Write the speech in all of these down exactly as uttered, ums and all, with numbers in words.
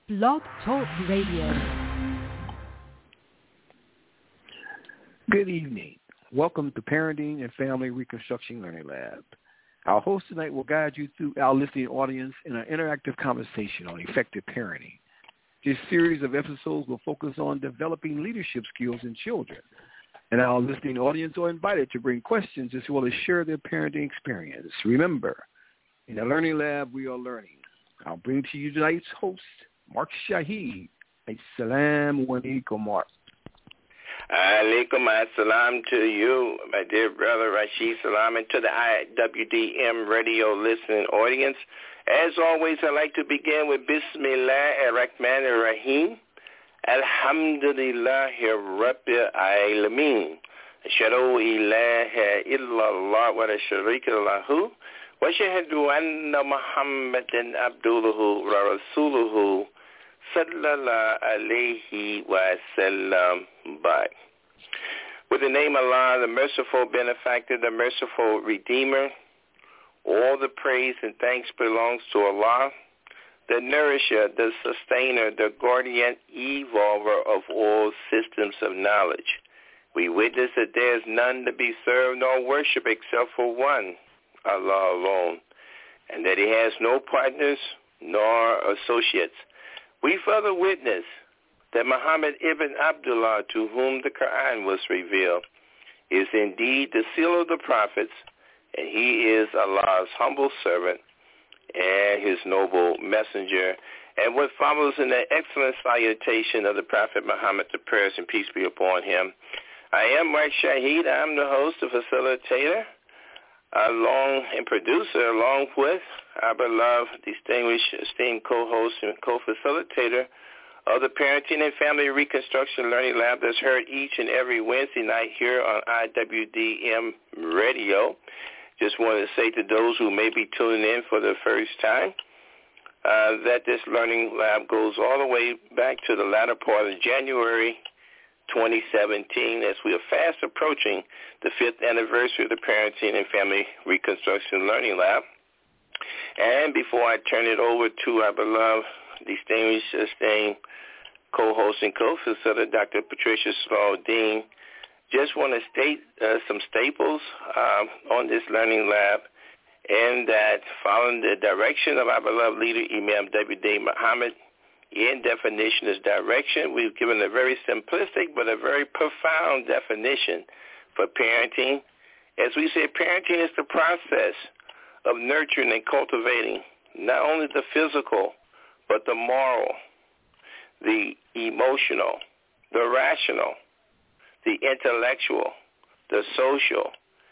Blog Talk Radio. Good evening. Welcome to Parenting and Family Reconstruction Learning Lab. Our host tonight will guide you through our listening audience in an interactive conversation on effective parenting. This series of episodes will focus on developing leadership skills in children, and our listening audience are invited to bring questions as well as share their parenting experience. Remember, in the Learning Lab, we are learning. I'll bring to you tonight's host, Mark Shaheed. Assalamu alaikum, Mark. Alaikum assalam to you, my dear brother Rashid Salam, and to the I W D M radio listening audience. As always, I'd like to begin with Bismillah ar-Rahman ar-Rahim. Alhamdulillahi Rabbil Alameen. Ashhadu ilaha illallah wa la sharika lahu. Wa ashhadu anna Muhammadan abduhu wa rasuluhu sallallahu alayhi wa sallam. Bye. With the name of Allah, the merciful benefactor, the merciful redeemer, all the praise and thanks belongs to Allah, the nourisher, the sustainer, the guardian, evolver of all systems of knowledge. We witness that there is none to be served nor worship except for one, Allah alone, and that he has no partners nor associates. We further witness that Muhammad ibn Abdullah, to whom the Quran was revealed, is indeed the seal of the prophets, and he is Allah's humble servant and his noble messenger. And what follows in the excellent salutation of the Prophet Muhammad, the prayers and peace be upon him. I am Mark Shaheed. I'm the host, the facilitator, along and producer, along with our beloved, distinguished, esteemed co-host and co-facilitator of the Parenting and Family Reconstruction Learning Lab that's heard each and every Wednesday night here on I W D M Radio. Just wanted to say to those who may be tuning in for the first time uh, that this learning lab goes all the way back to the latter part of January twenty seventeen, as we are fast approaching the fifth anniversary of the Parenting and Family Reconstruction Learning Lab. And before I turn it over to our beloved, distinguished, esteemed co-host and co-facilitator, Doctor Patricia Slaw-Dean, just want to state uh, some staples um, on this learning lab, and that following the direction of our beloved leader, Imam W D Muhammad, in definition is direction. We've given a very simplistic but a very profound definition for parenting. As we say, parenting is the process of nurturing and cultivating not only the physical, but the moral, the emotional, the rational, the intellectual, the social,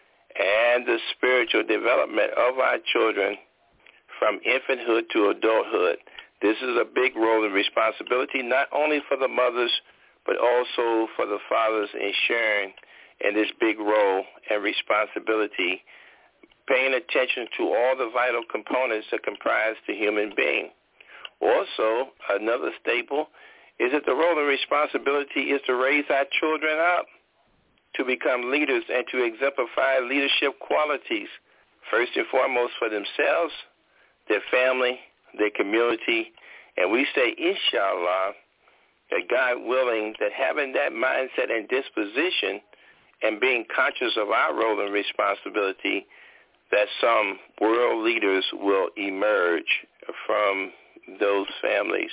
and the spiritual development of our children from infanthood to adulthood. This is a big role and responsibility, not only for the mothers, but also for the fathers in sharing in this big role and responsibility, paying attention to all the vital components that comprise the human being. Also, another staple is that the role and responsibility is to raise our children up to become leaders and to exemplify leadership qualities, first and foremost for themselves, their family, their community. And we say, inshallah, that God willing, that having that mindset and disposition and being conscious of our role and responsibility, that some world leaders will emerge from those families.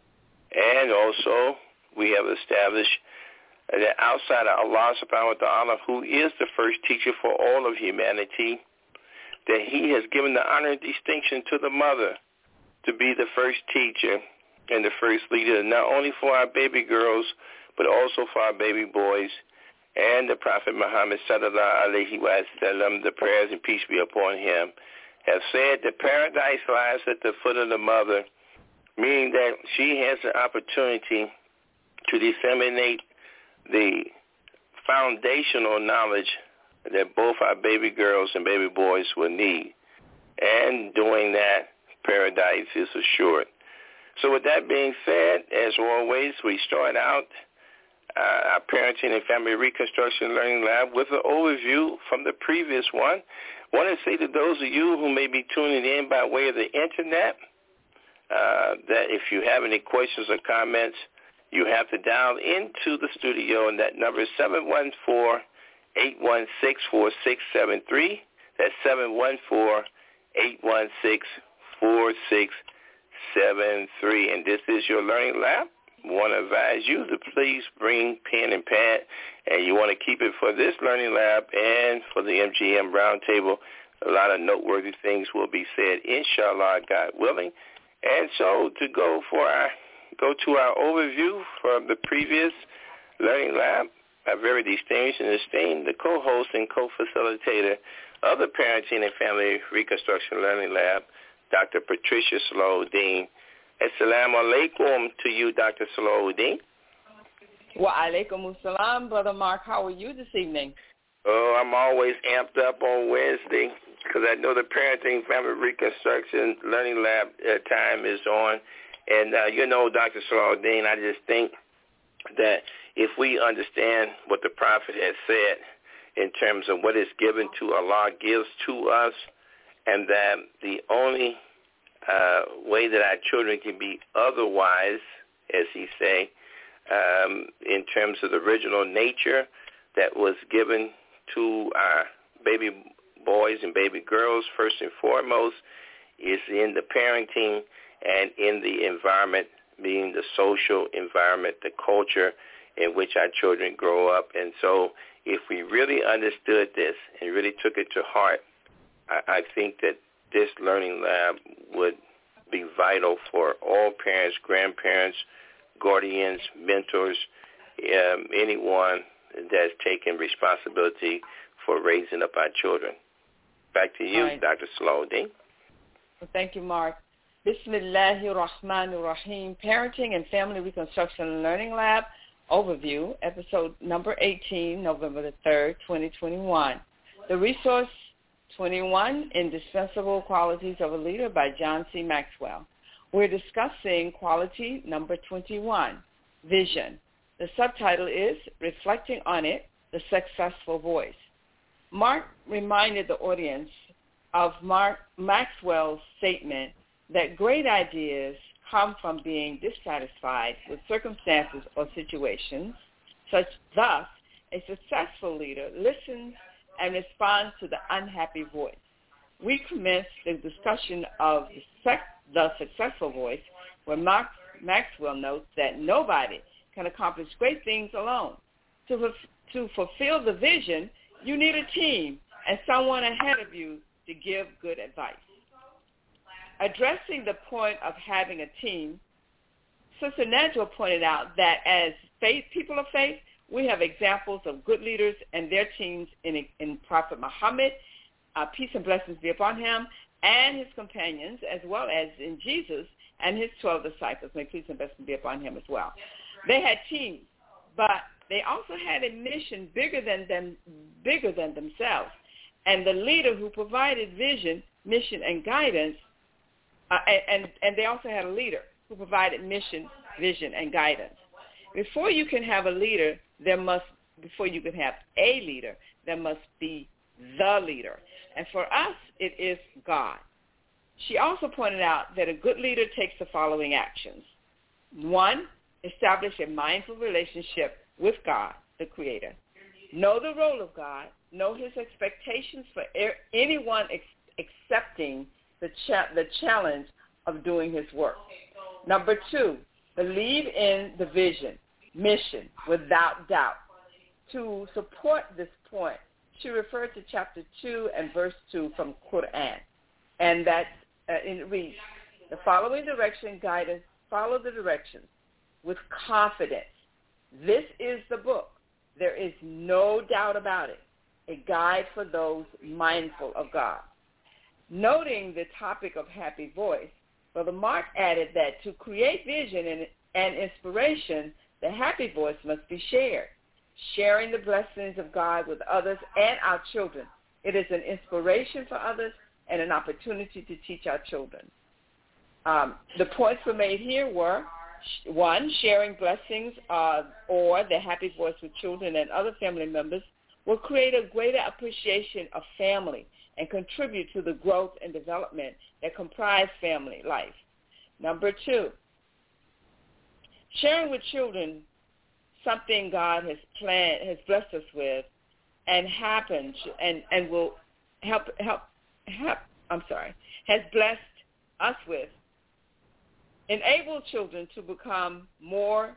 And also, we have established that outside of Allah subhanahu wa ta'ala, who is the first teacher for all of humanity, that he has given the honor and distinction to the mother to be the first teacher and the first leader, not only for our baby girls, but also for our baby boys. And the Prophet Muhammad sallallahu alayhi wa sallam, the prayers and peace be upon him, have said that paradise lies at the foot of the mother, meaning that she has the opportunity to disseminate the foundational knowledge that both our baby girls and baby boys will need. And doing that, paradise is assured. So with that being said, as always, we start out uh, our Parenting and Family Reconstruction Learning Lab with an overview from the previous one. I want to say to those of you who may be tuning in by way of the internet, uh, that if you have any questions or comments, you have to dial into the studio, and that number is seven one four, eight one six, four six seven three. That's seven one four, eight one six, four six seven three. And this is your Learning Lab. I want to advise you to please bring pen and pad, and you want to keep it for this Learning Lab and for the M G M Roundtable. A lot of noteworthy things will be said, inshallah, God willing. And so to go for our, go to our overview from the previous Learning Lab, our very distinguished and esteemed, the co-host and co-facilitator of the Parenting and Family Reconstruction Learning Lab, Doctor Patricia Salahuddin. Assalamu alaikum to you, Doctor Salahuddin. Wa alaikum assalam, Brother Mark. How are you this evening? Oh, I'm always amped up on Wednesday because I know the Parenting Family Reconstruction Learning Lab uh, time is on. And, uh, you know, Doctor Salahuddin, I just think that if we understand what the Prophet has said in terms of what is given to Allah gives to us, and that the only uh, way that our children can be otherwise, as he say, um, in terms of the original nature that was given to our baby boys and baby girls, first and foremost, is in the parenting and in the environment, being the social environment, the culture in which our children grow up. And so if we really understood this and really took it to heart, I, I think that this learning lab would be vital for all parents, grandparents, guardians, mentors, um, anyone that's taking responsibility for raising up our children. Back to you, right. Doctor Salahuddin. Well, thank you, Mark. Bismillahir Rahmanir Rahim. Parenting and Family Reconstruction Learning Lab Overview, episode number eighteen, November the third, twenty twenty-one. The resource twenty-one, Indispensable Qualities of a Leader by John C. Maxwell. We're discussing quality number twenty-one, vision. The subtitle is Reflecting on It, the Successful Voice. Mark reminded the audience of Mark Maxwell's statement that great ideas come from being dissatisfied with circumstances or situations. Such, thus, a successful leader listens and responds to the unhappy voice. We commence the discussion of the, sec- the successful voice, where Mark Maxwell notes that nobody can accomplish great things alone. To, to fulfill the vision, you need a team and someone ahead of you to give good advice. Addressing the point of having a team, Sister Najwa pointed out that as faith, people of faith, we have examples of good leaders and their teams in, in Prophet Muhammad, uh, peace and blessings be upon him, and his companions, as well as in Jesus and his twelve disciples. May peace and blessings be upon him as well. They had teams, but they also had a mission bigger than them, bigger than themselves. And the leader who provided vision, mission, and guidance, uh, and, and they also had a leader who provided mission, vision, and guidance. Before you can have a leader, there must, before you can have a leader, there must be the leader. And for us, it is God. She also pointed out that a good leader takes the following actions. One, establish a mindful relationship with God, the Creator. Know the role of God. Know his expectations for er- anyone ex- accepting the, cha- the challenge of doing his work. Number two, believe in the vision, mission, without doubt. To support this point, she referred to chapter two and verse two from Quran. And that uh, it reads, the following direction, guidance, follow the directions with confidence. This is the book. There is no doubt about it. A guide for those mindful of God. Noting the topic of happy voice, Brother Mark added that to create vision and, and inspiration, the happy voice must be shared. Sharing the blessings of God with others and our children. It is an inspiration for others and an opportunity to teach our children. Um, the points were made here were, one, sharing blessings uh, or the happy voice with children and other family members will create a greater appreciation of family and contribute to the growth and development that comprise family life. Number two, sharing with children something God has planned, has blessed us with, and happens, and, and will help, help, help, I'm sorry, has blessed us with, enable children to become more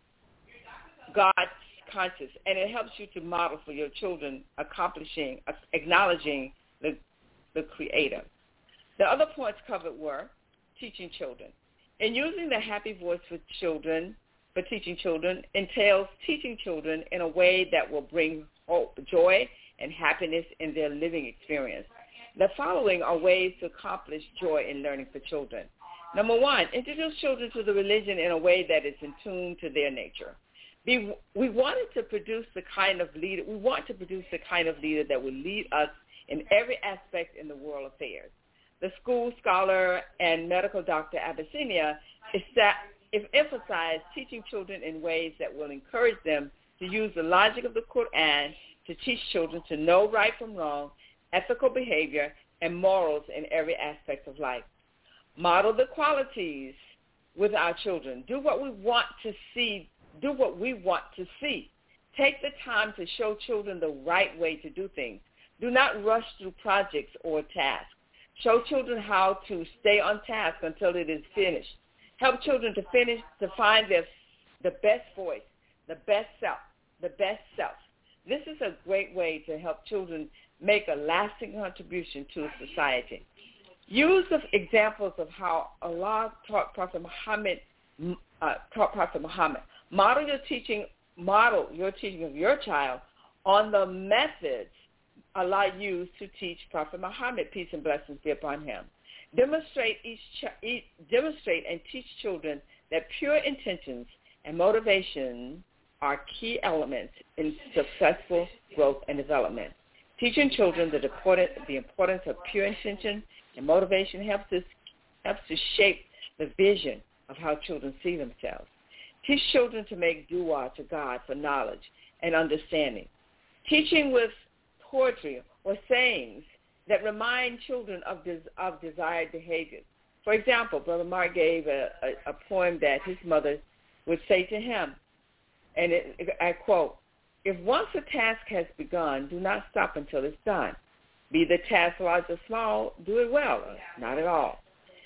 God conscious, and it helps you to model for your children accomplishing, acknowledging the, the Creator. The other points covered were teaching children. And using the happy voice for children, for teaching children, entails teaching children in a way that will bring hope, joy, and happiness in their living experience. The following are ways to accomplish joy in learning for children. Number one, introduce children to the religion in a way that is in tune to their nature. Be, we wanted to produce the kind of leader, we want to produce the kind of leader that will lead us in every aspect in the world affairs. The school scholar and medical doctor Abyssinia is that if emphasized teaching children in ways that will encourage them to use the logic of the Quran to teach children to know right from wrong, ethical behavior, and morals in every aspect of life. Model the qualities with our children. Do what we want to see. Do what we want to see. Take the time to show children the right way to do things. Do not rush through projects or tasks. Show children how to stay on task until it is finished. Help children to finish, to find their, the best voice, the best self, the best self. This is a great way to help children make a lasting contribution to society. Use the examples of how Allah taught Prophet Muhammad, uh, taught Prophet Muhammad. Model your teaching, model your teaching of your child on the methods Allah used to teach Prophet Muhammad, peace and blessings be upon him. Demonstrate, each ch- each, demonstrate and teach children that pure intentions and motivation are key elements in successful growth and development. Teaching children the, important, the importance of pure intention and motivation helps us, helps to shape the vision of how children see themselves. Teach children to make dua to God for knowledge and understanding. Teaching with poetry or sayings that remind children of, des- of desired behaviors. For example, Brother Mark gave a, a, a poem that his mother would say to him, and it, I quote, "If once a task has begun, do not stop until it's done. Be the task large or small, do it well, or not at all."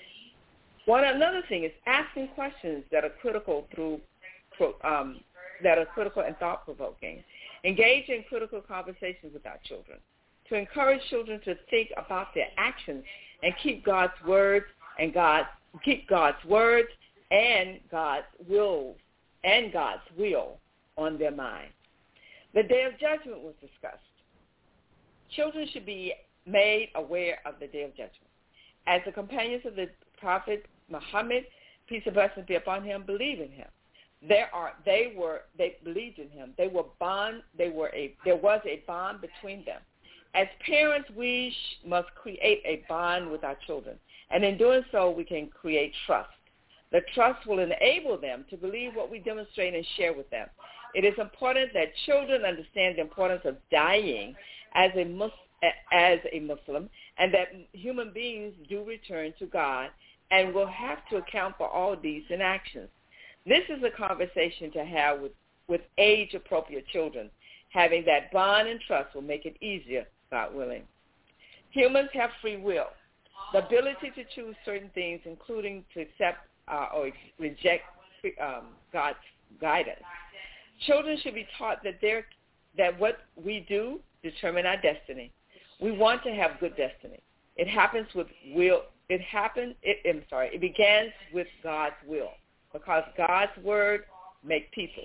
One another thing is asking questions that are critical through um, that are critical and thought-provoking. Engage in critical conversations with our children. To encourage children to think about their actions and keep God's words and God keep God's words and God's will and God's will on their mind. The Day of Judgment was discussed. Children should be made aware of the Day of Judgment. As the companions of the Prophet Muhammad, peace and blessings be upon him, believe in him. There are they were they believed in him. They were bond. They were a there was a bond between them. As parents, we sh- must create a bond with our children, and in doing so, we can create trust. The trust will enable them to believe what we demonstrate and share with them. It is important that children understand the importance of dying as a Mus- as a Muslim, and that human beings do return to God and will have to account for all decent actions. This is a conversation to have with, with age-appropriate children. Having that bond and trust will make it easier, God willing. Humans have free will, the ability to choose certain things, including to accept uh, or reject um, God's guidance. Children should be taught that they're, that what we do determine our destiny. We want to have good destiny. It happens with will. It happens. It, I'm sorry. It begins with God's will, because God's word makes people.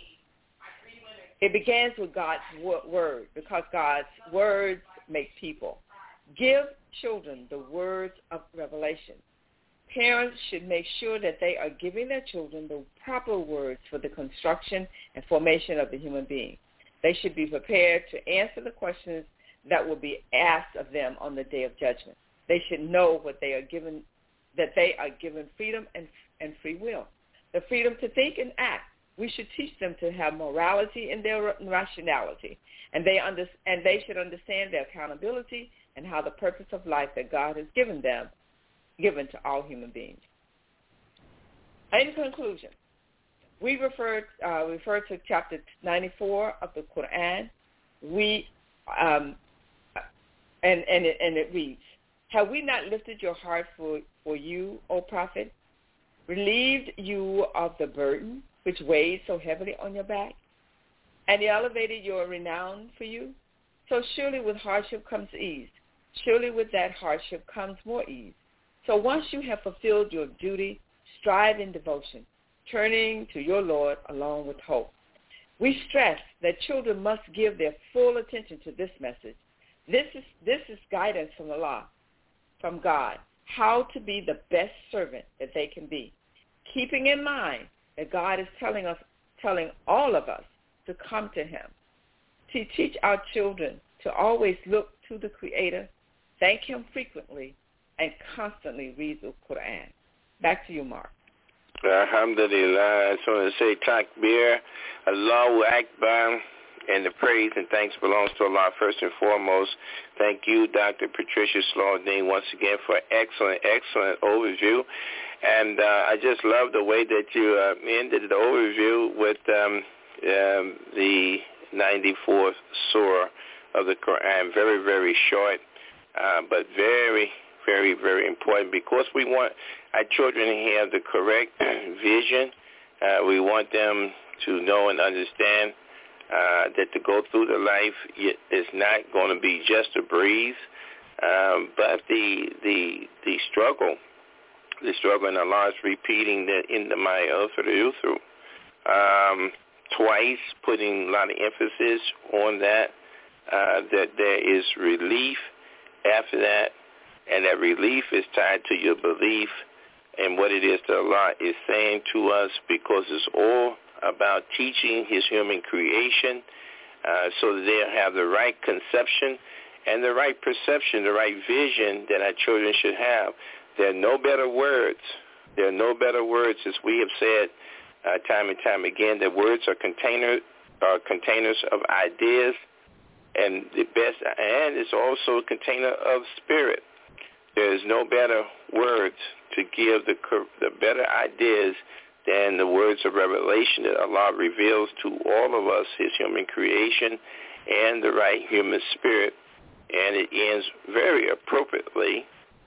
It begins with God's word, because God's words make people. Give children the words of revelation. Parents should make sure that they are giving their children the proper words for the construction and formation of the human being. They should be prepared to answer the questions that will be asked of them on the day of judgment. They should know what they are given, that they are given freedom and, and free will. The freedom to think and act. We should teach them to have morality in their rationality, and they under, and they should understand their accountability and how the purpose of life that God has given them, given to all human beings. In conclusion, we refer, uh, refer to chapter ninety-four of the Quran. We, um, and, and, it, and it reads, have we not lifted your heart for, for you, O Prophet, relieved you of the burden which weighed so heavily on your back, and elevated your renown for you? So surely with hardship comes ease. Surely with that hardship comes more ease. So once you have fulfilled your duty, strive in devotion, turning to your Lord along with hope. We stress that children must give their full attention to this message. This is, this is guidance from Allah, from God, how to be the best servant that they can be, keeping in mind that God is telling us, telling all of us to come to him. To teach our children to always look to the Creator, thank him frequently, and constantly read the Quran. Back to you, Mark. Alhamdulillah. I just want to say takbir, Allahu Akbar, and the praise and thanks belongs to Allah first and foremost. Thank you, Doctor Patricia Slaulding, once again for excellent, excellent overview. And uh, I just love the way that you uh, ended the overview with um, um, the ninety-fourth surah of the Quran. Very, very short, uh, but very, very, very important, because we want our children to have the correct vision. Uh, we want them to know and understand uh, that to go through the life is not going to be just a breeze, um, but the the the struggle, the struggle, and Allah is repeating that in the Maya for the Yuthu, um, twice, putting a lot of emphasis on that, uh, that there is relief after that, and that relief is tied to your belief and what it is that Allah is saying to us, because it's all about teaching his human creation uh, so that they'll have the right conception and the right perception, the right vision that our children should have. There are no better words. There are no better words, as we have said uh, time and time again, that words are container, are containers of ideas, and the best, and it's also a container of spirit. There is no better words to give the the better ideas than the words of revelation that Allah reveals to all of us, his human creation, and the right human spirit. And it ends very appropriately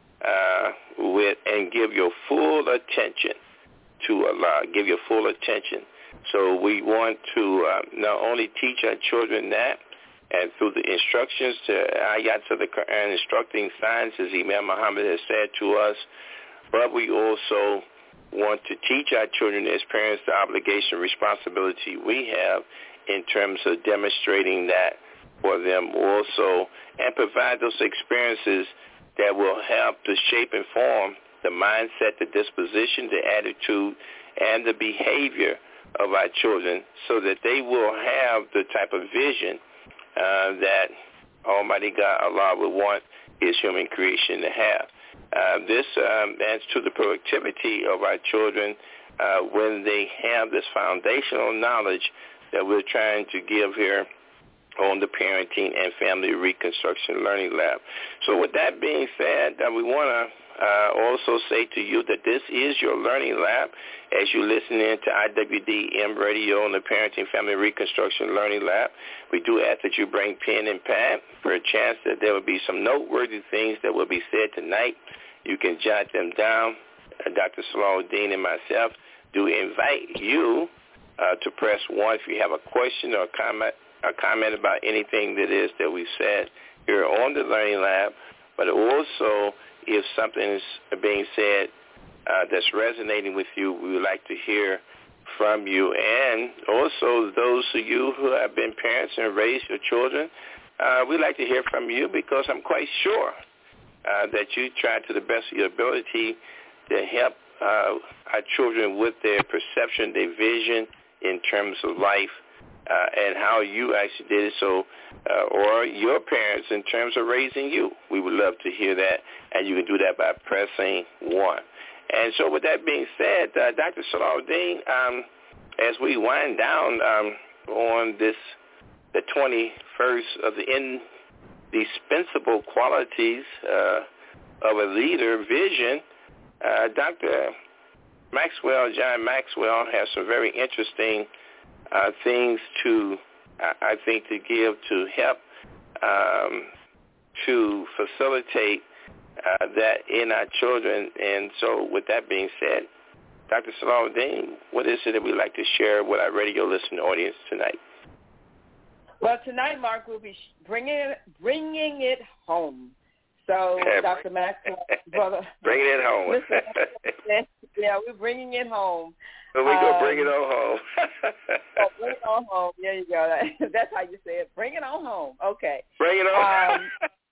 uh, with, and give your full attention to Allah. Give your full attention. So we want to uh, not only teach our children that, and through the instructions to ayats of the Quran, instructing signs, as Imam Muhammad has said to us, but we also want to teach our children as parents the obligation, responsibility we have in terms of demonstrating that for them also, and provide those experiences that will help to shape and form the mindset, the disposition, the attitude, and the behavior of our children, so that they will have the type of vision uh, that Almighty God, Allah, would want his human creation to have. Uh, this um, adds to the productivity of our children uh, when they have this foundational knowledge that we're trying to give here on the Parenting and Family Reconstruction Learning Lab. So with that being said, uh, we want to uh, also say to you that this is your learning lab as you listen in to I W D M Radio on the Parenting Family Reconstruction Learning Lab. We do ask that you bring pen and pad for a chance that there will be some noteworthy things that will be said tonight. You can jot them down. Uh, Doctor Salahuddin and myself do invite you uh, to press one if you have a question or a comment, a comment about anything that is that we've said here on the Learning Lab, but also if something is being said uh, that's resonating with you, we would like to hear from you. And also those of you who have been parents and raised your children, uh, we'd like to hear from you, because I'm quite sure uh, that you try to the best of your ability to help uh, our children with their perception, their vision in terms of life, uh, and how you actually did it, so uh, or your parents in terms of raising you. We would love to hear that, and you can do that by pressing one. And so with that being said, uh, Doctor Salahuddin, um, as we wind down um, on this, the twenty-first of the indispensable qualities uh, of a leader, vision, uh, Doctor Maxwell, John Maxwell, has some very interesting uh, things to, uh, I think, to give to help um, to facilitate uh, that in our children. And so with that being said, Doctor Salahuddin, what is it that we'd like to share with our radio listening audience tonight? Well, tonight, Mark, we'll be bringing it, bringing it home. So, Doctor Maxwell, brother, bringing it home. Listen, yeah, we're bringing it home. Well, we go um, bring it on home. oh, bring it on home. There you go. That's how you say it. Bring it on home. Okay. Bring it on.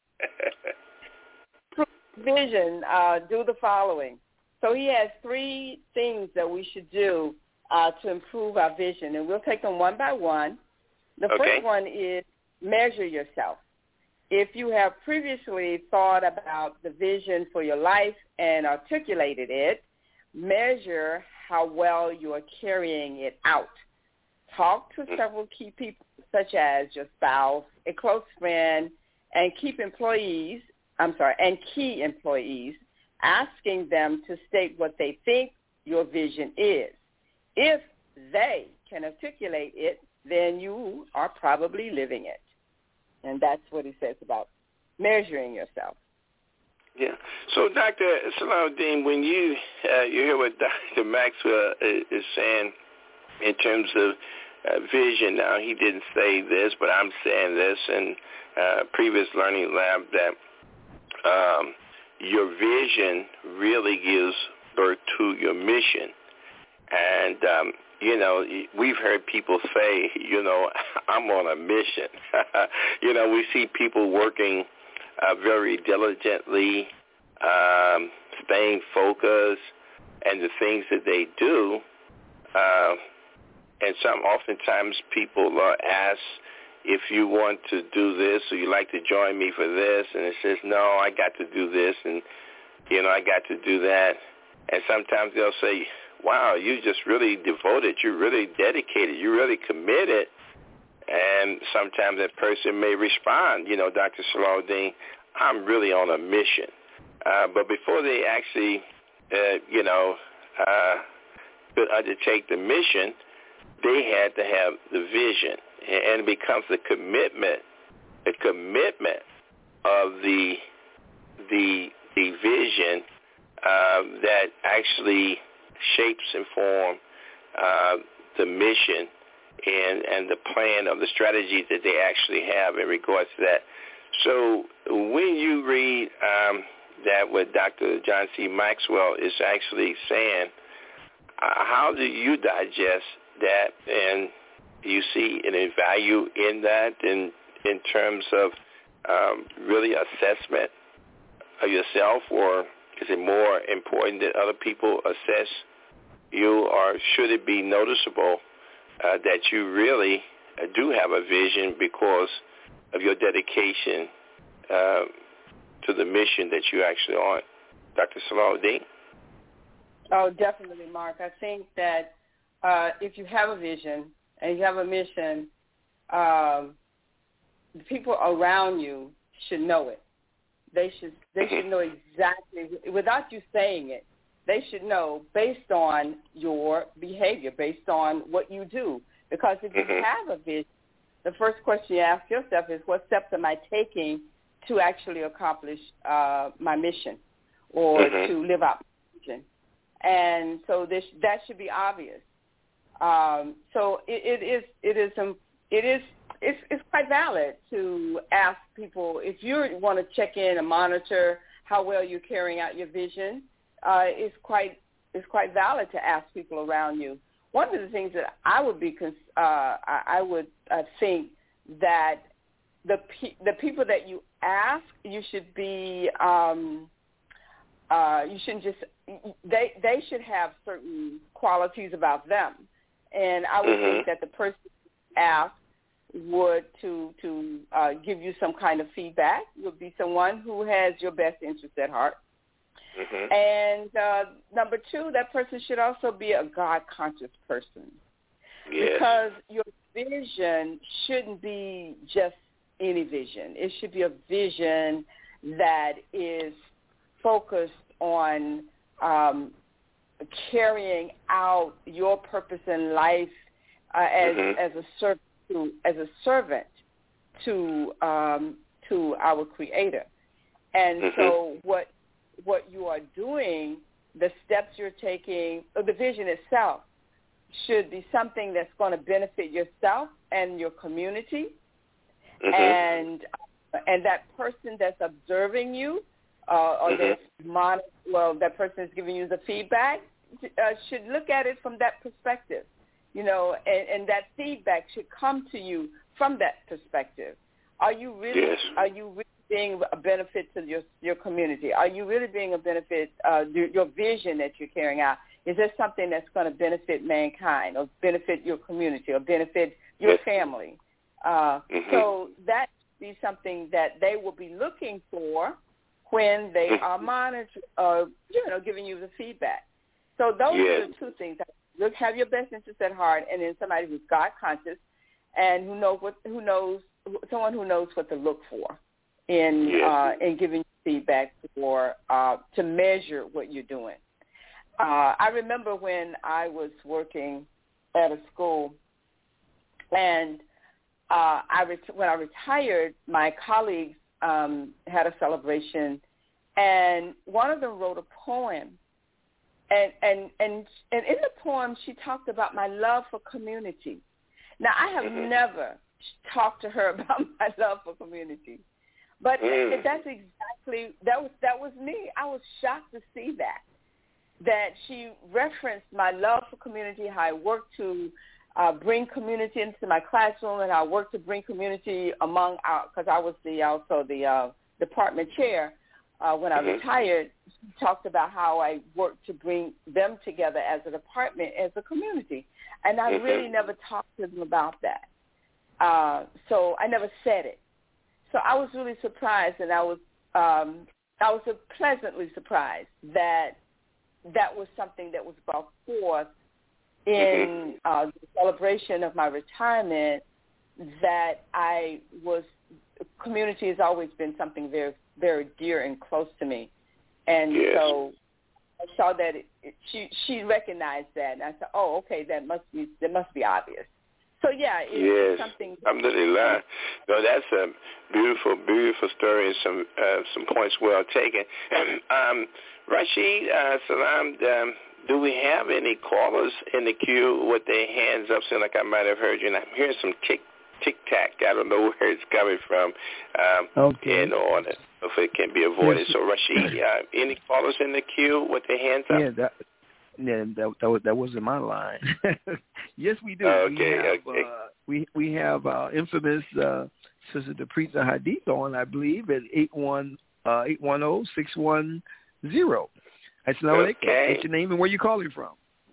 Um, vision. Uh, do the following. So he has three things that we should do uh, to improve our vision, and we'll take them one by one. The okay. first one is measure yourself. If you have previously thought about the vision for your life and articulated it, measure how well you are carrying it out. Talk to several key people, such as your spouse, a close friend, and keep employees, I'm sorry, and key employees, asking them to state what they think your vision is. If they can articulate it, then you are probably living it. And that's what he says about measuring yourself. Yeah. So, Doctor Salahuddin, when you uh, you hear what Doctor Maxwell is saying in terms of uh, vision, now he didn't say this, but I'm saying this in uh, previous learning lab that um, your vision really gives birth to your mission. And, um, you know, we've heard people say, you know, I'm on a mission. You know, we see people working uh, very diligently, um, staying focused, and the things that they do. Uh, and some oftentimes people are asked, if you want to do this or you like to join me for this, and it says, no, I got to do this, and, you know, I got to do that. And sometimes they'll say, wow, you just really devoted, you're really dedicated, you're really committed. And sometimes that person may respond, you know, Doctor Salahuddin, I'm really on a mission. Uh, but before they actually, uh, you know, uh, could undertake the mission, they had to have the vision. And it becomes the commitment, the commitment of the the, the vision uh, that actually shapes and form uh, the mission and, and the plan of the strategies that they actually have in regards to that. So when you read um, that what Doctor John C. Maxwell is actually saying, uh, how do you digest that, and you see any value in that in, in terms of um, really assessment of yourself, or is it more important that other people assess you, or should it be noticeable uh, that you really uh, do have a vision because of your dedication uh, to the mission that you're actually on? Doctor Salahuddin? Oh, definitely, Mark. I think that uh, if you have a vision and you have a mission, um, the people around you should know it. They should they should know exactly, without you saying it, they should know based on your behavior, based on what you do. Because if you have a vision, the first question you ask yourself is, what steps am I taking to actually accomplish uh, my mission or mm-hmm. to live out my vision? And so this, that should be obvious. Um, so it, it is it is um, it is it's, it's quite valid to ask people, if you want to check in and monitor how well you're carrying out your vision. Uh, it's quite it's quite valid to ask people around you. One of the things that I would be uh, I, I would uh, think that the pe- the people that you ask, you should be um, uh, you shouldn't just they they should have certain qualities about them, and I would mm-hmm. think that the person asked would to to uh, give you some kind of feedback would be someone who has your best interest at heart. Mm-hmm. And uh, number two, that person should also be a God-conscious person. Yes. Because your vision shouldn't be just any vision. It should be a vision that is focused on um, carrying out your purpose in life uh, as mm-hmm. as a servant to as a servant to um, to our Creator. And mm-hmm. so what what you are doing, the steps you're taking, or the vision itself, should be something that's going to benefit yourself and your community, mm-hmm. and and that person that's observing you, uh, or mm-hmm. that's mon- well, that person is giving you the feedback, uh, should look at it from that perspective, you know, and, and that feedback should come to you from that perspective. Are you really? Yes. Are you really being a benefit to your your community? Are you really being a benefit? Uh, your, your vision that you're carrying out, is there something that's going to benefit mankind, or benefit your community, or benefit your yes. family? Uh, mm-hmm. So that be something that they will be looking for when they mm-hmm. are monitoring, uh, you know, giving you the feedback. So those yes. are the two things. Look, have your best interest at heart, and then somebody who's God conscious and who knows what, who knows, someone who knows what to look for in yes. uh, in giving you feedback for uh, to measure what you're doing. Uh, I remember when I was working at a school, and uh, I ret- when I retired, my colleagues um, had a celebration, and one of them wrote a poem, and and and and in the poem she talked about my love for community. Now, I have mm-hmm. never talked to her about my love for community, but mm. th- that's exactly that was that was me. I was shocked to see that. that she referenced my love for community, how I worked to uh, bring community into my classroom, and how I worked to bring community among our, because I was the also the uh, department chair uh, when I mm-hmm. retired. She talked about how I worked to bring them together as a department, as a community, and I mm-hmm. really never talked to them about that. Uh, so I never said it. So I was really surprised, and I was um, I was pleasantly surprised that that was something that was brought forth in uh, the celebration of my retirement, that I was, community has always been something very, very dear and close to me. And yes. so I saw that it, it, she she recognized that, and I said, oh, okay, that must be, that must be obvious. So, yeah, it, yes. it's something. Alhamdulillah. No, that's a beautiful, beautiful story, and some uh, some points well taken. um, Rashid, uh, Salam, um, do we have any callers in the queue with their hands up? Seem like I might have heard you, and I'm hearing some tick, tick-tack. I don't know where it's coming from. Um, okay. And on it, if it can be avoided. Yes. So, Rashid, uh, any callers in the queue with their hands up? Yeah, that, yeah, that, that, was, that wasn't my line. Yes, we do. Okay, we have, okay. Uh, we, we have uh, infamous uh, Sister Deprisa Hadith on, I believe, at eight one zero, six one zero. Assalamu alaikum. Okay. What's your name and where you calling from?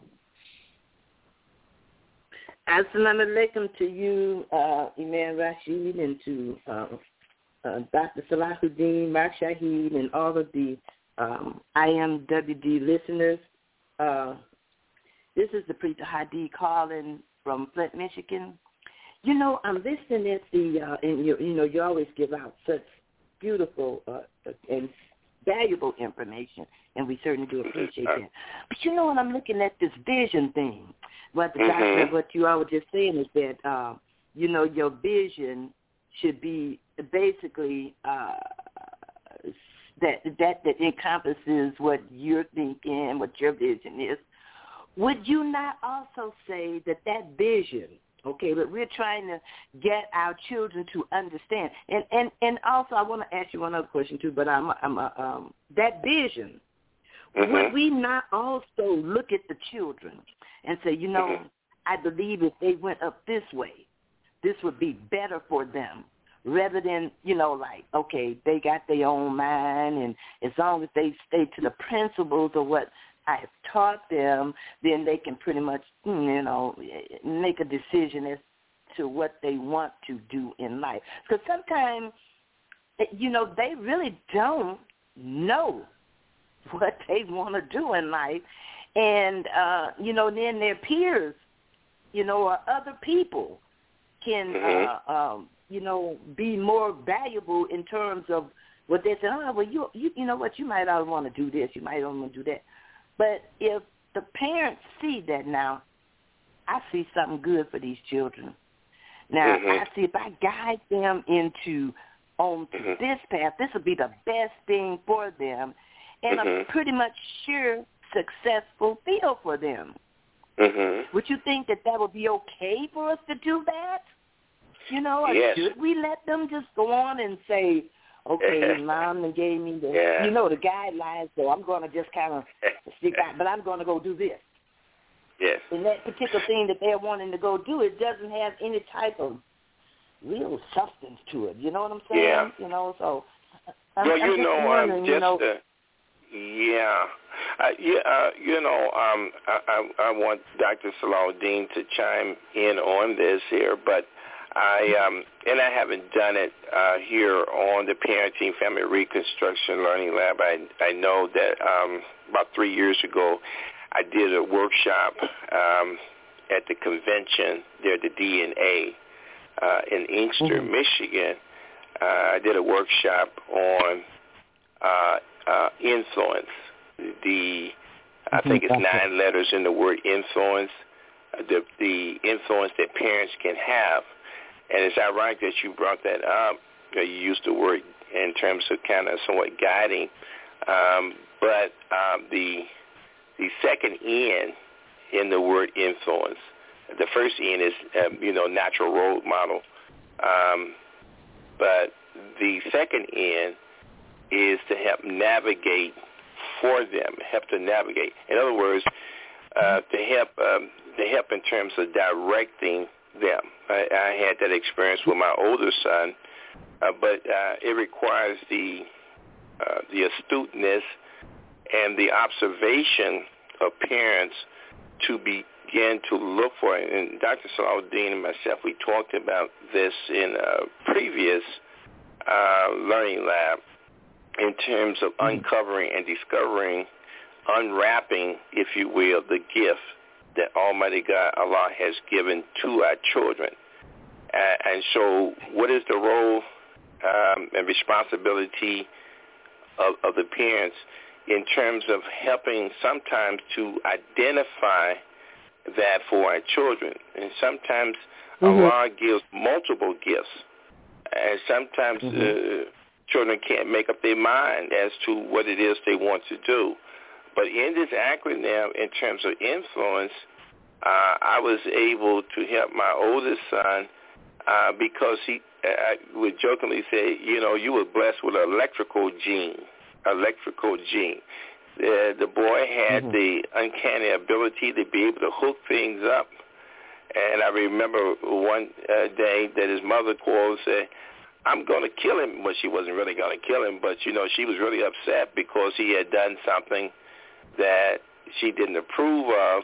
Assalamu alaikum to you, uh, Imam Rashid, and to uh, uh, Doctor Salahuddin, Mark Shahid, and all of the um, I M W D listeners. Uh, this is the Preacher Hadi calling from Flint, Michigan. You know, I'm listening at the, uh, and you, you know, you always give out such beautiful uh, and valuable information, and we certainly do appreciate that. But you know, when I'm looking at this vision thing, what the mm-hmm. doctor, what you all were just saying is that, uh, you know, your vision should be basically uh, that that that encompasses what you're thinking, what your vision is. Would you not also say that that vision, okay, but we're trying to get our children to understand, and and, and also I want to ask you one other question too, but I'm I'm uh, um, that vision. Mm-hmm. Would we not also look at the children and say, you know, mm-hmm. I believe if they went up this way, this would be better for them, rather than, you know, like, okay, they got their own mind, and as long as they stay to the principles of what I have taught them, then they can pretty much, you know, make a decision as to what they want to do in life. Because sometimes, you know, they really don't know what they want to do in life. And, uh, you know, then their peers, you know, or other people can, mm-hmm. uh, um, you know, be more valuable in terms of what they say, oh, well, you, you, you know what, you might not want to do this, you might not want to do that. But if the parents see that now, I see something good for these children. Now, mm-hmm. I see if I guide them into on mm-hmm. this path, this will be the best thing for them and mm-hmm. a pretty much sure successful field for them. Mm-hmm. Would you think that that would be okay for us to do that? You know, or yes. should we let them just go on and say, okay, Mom gave me the, yeah. you know, the guidelines, so I'm going to just kind of stick out, but I'm going to go do this. Yes. And that particular thing that they're wanting to go do, it doesn't have any type of real substance to it. You know what I'm saying? Yeah. You know, so I'm, well, I'm you just know, wondering, um, just, you know. uh, yeah. Uh, yeah, uh, you know, um, I, I, I want Doctor Salahuddin to chime in on this here, but I, um, and I haven't done it uh, here on the Parenting Family Reconstruction Learning Lab. I, I know that um, about three years ago, I did a workshop um, at the convention there, the D N A, uh, in Inkster, mm-hmm. Michigan. Uh, I did a workshop on uh, uh, influence. The I think it's nine letters in the word influence, uh, the, the influence that parents can have. And it's ironic that you brought that up. You used the word in terms of kind of somewhat guiding. Um, but um, the the second N in the word influence, the first N is, um, you know, natural role model. Um, but the second N is to help navigate for them, help to navigate. In other words, uh, to help um, to help in terms of directing them. I, I had that experience with my older son, uh, but uh, it requires the uh, the astuteness and the observation of parents to begin to look for it. And Doctor Salahuddin and myself, we talked about this in a previous uh, learning lab in terms of uncovering and discovering, unwrapping, if you will, the gift that Almighty God, Allah, has given to our children. Uh, and so what is the role um, and responsibility of, of the parents in terms of helping sometimes to identify that for our children? And sometimes mm-hmm. Allah gives multiple gifts. And sometimes mm-hmm. uh, children can't make up their mind as to what it is they want to do. But in this acronym, in terms of influence, uh, I was able to help my oldest son uh, because he I would jokingly say, you know, you were blessed with an electrical gene, electrical gene. The, the boy had mm-hmm. the uncanny ability to be able to hook things up. And I remember one uh, day that his mother called and said, I'm going to kill him. Well, she wasn't really going to kill him, but, you know, she was really upset because he had done something that she didn't approve of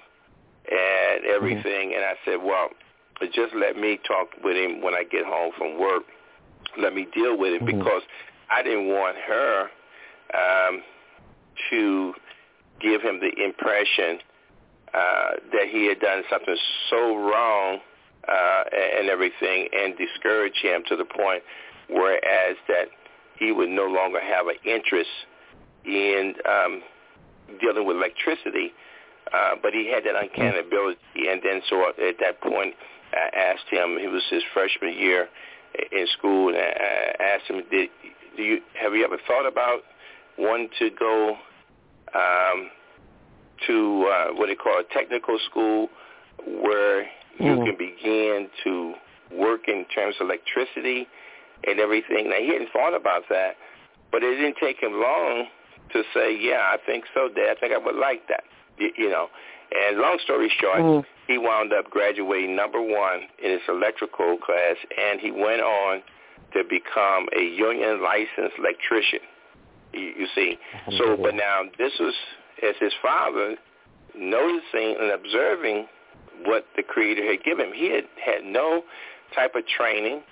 and everything. Mm-hmm. And I said, well, just let me talk with him when I get home from work. Let me deal with it mm-hmm. because I didn't want her um, to give him the impression uh, that he had done something so wrong uh, and everything and discourage him to the point whereas that he would no longer have an interest in um, dealing with electricity, uh, but he had that uncanny ability. And then so at that point, I asked him, it was his freshman year in school, and I asked him, Did, do you have you ever thought about wanting to go um, to uh, what they call a technical school where you mm-hmm. can begin to work in terms of electricity and everything? Now, he hadn't thought about that, but it didn't take him long to say, yeah, I think so, Dad. I think I would like that, you, you know. And long story short, mm-hmm. he wound up graduating number one in his electrical class, and he went on to become a union licensed electrician, you, you see. So, but now this was as his father noticing and observing what the Creator had given him. He had had no type of training.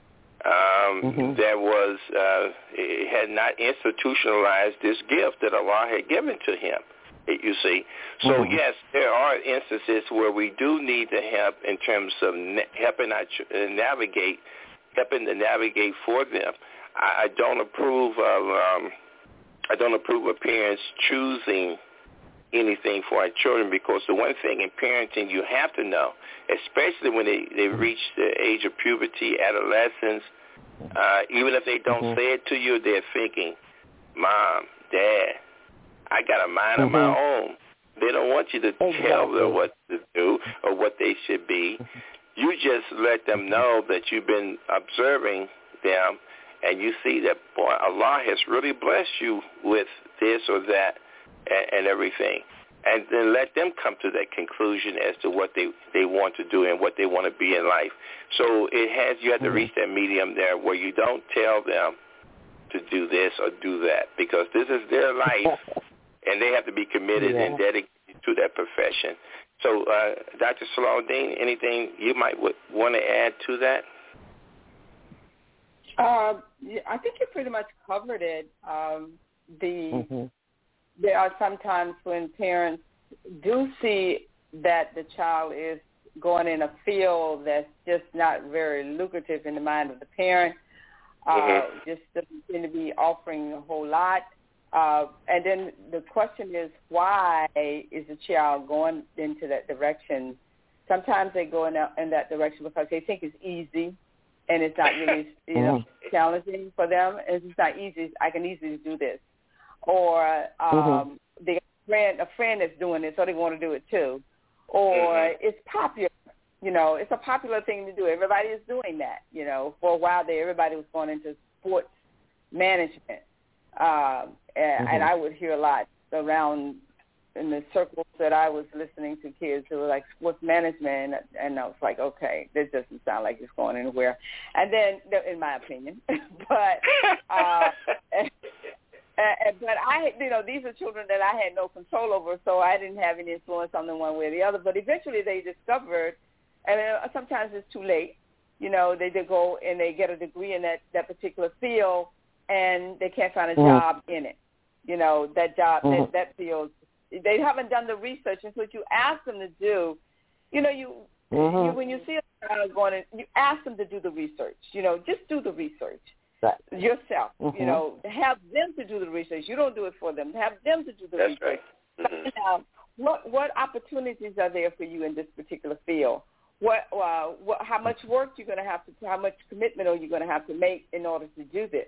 Um, mm-hmm. There was, uh, he had not institutionalized this gift that Allah had given to him, you see. So, mm-hmm. yes, there are instances where we do need to help in terms of na- helping our ch- uh, navigate, helping to navigate for them. I, I don't approve of, um, I don't approve of parents choosing anything for our children, because the one thing in parenting you have to know, especially when they, they reach the age of puberty, adolescence, uh, even if they don't mm-hmm. say it to you, they're thinking, Mom, Dad, I got a mind mm-hmm. of my own. They don't want you to exactly. tell them what to do or what they should be. You just let them know that you've been observing them, and you see that, boy, Allah has really blessed you with this or that and, and everything. And then let them come to that conclusion as to what they, they want to do and what they want to be in life. So it has you have to reach that medium there where you don't tell them to do this or do that, because this is their life, and they have to be committed yeah. and dedicated to that profession. So, uh, Doctor Salahuddin, anything you might w- want to add to that? Uh, I think you pretty much covered it. Um, the mm-hmm. There are sometimes when parents do see that the child is going in a field that's just not very lucrative in the mind of the parent, uh, mm-hmm. just doesn't seem to be offering a whole lot. Uh, and then the question is, why is the child going into that direction? Sometimes they go in that, in that direction because they think it's easy, and it's not really you know, challenging for them. It's just not easy. I can easily do this. Or um, mm-hmm. they got a friend, a friend that's doing it, so they want to do it too. Or mm-hmm. it's popular. You know, it's a popular thing to do. Everybody is doing that. You know, for a while there, everybody was going into sports management. Um, and, mm-hmm. and I would hear a lot around in the circles that I was listening to kids who were like sports management, and I was like, okay, this doesn't sound like it's going anywhere. And then, in my opinion, but uh, but I, you know, these are children that I had no control over, so I didn't have any influence on them one way or the other. But eventually, they discovered, and sometimes it's too late. You know, they they go and they get a degree in that that particular field, and they can't find a mm-hmm. job in it. You know, that job, mm-hmm. that, that field, they haven't done the research. And so what you ask them to do, you know, you, mm-hmm. you when you see a child going in, you ask them to do the research. You know, just do the research right. yourself. Mm-hmm. You know, have them to do the research. You don't do it for them. Have them to do the That's research. Right. Mm-hmm. Now, what what opportunities are there for you in this particular field? What, uh, what how much work you're going to have to, how much commitment are you going to have to make in order to do this?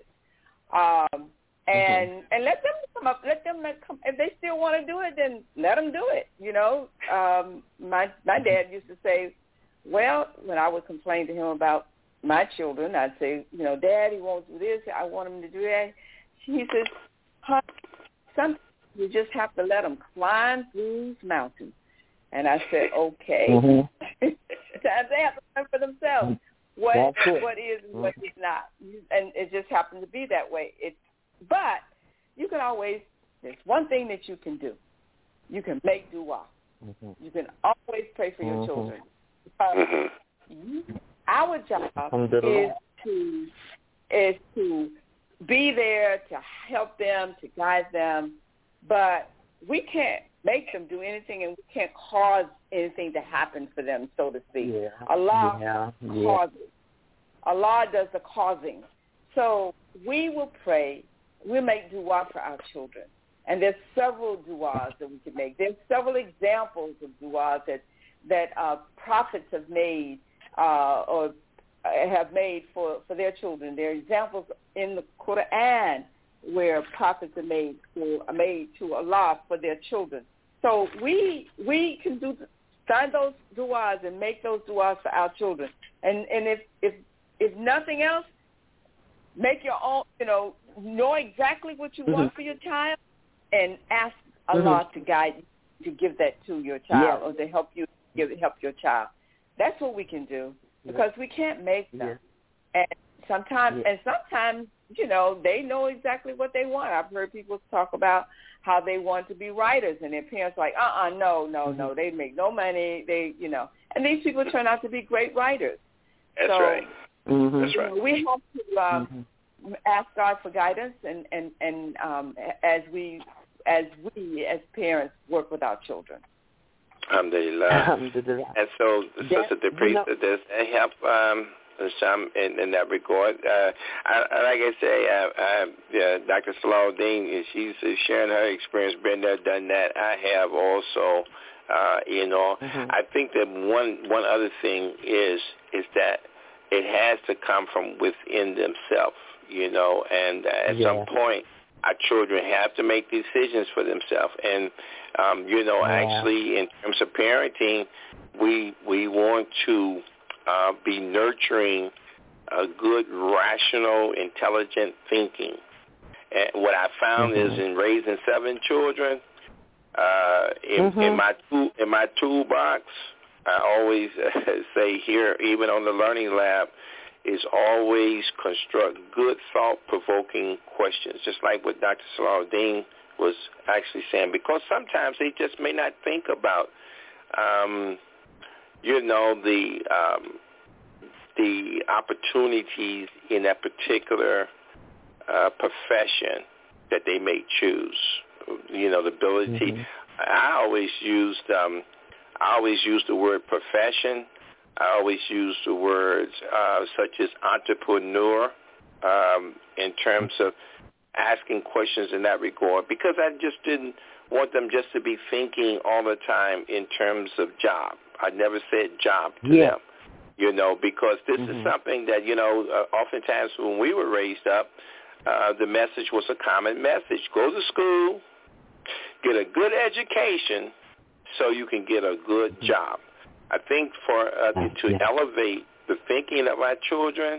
Um, and mm-hmm. and let them come up. Let them let come. If they still want to do it, then let them do it. You know, um, my my dad used to say, well, when I would complain to him about my children, I'd say, you know, Dad, he won't do this. I want him to do that. He says, huh, sometimes you just have to let them climb through mountains. And I said, okay. Mm-hmm. Sometimes they have to learn for themselves. What what is and what is not, and it just happens to be that way. It, but you can always. There's one thing that you can do. You can make dua. Mm-hmm. You can always pray for your mm-hmm. children. Because you, our job is to is to be there to help them, to guide them, but we can't make them do anything, and we can't cause anything to happen for them, so to speak. Yeah. Allah yeah. causes. Yeah. Allah does the causing. So we will pray. We'll make dua for our children. And there's several duas that we can make. There's several examples of duas that, that uh, prophets have made uh, or have made for, for their children. There are examples in the Quran where prophets are made, for, are made to Allah for their children. So we we can do find those du'as and make those du'as for our children. And and if if if nothing else, make your own. You know, know exactly what you mm-hmm. want for your child, and ask Allah mm-hmm. to guide you to give that to your child yeah. or to help you give help your child. That's what we can do because yeah. we can't make them. Yeah. And sometimes yeah. and sometimes you know they know exactly what they want. I've heard people talk about how they want to be writers, and their parents are like, uh-uh, no, no, mm-hmm. no, they make no money, they, you know, and these people turn out to be great writers. That's so, right. Mm-hmm. That's right. We have to um, mm-hmm. ask God for guidance, and and and um, as we as we as parents work with our children. Alhamdulillah. And so, Sister DePriest, does that help um, some in, in that regard. Uh, I, like I say, uh, I, uh, Doctor Salahuddin, she's sharing her experience, been there, done that. I have also, uh, you know. Mm-hmm. I think that one one other thing is is that it has to come from within themselves, you know, and uh, at yeah. some point, our children have to make decisions for themselves. And, um, you know, yeah. actually, in terms of parenting, we we want to uh, be nurturing a good, rational, intelligent thinking. And what I found mm-hmm. is in raising seven children, uh, in, mm-hmm. in my tool, in my toolbox, I always uh, say here, even on the Learning Lab, is always construct good, thought-provoking questions, just like what Doctor Salahuddin was actually saying, because sometimes they just may not think about, um, you know, the um, the opportunities in that particular uh, profession that they may choose. You know, the ability. Mm-hmm. I always used um, I always used the word profession. I always use the words uh, such as entrepreneur um, in terms of asking questions in that regard, because I just didn't want them just to be thinking all the time in terms of job. I never said job to yeah. them, you know, because this mm-hmm. is something that, you know, uh, oftentimes when we were raised up, uh, the message was a common message. Go to school, get a good education so you can get a good job. I think for uh, to yeah. elevate the thinking of our children,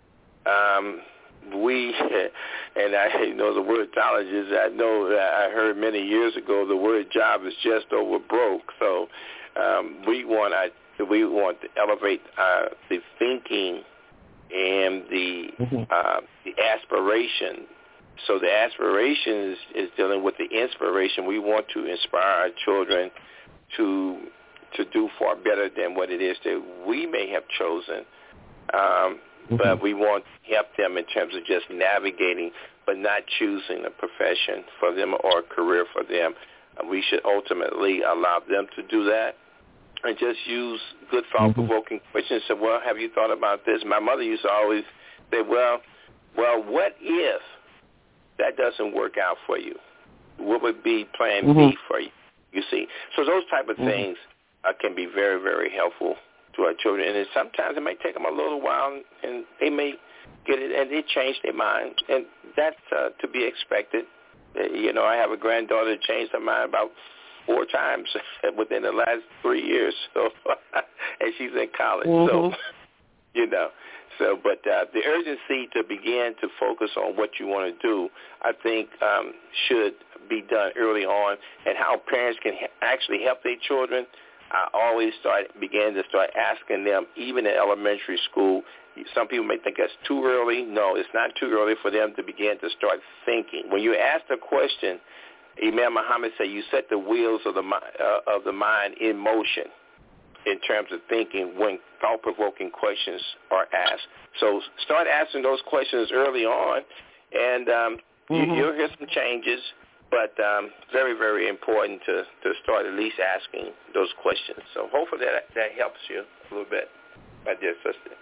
um, we, and I you know the word college is, I know I heard many years ago the word job is just over broke. So um, we want our, we want to elevate uh, the thinking and the mm-hmm. uh, the aspiration. So the aspiration is, is dealing with the inspiration. We want to inspire our children to to do far better than what it is that we may have chosen. Um, mm-hmm. But we want to help them in terms of just navigating, but not choosing a profession for them or a career for them. Uh, we should ultimately allow them to do that and just use good, thought-provoking mm-hmm. questions. So, well, have you thought about this? My mother used to always say, well, well, what if that doesn't work out for you? What would be plan mm-hmm. B for you? You see? So those type of mm-hmm. things Uh, can be very, very helpful to our children. And sometimes it may take them a little while, and they may get it, and they change their mind. And that's uh, to be expected. Uh, you know, I have a granddaughter that changed her mind about four times within the last three years. So, and she's in college. Mm-hmm. So, you know. So, but uh, the urgency to begin to focus on what you want to do, I think, um, should be done early on, and how parents can ha- actually help their children. I always start began to start asking them, even in elementary school. Some people may think that's too early. No, it's not too early for them to begin to start thinking. When you ask the question, Imam Muhammad said, you set the wheels of the uh, of the mind in motion in terms of thinking when thought-provoking questions are asked. So start asking those questions early on, and um, mm-hmm. you, you'll hear some changes. But um, very, very important to, to start at least asking those questions. So hopefully that that helps you a little bit, my dear sister.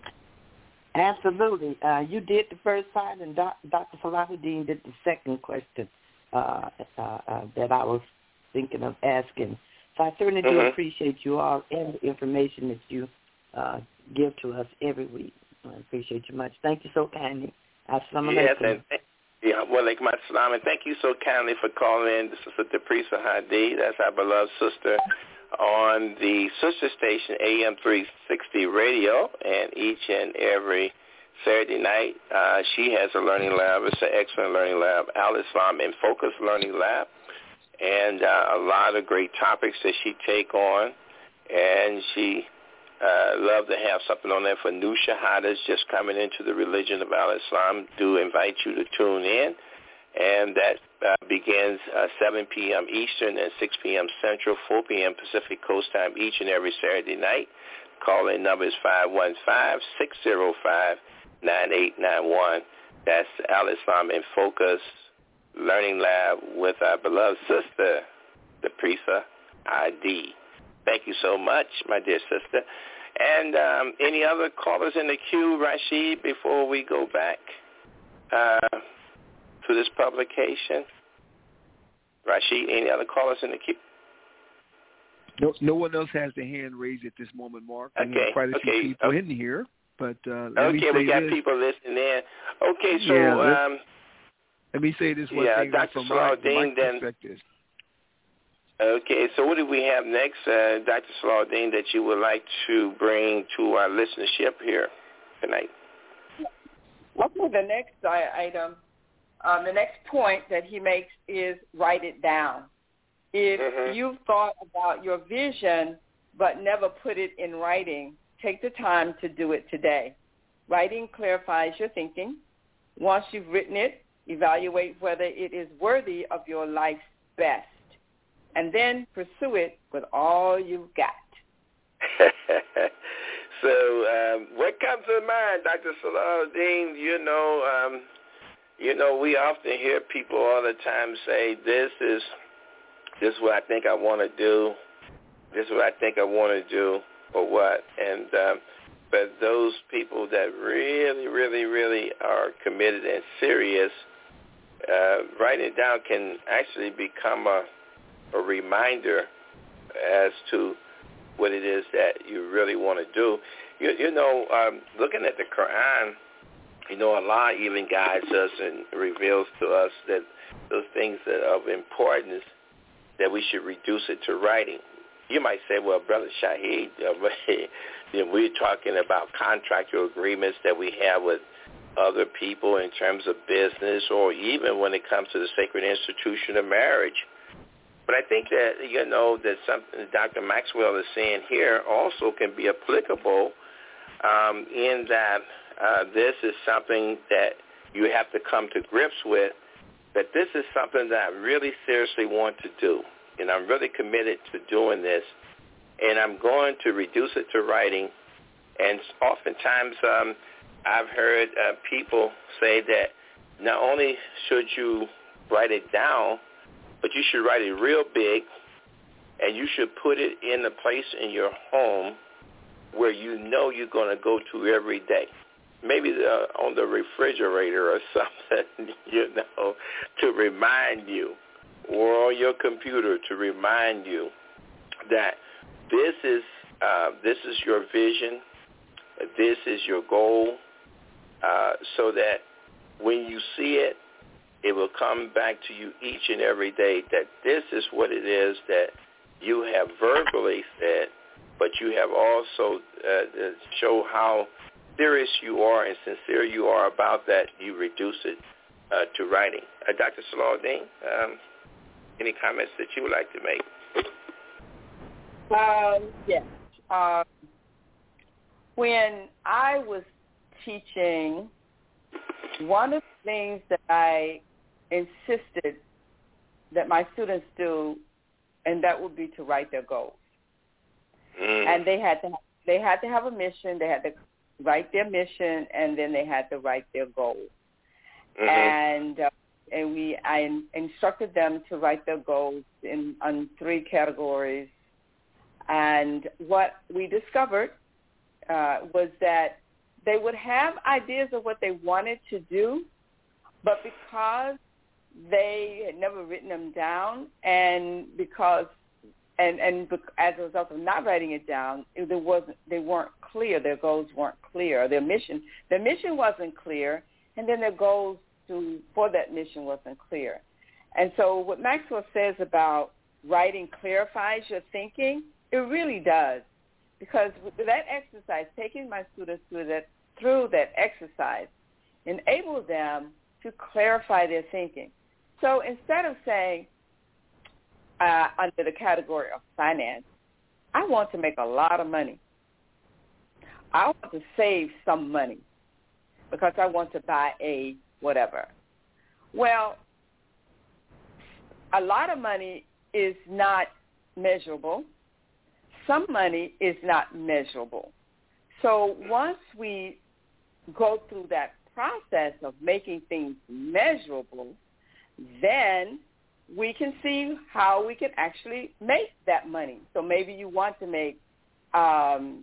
Absolutely. Uh, you did the first part, and Doc, Doctor Salahuddin did the second question uh, uh, uh, that I was thinking of asking. So I certainly do mm-hmm. appreciate you all and the information that you uh, give to us every week. I appreciate you much. Thank you so kindly. Assalamu yes, alaikum. And, Yeah, well, like my salam, and thank you so kindly for calling in. This is the Prisa Hadi. That's our beloved sister on the sister station A M three sixty radio, and each and every Saturday night, uh, she has a learning lab. It's an excellent learning lab, Al-Islam in Focus Learning Lab, and uh, a lot of great topics that she take on, and she Uh, love to have something on there for new shahadas just coming into the religion of Al-Islam. Do invite you to tune in. And that uh, begins uh, seven p.m. Eastern and six p.m. Central, four p.m. Pacific Coast time each and every Saturday night. Call-in number is five one five, six zero five, nine eight nine one. That's Al-Islam in Focus Learning Lab with our beloved sister, the Prisa I D. Thank you so much, my dear sister. And um, any other callers in the queue, Rashid, before we go back uh, to this publication? Rashid, any other callers in the queue? No, no one else has their hand raised at this moment, Mark. We okay. have quite a okay. few people okay. in here, but uh, let okay, me say we got this. people listening in. Okay, so yeah, let, um, let me say this one yeah, thing Doctor from my, from my then, perspective. Okay, so what do we have next, uh, Doctor Saladin, that you would like to bring to our listenership here tonight? Okay, the next item, um, the next point that he makes is write it down. If mm-hmm. you've thought about your vision but never put it in writing, take the time to do it today. Writing clarifies your thinking. Once you've written it, evaluate whether it is worthy of your life's best, and then pursue it with all you've got. So um, what comes to mind, Doctor Saladin? You know, um, you know, we often hear people all the time say, this is this is what I think I want to do. This is what I think I want to do, or what. And um, but those people that really, really, really are committed and serious, uh, writing it down can actually become a, a reminder as to what it is that you really want to do. You, you know, um, looking at the Quran, you know, Allah even guides us and reveals to us that those things that are of importance, that we should reduce it to writing. You might say, well, Brother Shahid, uh, you know, we're talking about contractual agreements that we have with other people in terms of business, or even when it comes to the sacred institution of marriage. But I think that, you know, that something Doctor Maxwell is saying here also can be applicable um, in that uh, this is something that you have to come to grips with, that this is something that I really seriously want to do, and I'm really committed to doing this, and I'm going to reduce it to writing. And oftentimes um, I've heard uh, people say that not only should you write it down, but you should write it real big, and you should put it in a place in your home where you know you're going to go to every day. Maybe the, on the refrigerator or something, you know, to remind you, or on your computer to remind you that this is uh, this is your vision, this is your goal, uh, so that when you see it, it will come back to you each and every day that this is what it is that you have verbally said, but you have also uh, show how serious you are and sincere you are about that. You reduce it uh, to writing. Uh, Doctor Saladin, um, any comments that you would like to make? Um, yes. Um, when I was teaching, one of the things that I insisted that my students do, and that would be to write their goals. Mm. And they had to they had to have a mission. They had to write their mission, and then they had to write their goals. Mm-hmm. And uh, and we I in, instructed them to write their goals in on three categories. And what we discovered uh, was that they would have ideas of what they wanted to do, but because they had never written them down, and because and and as a result of not writing it down, there wasn't they weren't clear. Their goals weren't clear. Their mission their mission wasn't clear, and then their goals to for that mission wasn't clear. And so, what Maxwell says about writing clarifies your thinking. It really does, because with that exercise, taking my students through that through that exercise, enables them to clarify their thinking. So instead of saying, uh, under the category of finance, I want to make a lot of money. I want to save some money because I want to buy a whatever. Well, a lot of money is not measurable. Some money is not measurable. So once we go through that process of making things measurable, then we can see how we can actually make that money. So maybe you want to make um,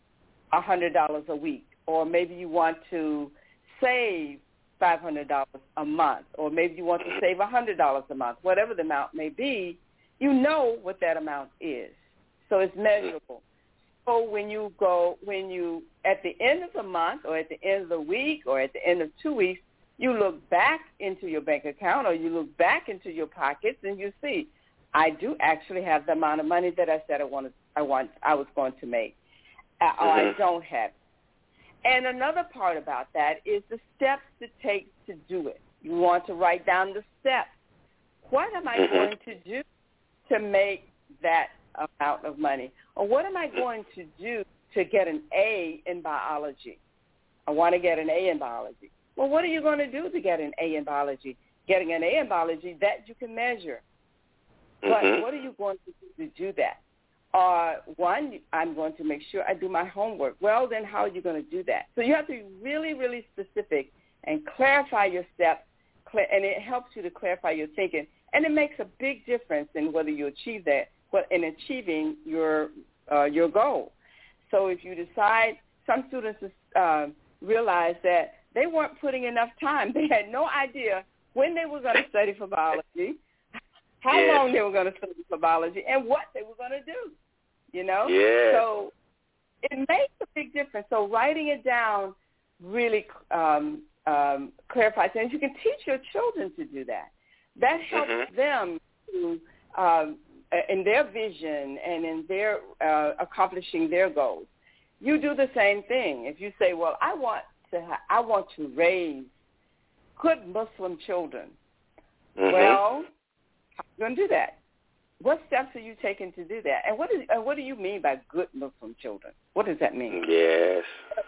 one hundred dollars a week, or maybe you want to save five hundred dollars a month, or maybe you want to save one hundred dollars a month. Whatever the amount may be, you know what that amount is. So it's measurable. So when you go, when you, at the end of the month or at the end of the week or at the end of two weeks, you look back into your bank account or you look back into your pockets and you see, I do actually have the amount of money that I said I wanted, I want, I was going to make, uh, or I don't have. And another part about that is the steps it takes to do it. You want to write down the steps. What am I mm-hmm. going to do to make that amount of money? Or what am I going to do to get an A in biology? I want to get an A in biology. Well, what are you going to do to get an A in biology? Getting an A in biology, that you can measure. But mm-hmm. what are you going to do to do that? Uh, one, I'm going to make sure I do my homework. Well, then how are you going to do that? So you have to be really, really specific and clarify your steps, and it helps you to clarify your thinking. And it makes a big difference in whether you achieve that, in achieving your uh, your goal. So if you decide, some students uh, realize that they weren't putting enough time. They had no idea when they were going to study for biology, how yes. long they were going to study for biology, and what they were going to do, you know? Yes. So it makes a big difference. So writing it down really um, um, clarifies things. You can teach your children to do that. That helps mm-hmm. them to, um, in their vision and in their uh, accomplishing their goals. You do the same thing. If you say, well, I want to ha- I want to raise good Muslim children. Mm-hmm. Well, how are you going to do that? What steps are you taking to do that? And what is uh, what do you mean by good Muslim children? What does that mean? Yes.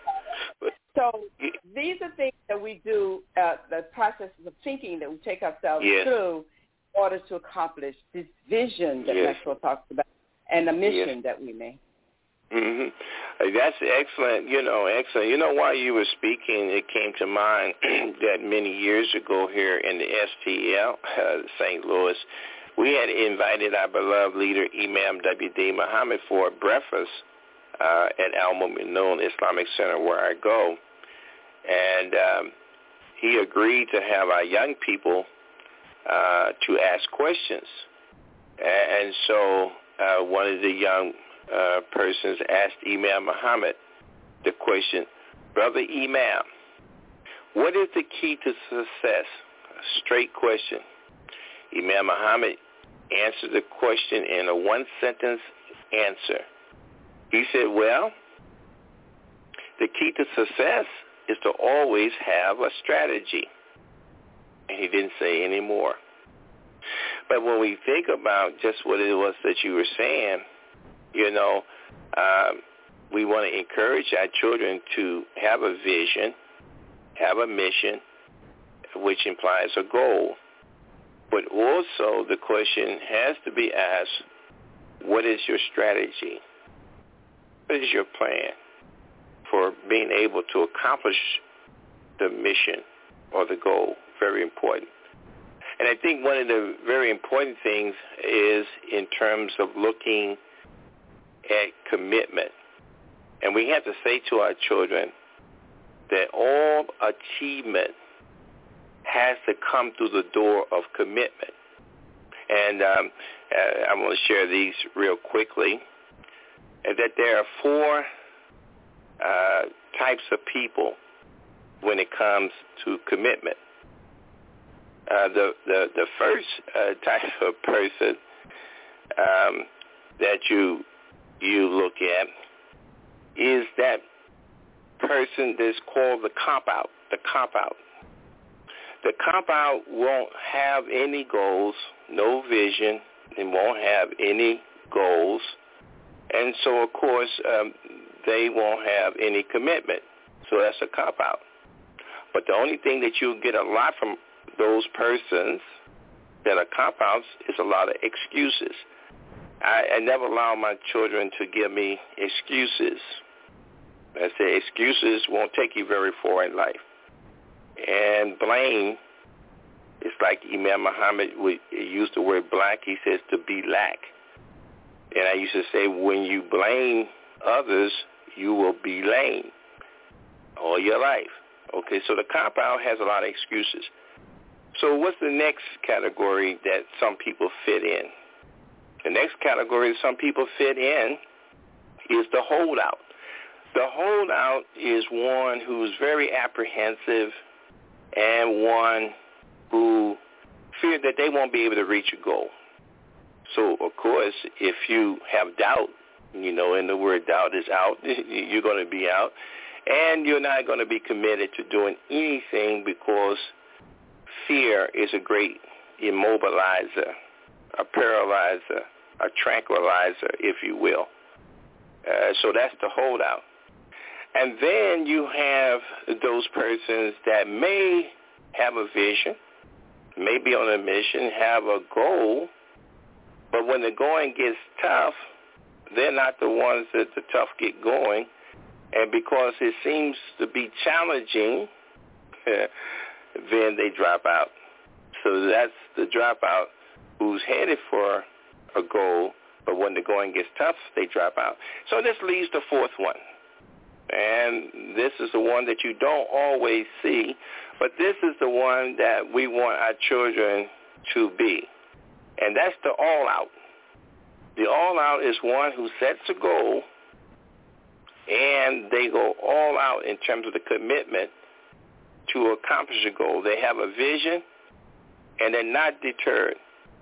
So these are things that we do, uh, the processes of thinking that we take ourselves yes. through in order to accomplish this vision that yes. Maxwell talks about and the mission yes. that we make. Mm-hmm. That's excellent. You know, excellent. You know, while you were speaking, it came to mind that many years ago here in the S T L, uh, Saint Louis, we had invited our beloved leader, Imam W D Muhammad, for a breakfast uh, at Al Mu'minun Islamic Center where I go. And um, he agreed to have our young people uh, to ask questions. And so uh, one of the young Uh, persons asked Imam Muhammad the question, Brother Imam, what is the key to success? A straight question. Imam Muhammad answered the question in a one-sentence answer. He said, well, the key to success is to always have a strategy. And he didn't say any more. But when we think about just what it was that you were saying, you know, um, we want to encourage our children to have a vision, have a mission, which implies a goal. But also the question has to be asked, what is your strategy? What is your plan for being able to accomplish the mission or the goal? Very important. And I think one of the very important things is in terms of looking at commitment. And we have to say to our children that all achievement has to come through the door of commitment. And um, uh, I'm going to share these real quickly. And that there are four uh, types of people when it comes to commitment. Uh, the, the, the first uh, type of person um, that you you look at is that person that's called the cop-out, the cop-out. The cop-out won't have any goals, no vision, and won't have any goals. And so, of course, um, they won't have any commitment. So that's a cop-out. But the only thing that you'll get a lot from those persons that are cop-outs is a lot of excuses. I, I never allow my children to give me excuses. I say excuses won't take you very far in life. And blame It's like Imam Muhammad would use the word black. He says to be lack. And I used to say, when you blame others, you will be lame all your life. Okay, so the cop-out has a lot of excuses. So what's the next category that some people fit in? The next category that some people fit in is the holdout. The holdout is one who's very apprehensive and one who fear that they won't be able to reach a goal. So, of course, if you have doubt, you know, and the word doubt is out, you're going to be out, and you're not going to be committed to doing anything because fear is a great immobilizer, a paralyzer, a tranquilizer, if you will. Uh, so that's the holdout. And then you have those persons that may have a vision, may be on a mission, have a goal, but when the going gets tough, they're not the ones that the tough get going. And because it seems to be challenging, then they drop out. So that's the dropout who's headed for a goal, but when the going gets tough, they drop out. So this leaves the fourth one. And this is the one that you don't always see, but this is the one that we want our children to be. And that's the all-out. The all-out is one who sets a goal, and they go all out in terms of the commitment to accomplish a goal. They have a vision, and they're not deterred.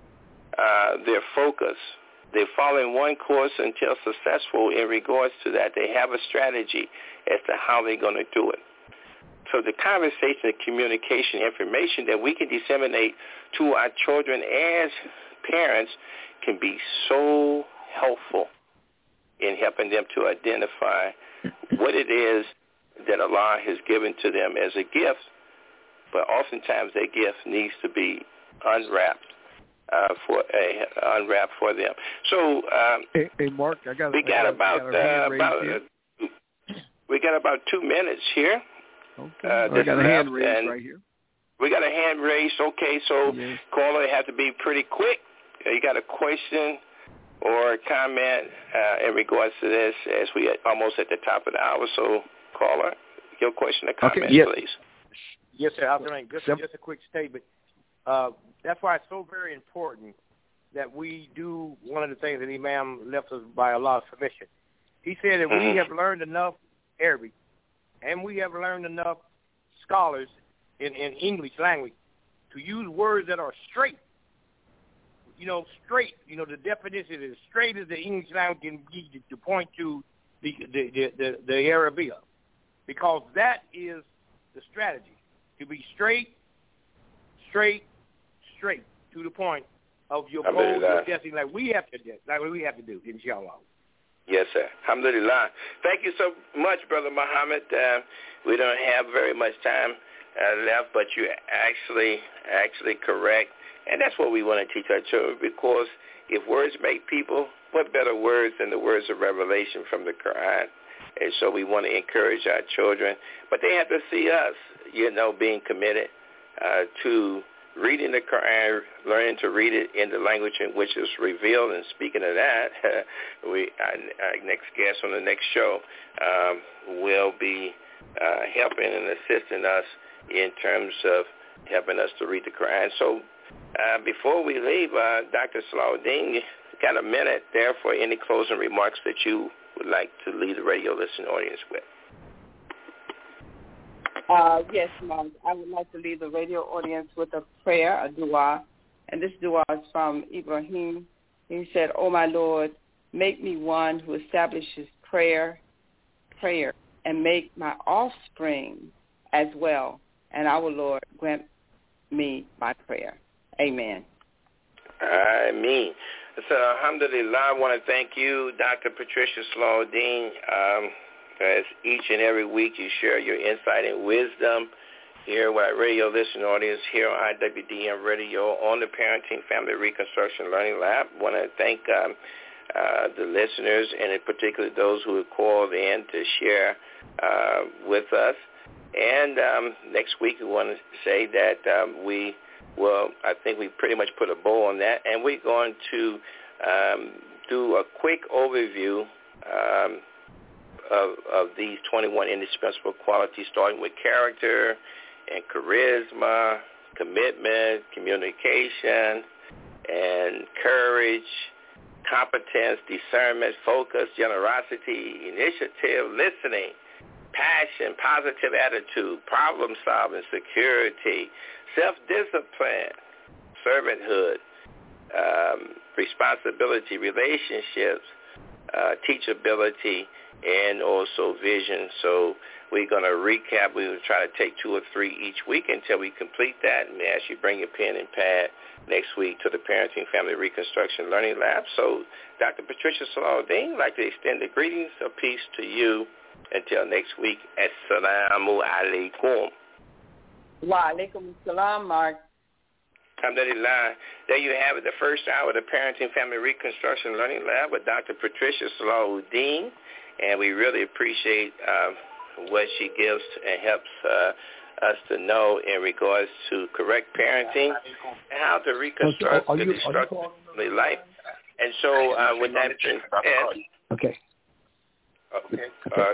Uh, they're focused. They're following one course until successful in regards to that. They have a strategy as to how they're going to do it. So the conversation, communication, information that we can disseminate to our children as parents can be so helpful in helping them to identify what it is that Allah has given to them as a gift, but oftentimes that gift needs to be unwrapped uh, for uh, unwrapped for them. So um, hey, hey, Mark, I got we got, I about got uh, about uh, we got about two minutes here. Okay, uh, I got a hand raised right here. We got a hand raised. Okay, so yes. Caller, you have to be pretty quick. You got a question or a comment uh, in regards to this as we are almost at the top of the hour. So, caller, your question or comment, okay, yes. please. Yes, sir. I'll make just, just a quick statement. Uh, that's why it's so very important that we do one of the things that Imam left us by Allah's permission. He said that mm-hmm. we have learned enough Arabic and we have learned enough scholars in, in English language to use words that are straight. You know, straight, you know, the definition is straight as the English language can be to, to point to the the, the, the the Arabia. Because that is the strategy, to be straight, straight, straight, to the point of your goal, your destiny, like we have to do, like we have to do, inshallah. Yes, sir. Alhamdulillah. Thank you so much, Brother Muhammad. Uh, we don't have very much time uh, left, but you're actually, actually correct. And that's what we want to teach our children, because if words make people, what better words than the words of revelation from the Quran? And so we want to encourage our children. But they have to see us, you know, being committed uh, to reading the Quran, learning to read it in the language in which it's revealed. And speaking of that, we our, our next guest on the next show um, will be uh, helping and assisting us in terms of helping us to read the Quran. So uh, before we leave, uh, Doctor Salahuddin, got a minute there for any closing remarks that you would like to leave the radio listening audience with. Uh, yes, Mom. I would like to leave the radio audience with a prayer, a dua. And this dua is from Ibrahim. He said, "Oh, my Lord, make me one who establishes prayer, prayer, and make my offspring as well. And our Lord grant me my prayer." Amen. Ameen. So, alhamdulillah, I want to thank you, Doctor Patricia Salahuddin. Um, as each and every week you share your insight and wisdom here with our radio listening audience here on I W D M Radio on the Parenting Family Reconstruction Learning Lab. I want to thank um, uh, the listeners, and in particular those who have called in to share uh, with us. And um, next week we want to say that um, we well, I think we pretty much put a bow on that, and we're going to um, do a quick overview um, of, of these twenty-one indispensable qualities, starting with character and charisma, commitment, communication, and courage, competence, discernment, focus, generosity, initiative, listening, passion, positive attitude, problem-solving, security, self-discipline, servanthood, um, responsibility, relationships, uh, teachability, and also vision. So we're going to recap. We will try to take two or three each week until we complete that. And we ask you bring your pen and pad next week to the Parenting Family Reconstruction Learning Lab. So Doctor Patricia Salahuddin, I'd like to extend the greetings of peace to you. Until next week, Assalamu alaikum. Wa alaikum salam, Mark. Alhamdulillah. There you have it, the first hour of the Parenting Family Reconstruction Learning Lab with Doctor Patricia Salahuddin. And we really appreciate uh, what she gives and helps uh, us to know in regards to correct parenting and how to reconstruct are you, the destructive family life. And so uh, with that being said, okay. Okay. Uh,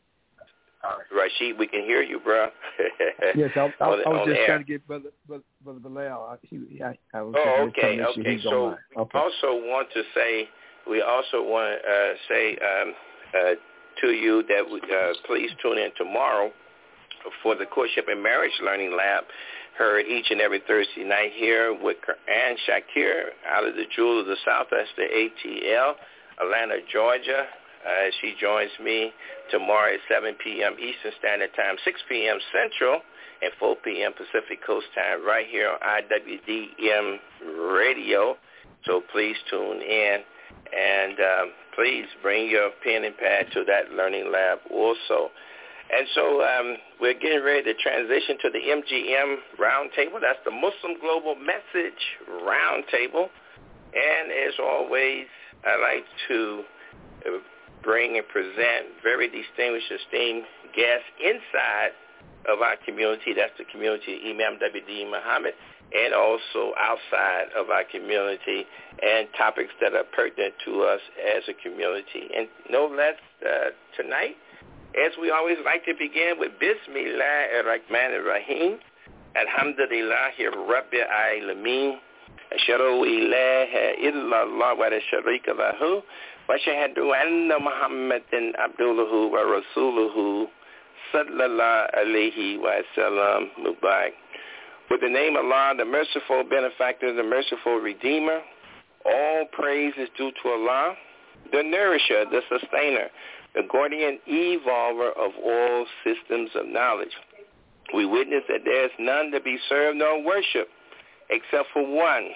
Rashid, we can hear you, bro. Yes, I, I, on, I was just air. trying to get Brother Brother, brother Bilal. I, he, I, I was oh, just okay, sure okay. So we okay. also want to say, we also want to uh, say um, uh, to you that we, uh, please tune in tomorrow for the Courtship and Marriage Learning Lab, heard each and every Thursday night here with Ann Shakir out of the Jewel of the South. That's the A T L, Atlanta, Georgia. Uh, she joins me tomorrow at seven p.m. Eastern Standard Time, six p.m. Central, and four p.m. Pacific Coast Time right here on I W D M Radio. So please tune in, and um, please bring your pen and pad to that learning lab also. And so um, we're getting ready to transition to the M G M Roundtable. That's the Muslim Global Message Roundtable. And as always, I like to uh, bring and present very distinguished, esteemed guests inside of our community. That's the community of Imam W D Muhammad, and also outside of our community, and topics that are pertinent to us as a community. And no less uh, tonight, as we always like to begin with Bismillah ar-Rahman ar-Rahim, Alhamdulillahi Rabbil Alameen, Ashhadu ilaha illallah wa la sharika lahu, وَشَهَدُوا أَنَّ مُحَمَّدًا عَبْدُهُ وَرَسُولُهُ sallallahu alayhi wa sallam mubarak. With the name of Allah, the merciful benefactor, the merciful redeemer, all praise is due to Allah, the nourisher, the sustainer, the guardian evolver of all systems of knowledge. We witness that there is none to be served nor worshipped except for one,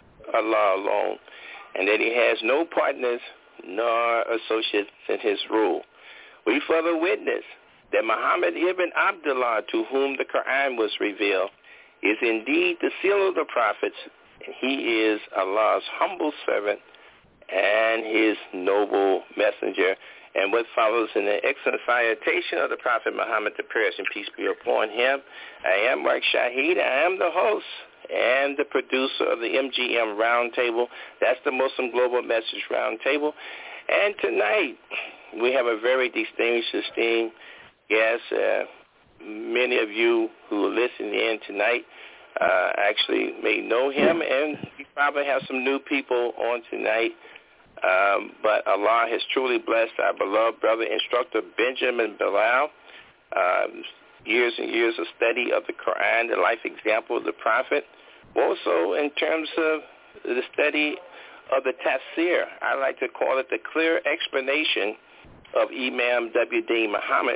Allah alone, and that he has no partners nor associates in his rule. We further witness that Muhammad ibn Abdullah, to whom the Quran was revealed, is indeed the seal of the prophets, and he is Allah's humble servant and his noble messenger. And what follows in the excellent salutation of the Prophet Muhammad, the prayers and peace be upon him. I am Mark Shahid. I am the host and the producer of the M G M Roundtable. That's the Muslim Global Message Roundtable. And tonight, we have a very distinguished, esteemed guest. Uh, many of you who are listening in tonight uh, actually may know him, and we probably have some new people on tonight. Um, but Allah has truly blessed our beloved brother, instructor Benjamin Bilal. Um, years and years of study of the Quran, the life example of the Prophet. Also in terms of the study of the tafsir, I like to call it the clear explanation of Imam W D Muhammad.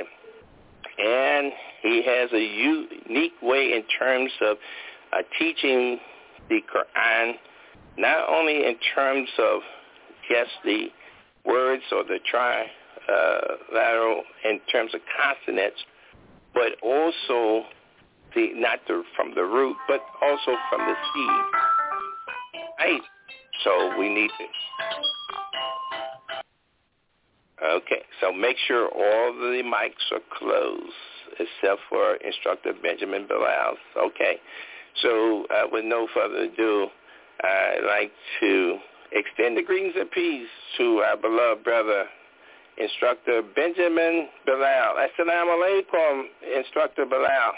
And he has a unique way in terms of uh, teaching the Quran, not only in terms of just the words or the trilateral uh, in terms of consonants, but also the not the, from the root, but also from the seed. Right? So we need to. Okay, so make sure all the mics are closed except for instructor Benjamin Bilal. Okay, So uh, with no further ado, I'd like to extend the greetings of peace to our beloved brother, Instructor Benjamin Bilal. Assalamu alaikum, Instructor Bilal.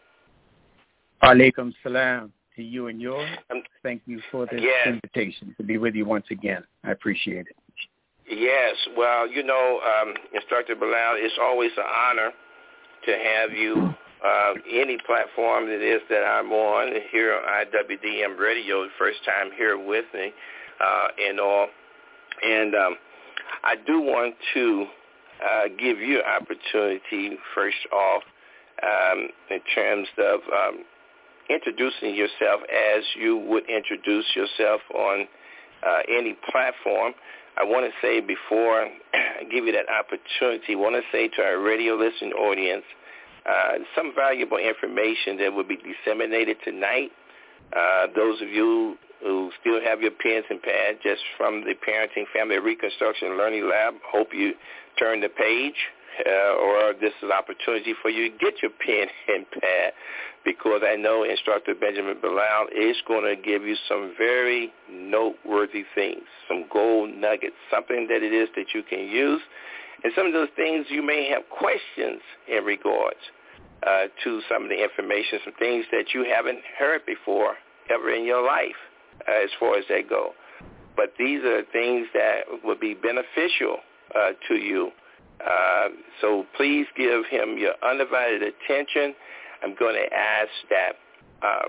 Alaikum salam to you and yours. Um, Thank you for this yes. invitation to be with you once again. I appreciate it. Yes. Well, you know, um, Instructor Bilal, it's always an honor to have you uh, any platform that is that I'm on here on I W D M Radio, the first time here with me uh, and all. And um, I do want to uh, give you an opportunity, first off, um, in terms of um, introducing yourself as you would introduce yourself on uh, any platform. I want to say before I give you that opportunity, I want to say to our radio listening audience, uh, some valuable information that will be disseminated tonight. Uh, those of you who still have your pens and pads just from the Parenting, Family Reconstruction Learning Lab, hope you turn the page, uh, or this is an opportunity for you to get your pen and pad, because I know Instructor Benjamin Bilal is going to give you some very noteworthy things, some gold nuggets, something that it is that you can use, and some of those things you may have questions in regards uh, to some of the information, some things that you haven't heard before ever in your life uh, as far as they go. But these are things that would be beneficial uh, to you. Uh, so please give him your undivided attention. I'm going to ask that uh,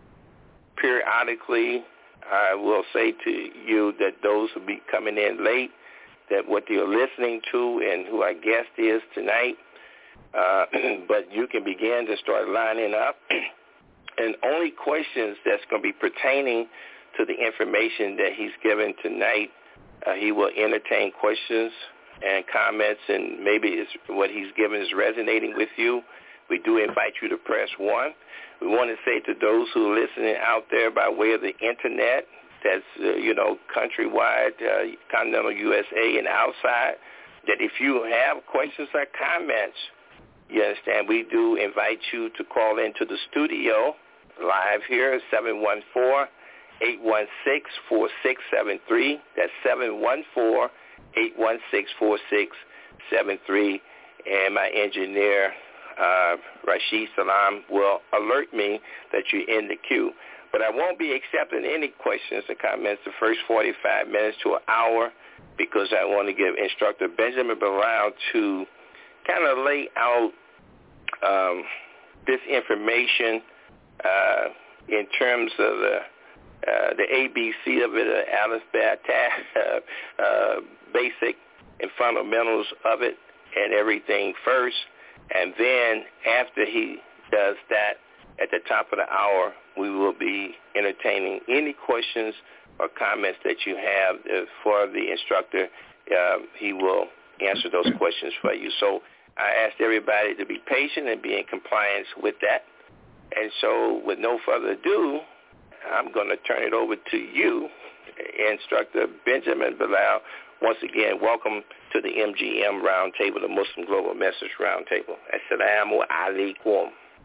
periodically I will say to you that those who be coming in late, that what you're listening to and who our guest is tonight, uh, but you can begin to start lining up. And only questions that's going to be pertaining to the information that he's given tonight, uh, he will entertain questions and comments, and maybe it's what he's given is resonating with you. We do invite you to press one. We want to say to those who are listening out there by way of the Internet, that's, uh, you know, countrywide, uh, continental U S A and outside, that if you have questions or comments, you understand, we do invite you to call into the studio live here, seven one four, eight one six, four six seven three. That's seven one four, eight one six, four six seven three. And my engineer, uh, Rashid Salam, will alert me that you're in the queue. But I won't be accepting any questions or comments the first forty-five minutes to an hour, because I want to give Instructor Benjamin Bilal to kind of lay out um, this information uh, in terms of the uh, the A B C of it, uh, alphabet, uh, uh, basic and fundamentals of it and everything first. And then after he does that, at the top of the hour, we will be entertaining any questions or comments that you have uh, for the instructor. Uh, he will answer those questions for you. So I asked everybody to be patient and be in compliance with that. And so with no further ado, I'm going to turn it over to you, Instructor Benjamin Bilal. Once again, welcome to the M G M Roundtable, the Muslim Global Message Roundtable. Assalamu alaikum.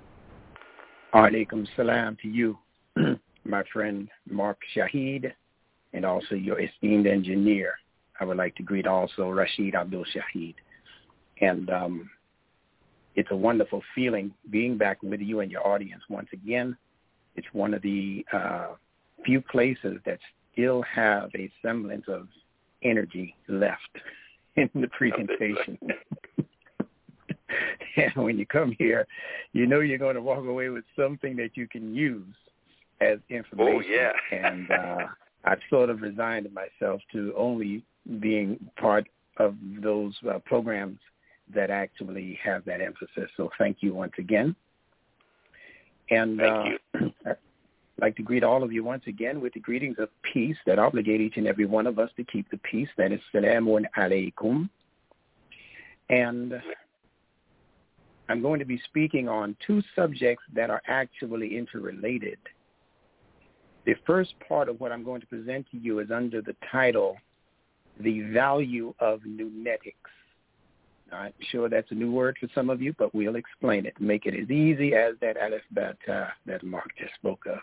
Alaikum salam to you, my friend Mark Shahid, and also your esteemed engineer. I would like to greet also Rashid Abdul Shahid. And um, it's a wonderful feeling being back with you and your audience once again. It's one of the uh, few places that still have a semblance of energy left in the presentation. And when you come here, you know you're going to walk away with something that you can use as information. Oh, yeah. And uh, I've sort of resigned myself to only being part of those uh, programs that actually have that emphasis. So thank you once again. And thank uh, you. I'd like to greet all of you once again with the greetings of peace that obligate each and every one of us to keep the peace. That is Salamun Alaikum. And I'm going to be speaking on two subjects that are actually interrelated. The first part of what I'm going to present to you is under the title, The Value of Nunetics. I'm sure that's a new word for some of you, but we'll explain it. Make it as easy as that alphabet uh, that Mark just spoke of.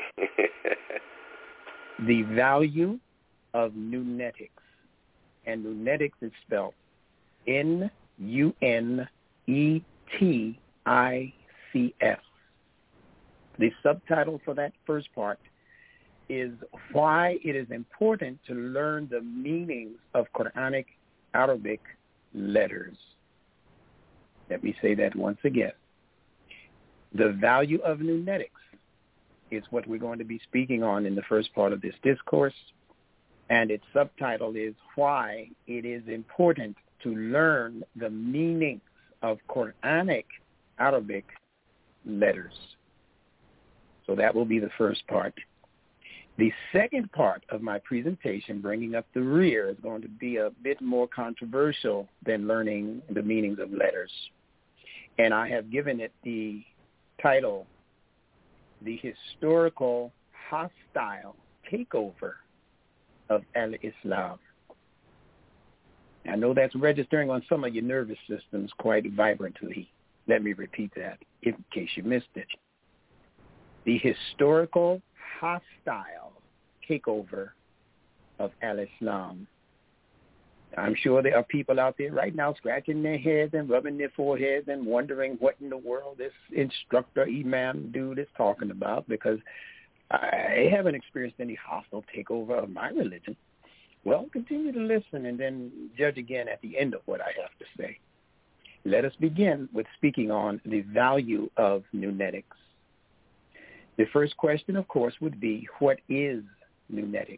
The value of Nunetics. And Nunetics is spelled N U N E T I C S. The subtitle for that first part is why it is important to learn the meanings of Quranic Arabic letters. Let me say that once again. The value of Nunetics is what we're going to be speaking on in the first part of this discourse, and its subtitle is why it is important to learn the meanings of Quranic Arabic letters. So that will be the first part. The second part of my presentation, bringing up the rear, is going to be a bit more controversial than learning the meanings of letters. And I have given it the title, The Historical Hostile Takeover of Al-Islam. I know that's registering on some of your nervous systems quite vibrantly. Let me repeat that in case you missed it. The Historical Hostile Takeover of Al-Islam. I'm sure there are people out there right now scratching their heads and rubbing their foreheads and wondering what in the world this instructor, imam dude is talking about, because I haven't experienced any hostile takeover of my religion. Well, continue to listen and then judge again at the end of what I have to say. Let us begin with speaking on the value of Nunetics. The first question, of course, would be, what is Nunetics?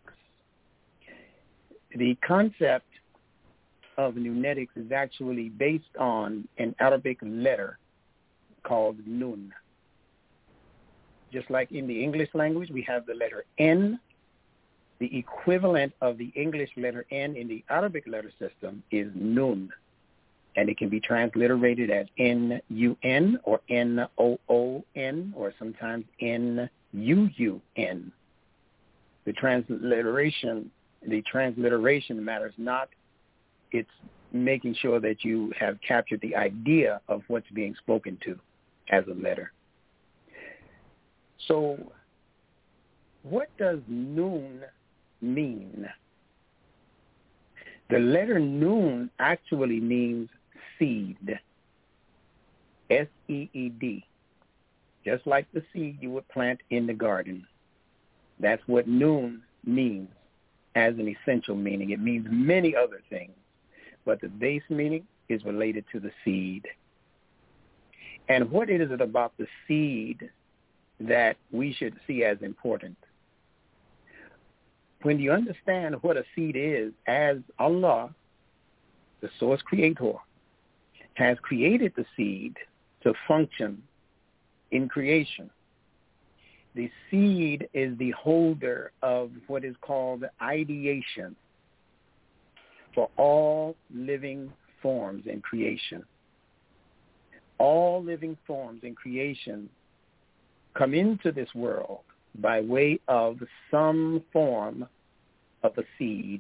The concept of Nunetics is actually based on an Arabic letter called Nun. Just like in the English language, we have the letter N. The equivalent of the English letter N in the Arabic letter system is Nun, and it can be transliterated as N U N or N O O N or sometimes N U U N. The transliteration, the transliteration matters not. It's making sure that you have captured the idea of what's being spoken to as a letter. So what does Nun mean? The letter Nun actually means seed, S E E D, just like the seed you would plant in the garden. That's what Nun means as an essential meaning. It means many other things, but the base meaning is related to the seed. And what is it about the seed that we should see as important? When you understand what a seed is, as Allah, the source creator, has created the seed to function in creation, the seed is the holder of what is called ideation for all living forms in creation. All living forms in creation come into this world by way of some form of a seed.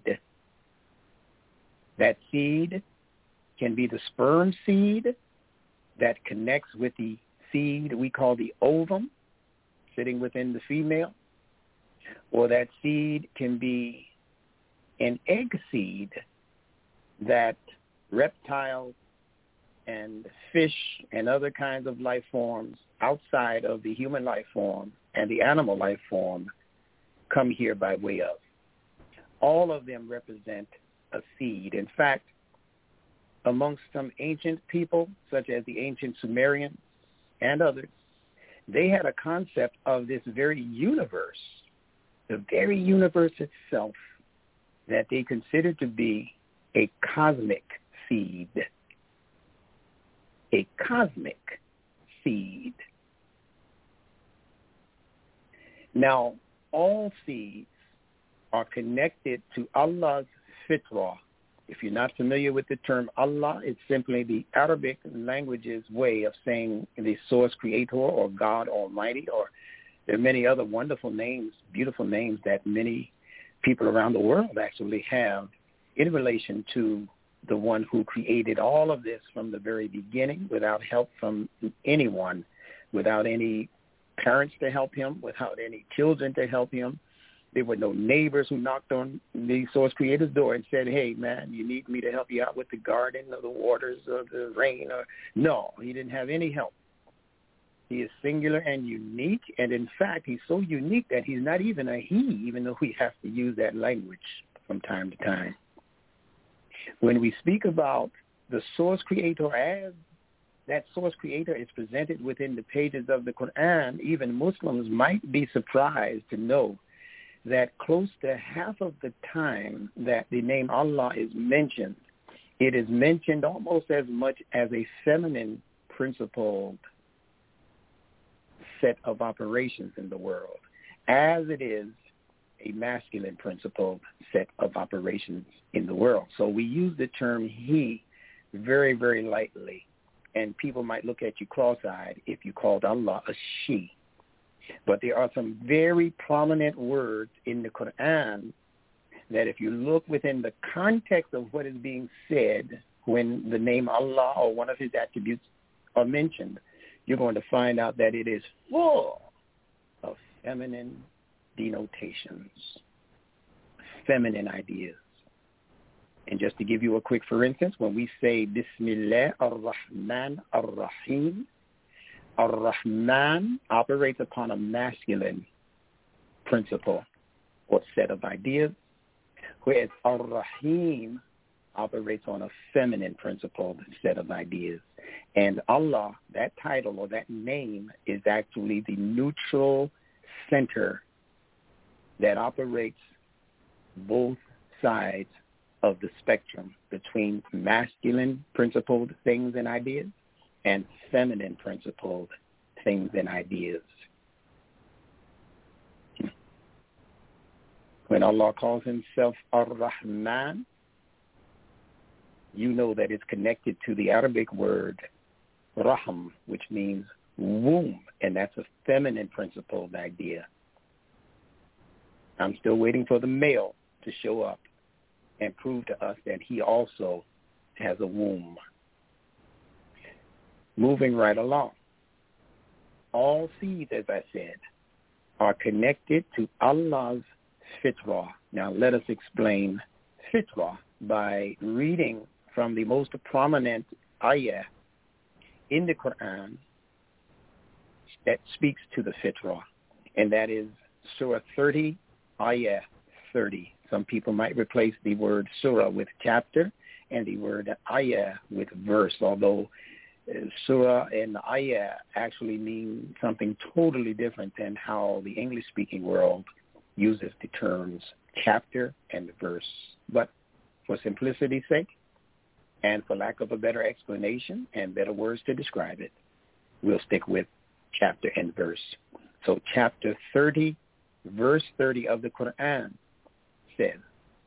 That seed can be the sperm seed that connects with the seed we call the ovum sitting within the female, or that seed can be an egg seed that reptiles and fish and other kinds of life forms outside of the human life form and the animal life form come here by way of. All of them represent a seed. In fact, amongst some ancient people, such as the ancient Sumerians and others, they had a concept of this very universe, the very universe itself, that they considered to be a cosmic seed. A cosmic seed. Now, all seeds are connected to Allah's fitrah. If you're not familiar with the term Allah, it's simply the Arabic language's way of saying the source creator or God Almighty, or there are many other wonderful names, beautiful names that many people around the world actually have in relation to the one who created all of this from the very beginning without help from anyone, without any parents to help him, without any children to help him. There were no neighbors who knocked on the source creator's door and said, hey, man, you need me to help you out with the garden or the waters or the rain. Or No, he didn't have any help. He is singular and unique, and in fact, he's so unique that he's not even a he, even though we have to use that language from time to time. When we speak about the source creator as that source creator is presented within the pages of the Quran, even Muslims might be surprised to know that close to half of the time that the name Allah is mentioned, it is mentioned almost as much as a feminine principled set of operations in the world as it is a masculine principled set of operations in the world. So we use the term he very, very lightly, and people might look at you cross-eyed if you called Allah a she. But there are some very prominent words in the Quran that if you look within the context of what is being said when the name Allah or one of his attributes are mentioned, you're going to find out that it is full of feminine denotations, feminine ideas. And just to give you a quick for instance, when we say Bismillah ar-Rahman ar-Rahim, Ar-Rahman operates upon a masculine principle or set of ideas, whereas Ar-Rahim operates on a feminine principle set of ideas. And Allah, that title or that name, is actually the neutral center that operates both sides of the spectrum between masculine principled things and ideas and feminine principled things and ideas. When Allah calls himself Ar-Rahman, you know that it's connected to the Arabic word Rahm, which means womb, and that's a feminine principled idea. I'm still waiting for the male to show up and prove to us that he also has a womb. Moving right along. All seeds, as I said, are connected to Allah's fitrah. Now let us explain fitrah by reading from the most prominent ayah in the Quran that speaks to the fitrah, and that is Surah thirty, ayah thirty. Some people might replace the word surah with chapter and the word ayah with verse, although surah and ayah actually mean something totally different than how the English-speaking world uses the terms chapter and verse. But for simplicity's sake, and for lack of a better explanation and better words to describe it, we'll stick with chapter and verse. So chapter thirty, verse thirty of the Quran says,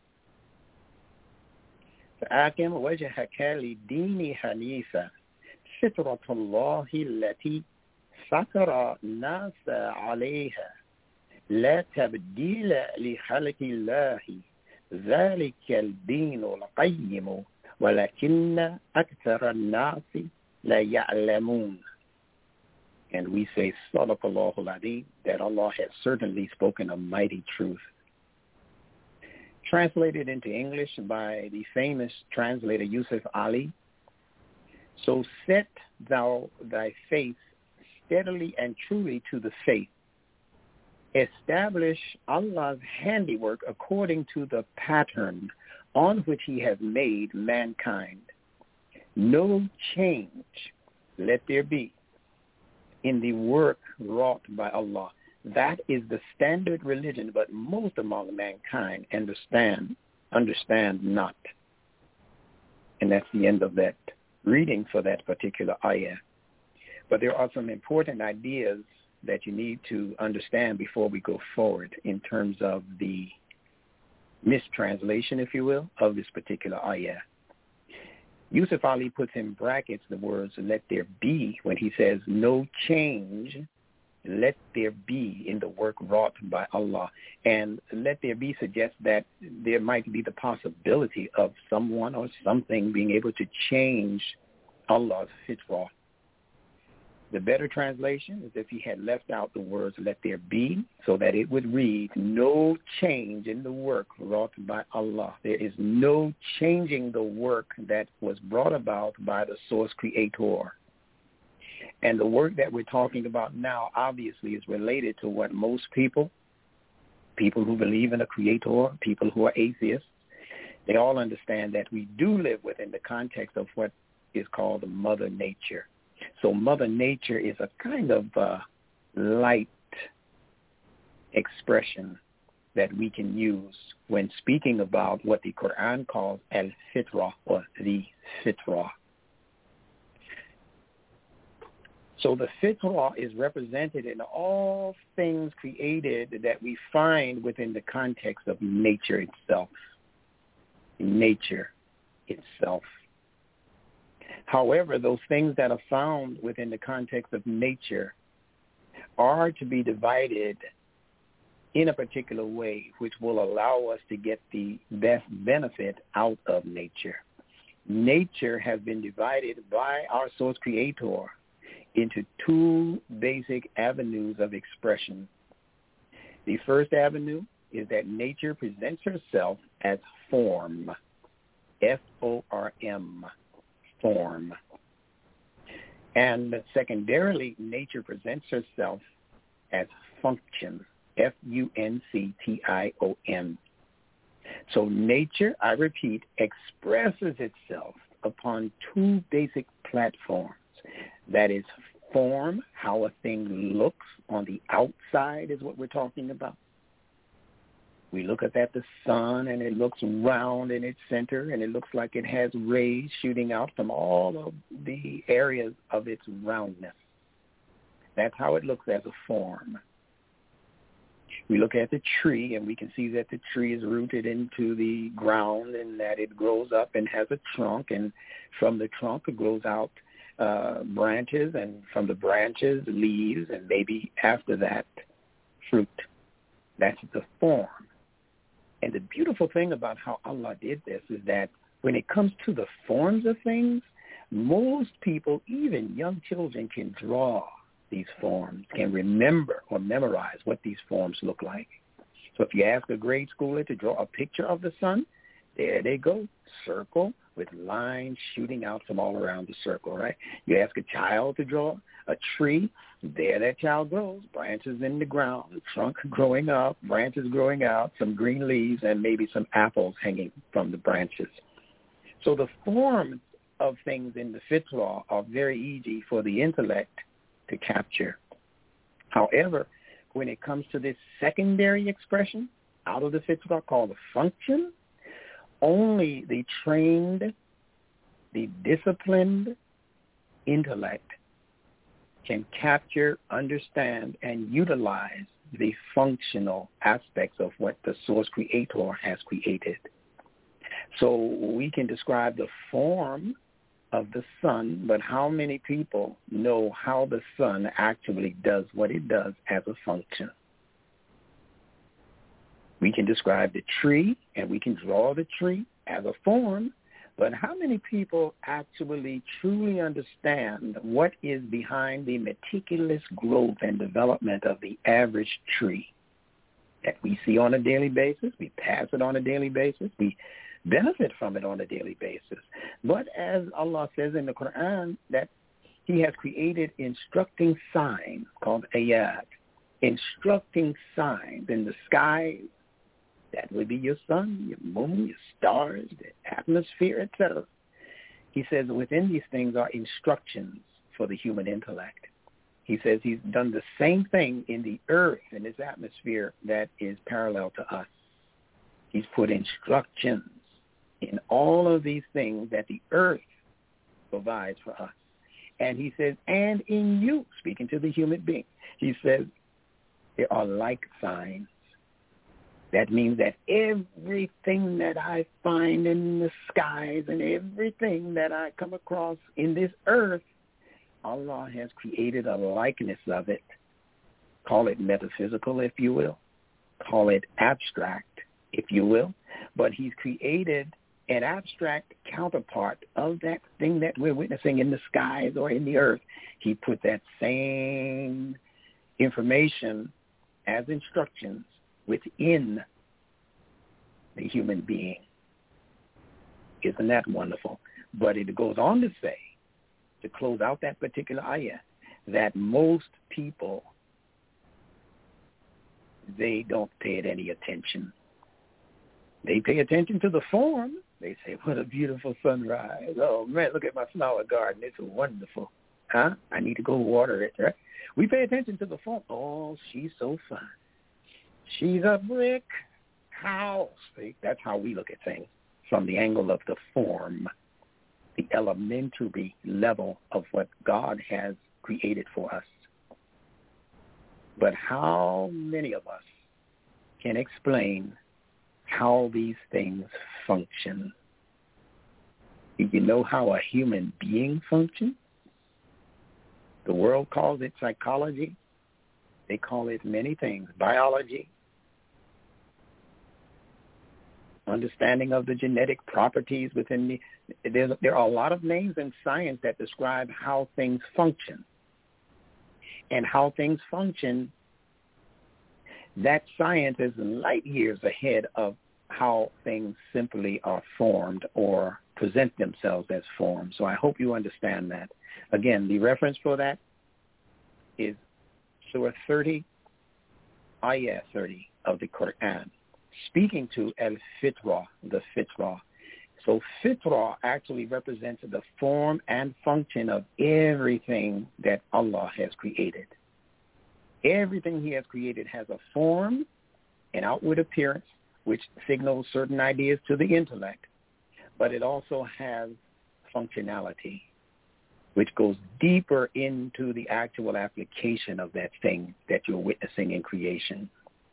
فَأَقِمْ وَجْهَكَ لِدِينِ حَنِيفًا فِطْرَةَ اللَّهِ الَّتِي فَطَرَ النَّاسَ عَلَيْهَا لَا تَبْدِيلَ لِخَلْقِ اللَّهِ ذَلِكَ الدِّينُ الْقَيِّمُ وَلَكِنَّ أَكْثَرَ النَّاسِ لَا يَعْلَمُونَ. And we say, Sadaqallahu al-Azim, that Allah has certainly spoken a mighty truth. Translated into English by the famous translator Yusuf Ali. So set thou thy face steadily and truly to the faith. Establish Allah's handiwork according to the pattern on which he has made mankind. No change let there be in the work wrought by Allah. That is the standard religion, but most among mankind understand, understand not. And that's the end of that reading for that particular ayah. But there are some important ideas that you need to understand before we go forward in terms of the mistranslation, if you will, of this particular ayah. Yusuf Ali puts in brackets the words "let there be" when he says no change let there be in the work wrought by Allah. And let there be suggests that there might be the possibility of someone or something being able to change Allah's fitrah. The better translation is if he had left out the words let there be, so that it would read, no change in the work wrought by Allah. There is no changing the work that was brought about by the source creator. And the work that we're talking about now obviously is related to what most people, people who believe in a creator, people who are atheists, they all understand that we do live within the context of what is called Mother Nature. So Mother Nature is a kind of uh, light expression that we can use when speaking about what the Quran calls al-fitrah, or the fitrah. So the fitrah is represented in all things created that we find within the context of nature itself. Nature itself. However, those things that are found within the context of nature are to be divided in a particular way, which will allow us to get the best benefit out of nature. Nature has been divided by our source creator into two basic avenues of expression. The first avenue is that nature presents herself as form, F O R M, form. And secondarily, nature presents herself as function, F U N C T I O N. So nature, I repeat, expresses itself upon two basic platforms. That is form, how a thing looks on the outside is what we're talking about. We look at that, the sun, and it looks round in its center, and it looks like it has rays shooting out from all of the areas of its roundness. That's how it looks as a form. We look at the tree, and we can see that the tree is rooted into the ground and that it grows up and has a trunk, and from the trunk it grows out uh, branches, and from the branches, leaves, and maybe after that, fruit. That's the form. And the beautiful thing about how Allah did this is that when it comes to the forms of things, most people, even young children, can draw these forms, can remember or memorize what these forms look like. So if you ask a grade schooler to draw a picture of the sun, there they go, circle with lines shooting out from all around the circle, right? You ask a child to draw a tree, there that child grows, branches in the ground, trunk growing up, branches growing out, some green leaves, and maybe some apples hanging from the branches. So the forms of things in the fitrah are very easy for the intellect to capture. However, when it comes to this secondary expression out of the fitrah called the function, only the trained, the disciplined intellect can capture, understand, and utilize the functional aspects of what the source creator has created. So we can describe the form of the sun, but how many people know how the sun actually does what it does as a function? We can describe the tree, and we can draw the tree as a form, but how many people actually truly understand what is behind the meticulous growth and development of the average tree that we see on a daily basis? We pass it on a daily basis. We benefit from it on a daily basis. But as Allah says in the Quran, that he has created instructing signs called ayat, instructing signs in the skies. That would be your sun, your moon, your stars, the atmosphere, et cetera. He says within these things are instructions for the human intellect. He says he's done the same thing in the earth, in this atmosphere that is parallel to us. He's put instructions in all of these things that the earth provides for us. And he says, and in you, speaking to the human being, he says, there are like signs. That means that everything that I find in the skies and everything that I come across in this earth, Allah has created a likeness of it call it metaphysical, if you will, call it abstract, if you will, but he's created an abstract counterpart of that thing that we're witnessing in the skies or in the earth. He put that same information as instructions within the human being. Isn't that wonderful? But it goes on to say, to close out that particular ayah, that most people, they don't pay it any attention. They pay attention to the form. They say, what a beautiful sunrise. Oh, man, look at my flower garden. It's wonderful. Huh? I need to go water it, right? We pay attention to the form. Oh, she's so fine. She's a brick house. See, that's how we look at things, from the angle of the form, the elementary level of what God has created for us. But how many of us can explain how these things function? Do you know how a human being functions? The world calls it psychology. They call it many things. Biology. Understanding of the genetic properties within the... There, there are a lot of names in science that describe how things function. And how things function, that science is light years ahead of how things simply are formed or present themselves as formed. So I hope you understand that. Again, the reference for that is Surah thirty, Ayah thirty of the Quran, speaking to al-fitra, the fitra. So fitra actually represents the form and function of everything that Allah has created. Everything he has created has a form, an outward appearance, which signals certain ideas to the intellect, but it also has functionality, which goes deeper into the actual application of that thing that you're witnessing in creation.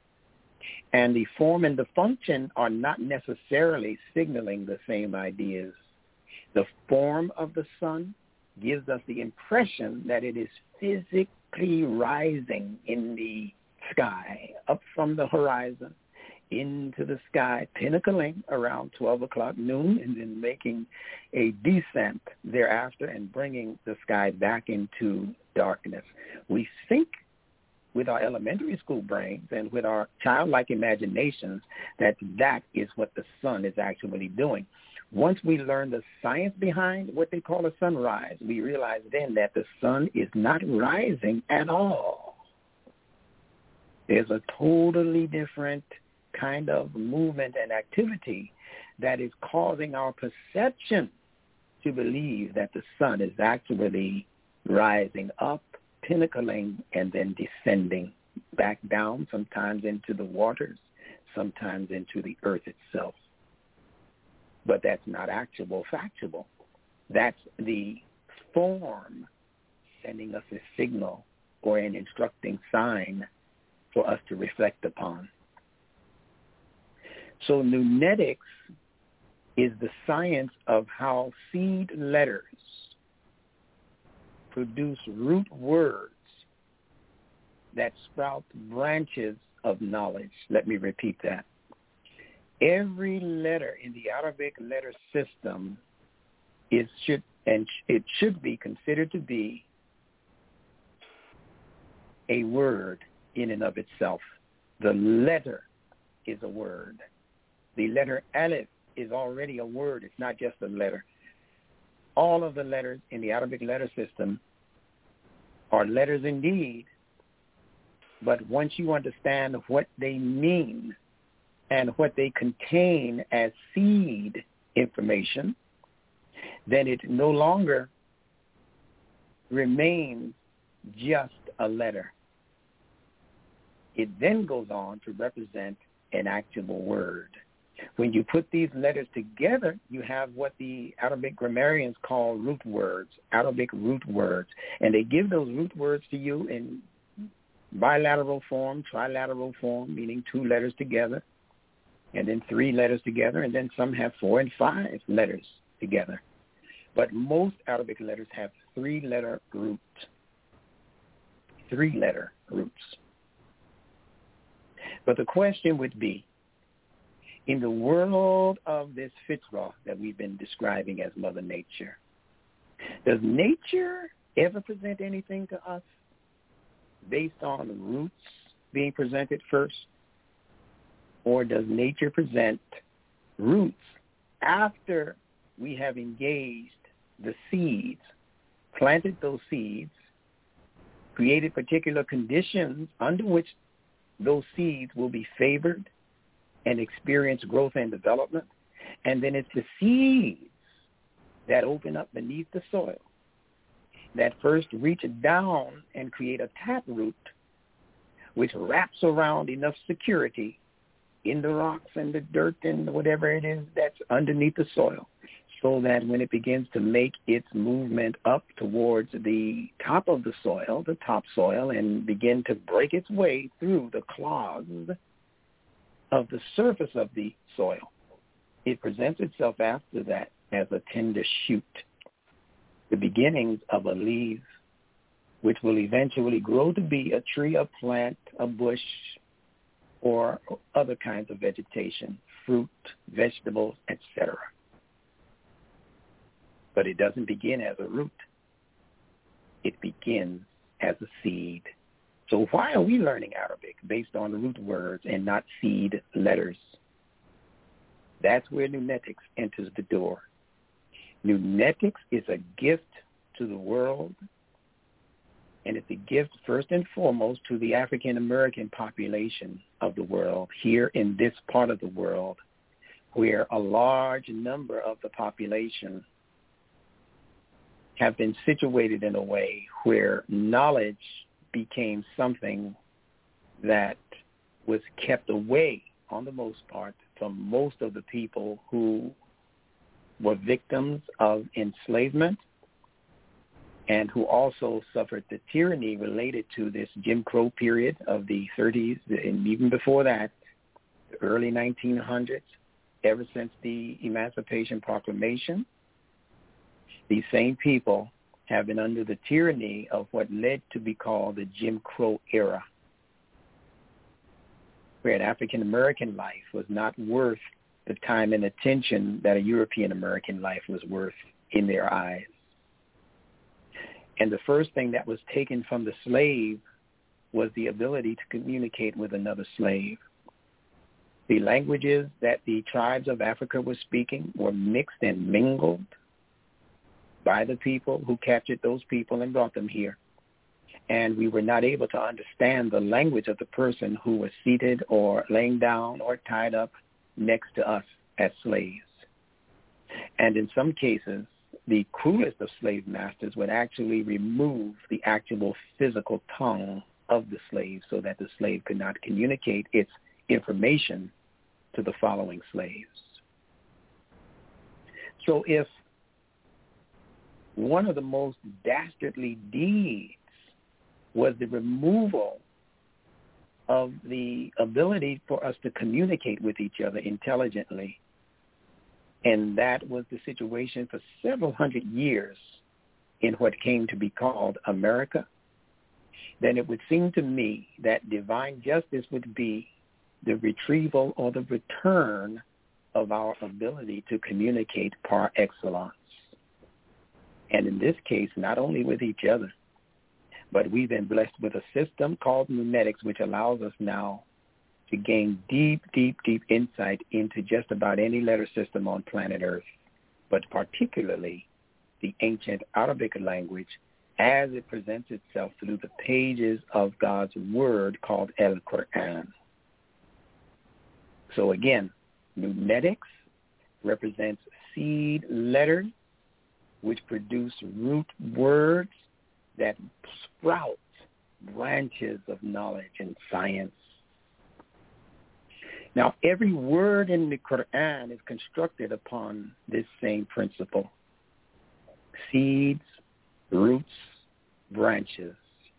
And the form and the function are not necessarily signaling the same ideas. The form of the sun gives us the impression that it is physically rising in the sky, up from the horizon, into the sky, pinnacling around twelve o'clock noon, and then making a descent thereafter and bringing the sky back into darkness. We think with our elementary school brains and with our childlike imaginations that that is what the sun is actually doing. Once we learn the science behind what they call a sunrise, we realize then that the sun is not rising at all. There's a totally different kind of movement and activity that is causing our perception to believe that the sun is actually rising up, pinnacling, and then descending back down, sometimes into the waters, sometimes into the earth itself. But that's not actual, factual. That's the form sending us a signal or an instructing sign for us to reflect upon. So Nunetics is the science of how seed letters produce root words that sprout branches of knowledge. Let me repeat that. Every letter in the Arabic letter system is should and it should be considered to be a word in and of itself. The letter is a word. The letter Alif is already a word. It's not just a letter. All of the letters in the Arabic letter system are letters indeed, but once you understand what they mean and what they contain as seed information, then it no longer remains just a letter. It then goes on to represent an actual word. When you put these letters together, you have what the Arabic grammarians call root words, Arabic root words. And they give those root words to you in bilateral form, trilateral form, meaning two letters together, and then three letters together, and then some have four and five letters together. But most Arabic letters have three-letter roots, three-letter roots. But the question would be, in the world of this fitrah that we've been describing as Mother Nature, does nature ever present anything to us based on the roots being presented first? Or does nature present roots after we have engaged the seeds, planted those seeds, created particular conditions under which those seeds will be favored and experience growth and development, and then it's the seeds that open up beneath the soil that first reach down and create a taproot which wraps around enough security in the rocks and the dirt and whatever it is that's underneath the soil, so that when it begins to make its movement up towards the top of the soil, the topsoil, and begin to break its way through the clogs of the surface of the soil, it presents itself after that as a tender shoot, the beginnings of a leaf, which will eventually grow to be a tree, a plant, a bush, or other kinds of vegetation, fruit, vegetables, et cetera. But it doesn't begin as a root. It begins as a seed. So why are we learning Arabic based on root words and not seed letters? That's where Nunetics enters the door. Nunetics is a gift to the world, and it's a gift first and foremost to the African-American population of the world here in this part of the world, where a large number of the population have been situated in a way where knowledge became something that was kept away, on the most part, from most of the people who were victims of enslavement and who also suffered the tyranny related to this Jim Crow period of the thirties, and even before that, the early nineteen hundreds, ever since the Emancipation Proclamation. These same people have been under the tyranny of what led to be called the Jim Crow era, where an African-American life was not worth the time and attention that a European-American life was worth in their eyes. And the first thing that was taken from the slave was the ability to communicate with another slave. The languages that the tribes of Africa were speaking were mixed and mingled by the people who captured those people and brought them here. And we were not able to understand the language of the person who was seated or laying down or tied up next to us as slaves. And in some cases, the cruelest of slave masters would actually remove the actual physical tongue of the slave so that the slave could not communicate its information to the following slaves. So if one of the most dastardly deeds was the removal of the ability for us to communicate with each other intelligently, and that was the situation for several hundred years in what came to be called America, then it would seem to me that divine justice would be the retrieval or the return of our ability to communicate par excellence. And in this case, not only with each other, but we've been blessed with a system called Nunetics, which allows us now to gain deep, deep, deep insight into just about any letter system on planet Earth, but particularly the ancient Arabic language as it presents itself through the pages of God's Word called El Quran. So again, Nunetics represents seed letters which produce root words that sprout branches of knowledge and science. Now, every word in the Quran is constructed upon this same principle: seeds, roots, branches.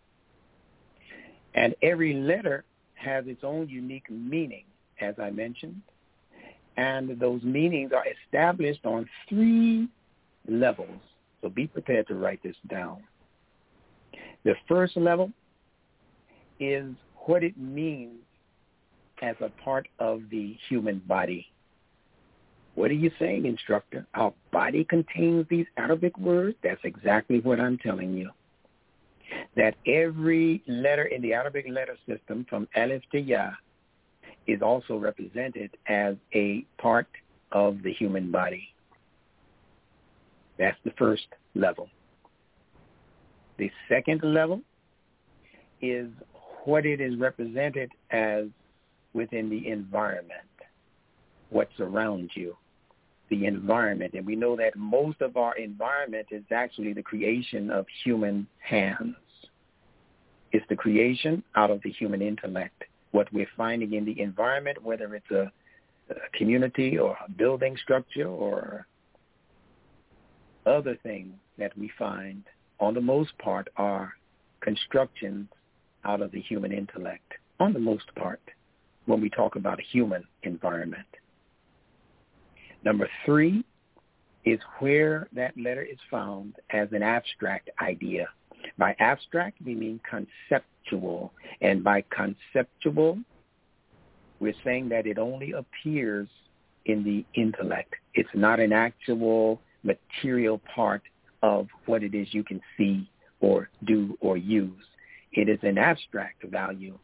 And every letter has its own unique meaning, as I mentioned, and those meanings are established on three levels. So be prepared to write this down. The first level is what it means as a part of the human body. What are you saying, instructor? Our body contains these Arabic words? That's exactly what I'm telling you. That every letter in the Arabic letter system from Alif to Ya is also represented as a part of the human body. That's the first level. The second level is what it is represented as within the environment, what's around you, the environment. And we know that most of our environment is actually the creation of human hands. It's the creation out of the human intellect. What we're finding in the environment, whether it's a, a community or a building structure or other things that we find, on the most part, are constructions out of the human intellect, on the most part, when we talk about a human environment. Number three is where that letter is found as an abstract idea. By abstract, we mean conceptual. And by conceptual, we're saying that it only appears in the intellect. It's not an actual material part of what it is you can see or do or use. It is an abstract value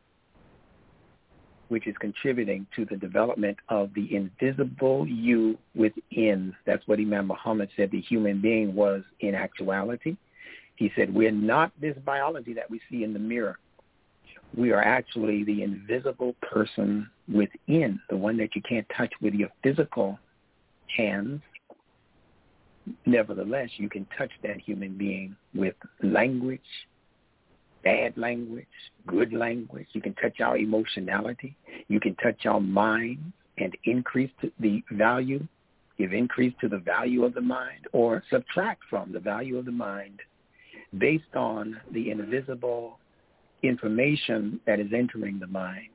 which is contributing to the development of the invisible you within. That's what Imam Muhammad said the human being was in actuality. He said, we're not this biology that we see in the mirror. We are actually the invisible person within, the one that you can't touch with your physical hands. Nevertheless, you can touch that human being with language, bad language, good language. You can touch our emotionality. You can touch our mind and increase the value, give increase to the value of the mind, or subtract from the value of the mind based on the invisible information that is entering the mind.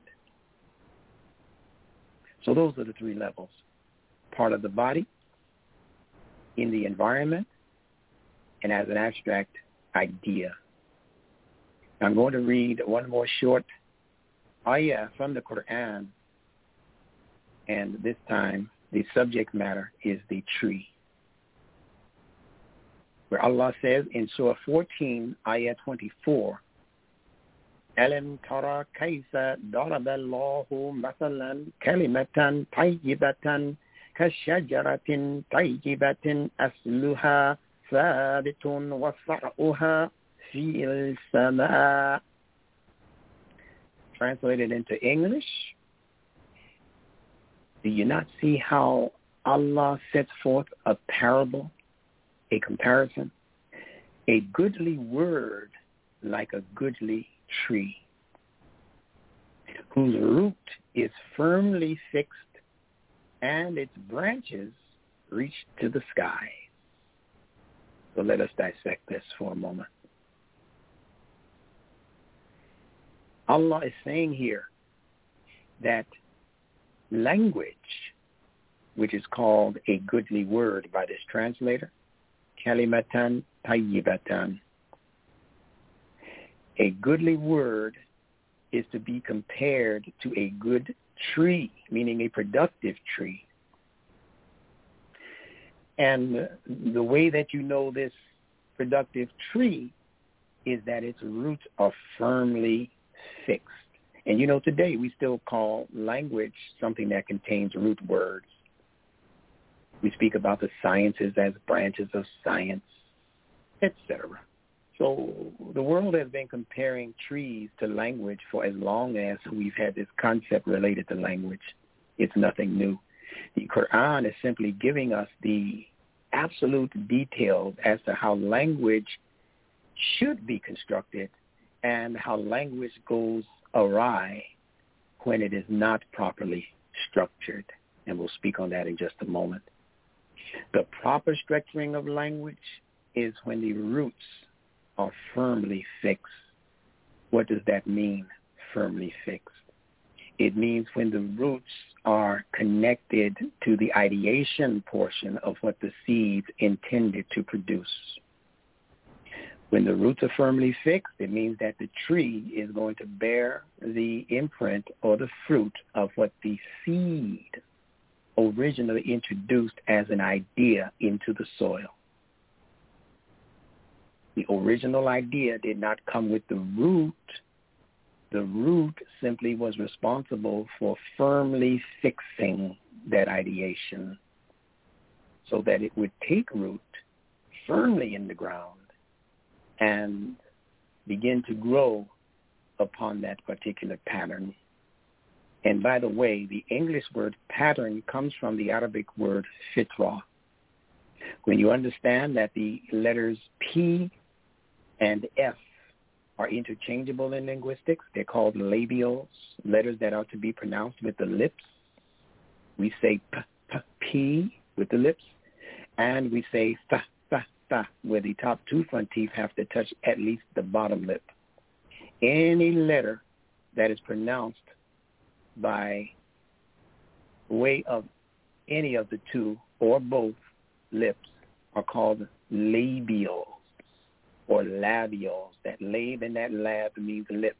So those are the three levels. Part of the body, in the environment, and as an abstract idea. I'm going to read one more short ayah from the Quran, and this time the subject matter is the tree, where Allah says in Surah fourteen, ayah twenty-four, أَلَمْ تَرَى كَيْفَ ضَرَبَ اللَّهُ مَثَلًا كَلِمَةً طَيِّبَةً كَشَجَرَةٍ طَيِّبَةٍ أَصْلُهَا ثَابِتٌ وَفَرْعُهَا فِي السَّمَاءِ. Translated into English, do you not see how Allah sets forth a parable, a comparison? A goodly word like a goodly tree, whose root is firmly fixed and its branches reach to the sky. So let us dissect this for a moment. Allah is saying here that language, which is called a goodly word by this translator, kalimatan tayyibatan. A goodly word is to be compared to a good tree, meaning a productive tree. And the way that you know this productive tree is that its roots are firmly fixed. And you know, today we still call language something that contains root words. We speak about the sciences as branches of science, et cetera. So the world has been comparing trees to language for as long as we've had this concept related to language. It's nothing new. The Quran is simply giving us the absolute details as to how language should be constructed and how language goes awry when it is not properly structured. And we'll speak on that in just a moment. The proper structuring of language is when the roots are firmly fixed. What does that mean, firmly fixed? It means when the roots are connected to the ideation portion of what the seeds intended to produce. When the roots are firmly fixed, it means that the tree is going to bear the imprint or the fruit of what the seed originally introduced as an idea into the soil. The original idea did not come with the root. The root simply was responsible for firmly fixing that ideation so that it would take root firmly in the ground and begin to grow upon that particular pattern. And by the way, the English word pattern comes from the Arabic word fitra. When you understand that the letters P and F are interchangeable in linguistics, they're called labials, letters that are to be pronounced with the lips. We say p, p, p with the lips, and we say th, th, th, where the top two front teeth have to touch at least the bottom lip. Any letter that is pronounced by way of any of the two or both lips are called labials or labials. That lab and that lab means lip.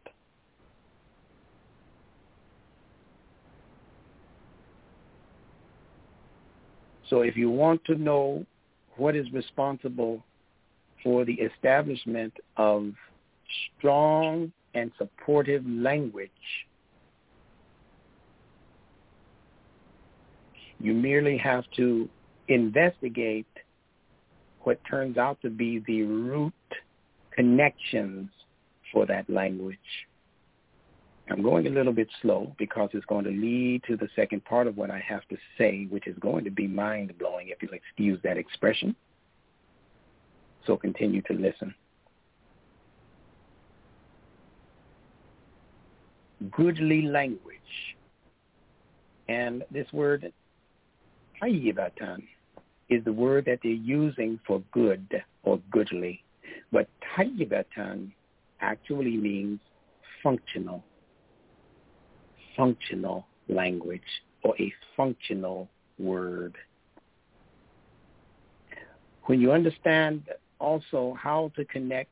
So if you want to know what is responsible for the establishment of strong and supportive language, you merely have to investigate what turns out to be the root connections for that language. I'm going a little bit slow because it's going to lead to the second part of what I have to say, which is going to be mind-blowing, if you'll excuse that expression. So continue to listen. Goodly language. And this word, tayyibatan, is the word that they're using for good or goodly. But tayyibatan actually means functional. Functional language or a functional word. When you understand also how to connect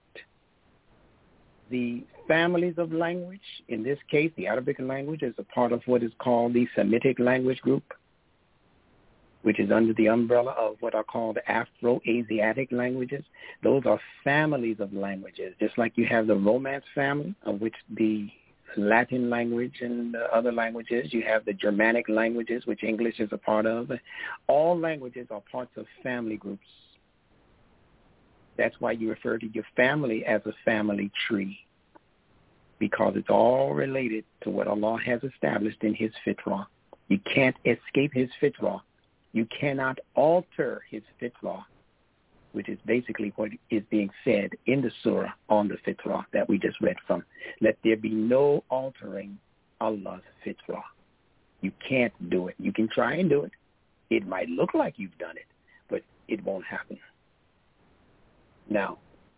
the families of language, in this case, the Arabic language is a part of what is called the Semitic language group, which is under the umbrella of what are called Afro-Asiatic languages. Those are families of languages, just like you have the Romance family, of which the Latin language and the other languages. You have the Germanic languages, which English is a part of. All languages are parts of family groups. That's why you refer to your family as a family tree, because it's all related to what Allah has established in His fitrah. You can't escape His fitrah. You cannot alter His fitrah, which is basically what is being said in the surah on the fitrah that we just read from. Let there be no altering Allah's fitrah. You can't do it. You can try and do it. It might look like you've done it, but it won't happen. Now,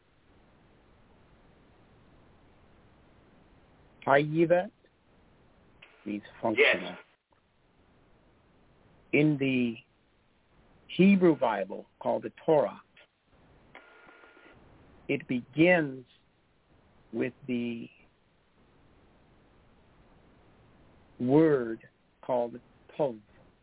tayyibat means functional. Yes. In the Hebrew Bible called the Torah, it begins with the word called tov.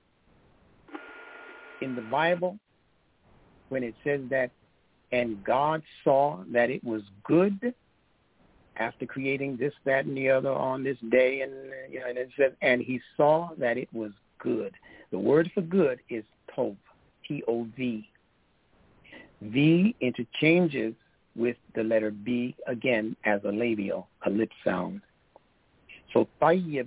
In the Bible, when it says that, and God saw that it was good, after creating this, that, and the other on this day, and you know, and it says, and He saw that it was good. The word for good is tov, T O V. V interchanges with the letter B again as a labial, a lip sound. So tayyib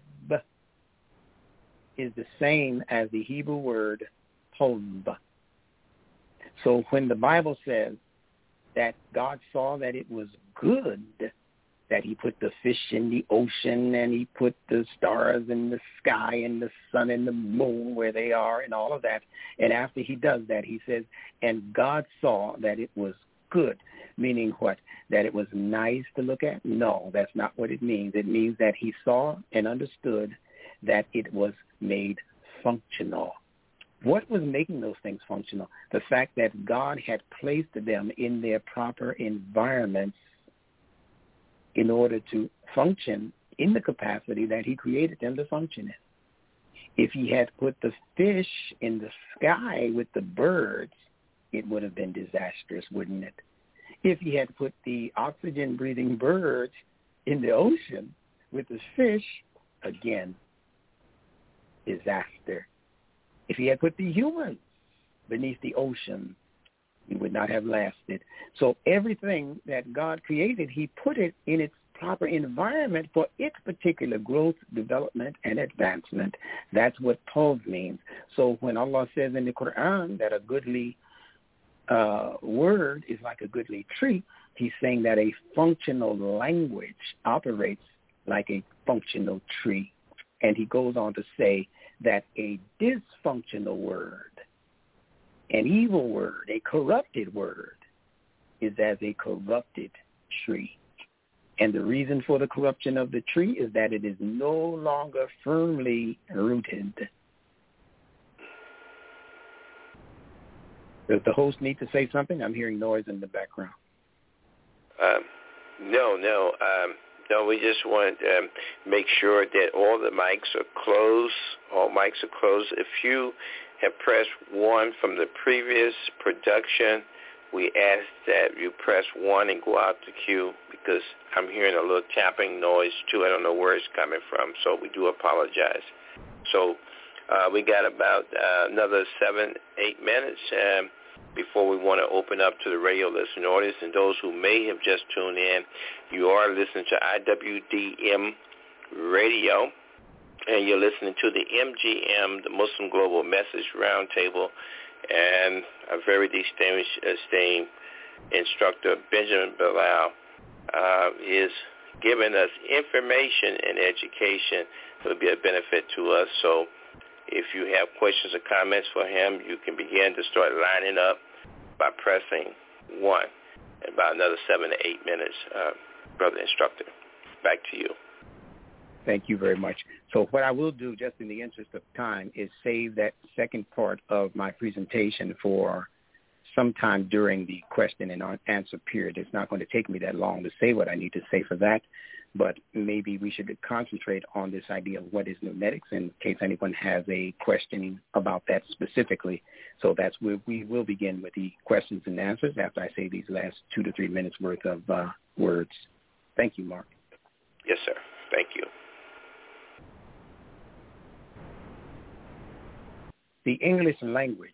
is the same as the Hebrew word tov. So when the Bible says that God saw that it was good, that He put the fish in the ocean and He put the stars in the sky and the sun and the moon where they are and all of that. And after He does that, He says, and God saw that it was good. Meaning what? That it was nice to look at? No, that's not what it means. It means that He saw and understood that it was made functional. What was making those things functional? The fact that God had placed them in their proper environments in order to function in the capacity that he created them to function in. If he had put the fish in the sky with the birds, it would have been disastrous, wouldn't it? If he had put the oxygen-breathing birds in the ocean with the fish, again, disaster. If he had put the humans beneath the ocean, he would not have lasted. So everything that God created, he put it in its proper environment for its particular growth, development, and advancement. That's what tov means. So when Allah says in the Quran that a goodly uh, word is like a goodly tree, he's saying that a functional language operates like a functional tree. And he goes on to say that a dysfunctional word, an evil word, a corrupted word, is as a corrupted tree. And the reason for the corruption of the tree is that it is no longer firmly rooted. Does the host need to say something? I'm hearing noise in the background. Um, no, no. Um, no, we just want to um, make sure that all the mics are closed. All mics are closed. If you have pressed one from the previous production, we ask that you press one and go out the queue because I'm hearing a little tapping noise too. I don't know where it's coming from, so we do apologize. So uh, we got about uh, another seven, eight minutes um, before we want to open up to the radio listening audience. And those who may have just tuned in, you are listening to I W D M Radio, and you're listening to the M G M, the Muslim Global Message Roundtable, and a very distinguished esteemed instructor, Benjamin Bilal, uh, is giving us information and education that will be a benefit to us. So if you have questions or comments for him, you can begin to start lining up by pressing one. In about another seven to eight minutes, uh, brother instructor. Back to you. Thank you very much. So what I will do, just in the interest of time, is save that second part of my presentation for sometime during the question and answer period. It's not going to take me that long to say what I need to say for that, but maybe we should concentrate on this idea of what is numetics in case anyone has a question about that specifically. So that's where we will begin with the questions and answers after I say these last two to three minutes worth of uh, words. Thank you, Mark. Yes, sir. Thank you. The English language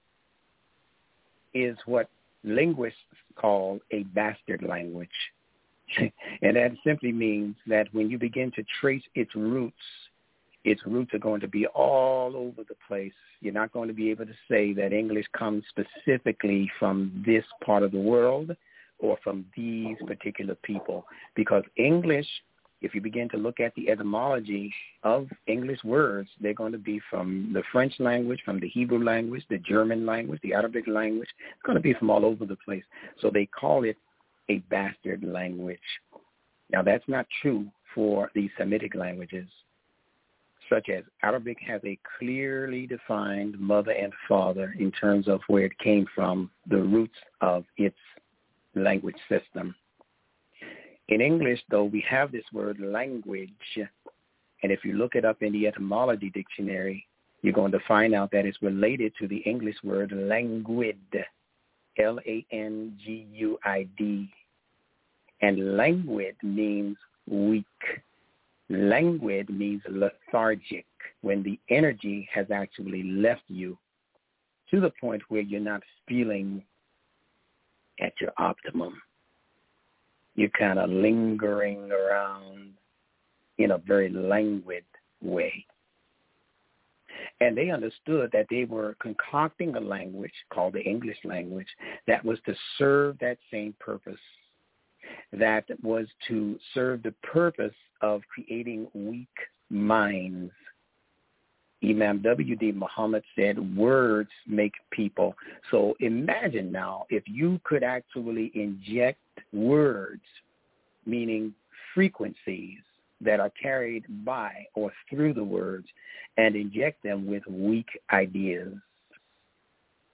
is what linguists call a bastard language. And that simply means that when you begin to trace its roots, its roots are going to be all over the place. You're not going to be able to say that English comes specifically from this part of the world or from these particular people, because English, if you begin to look at the etymology of English words, they're going to be from the French language, from the Hebrew language, the German language, the Arabic language. It's going to be from all over the place. So they call it a bastard language. Now, that's not true for the Semitic languages, such as Arabic has a clearly defined mother and father in terms of where it came from, the roots of its language system. In English, though, we have this word language, and if you look it up in the etymology dictionary, you're going to find out that it's related to the English word languid, L A N G U I D, and languid means weak. Languid means lethargic, when the energy has actually left you to the point where you're not feeling at your optimum. You're kind of lingering around in a very languid way. And they understood that they were concocting a language called the English language that was to serve that same purpose, that was to serve the purpose of creating weak minds. Imam W D Muhammad said, words make people. So imagine now if you could actually inject words, meaning frequencies that are carried by or through the words, and inject them with weak ideas,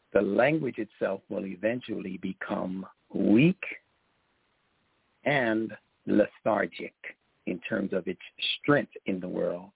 the language itself will eventually become weak and lethargic in terms of its strength in the world.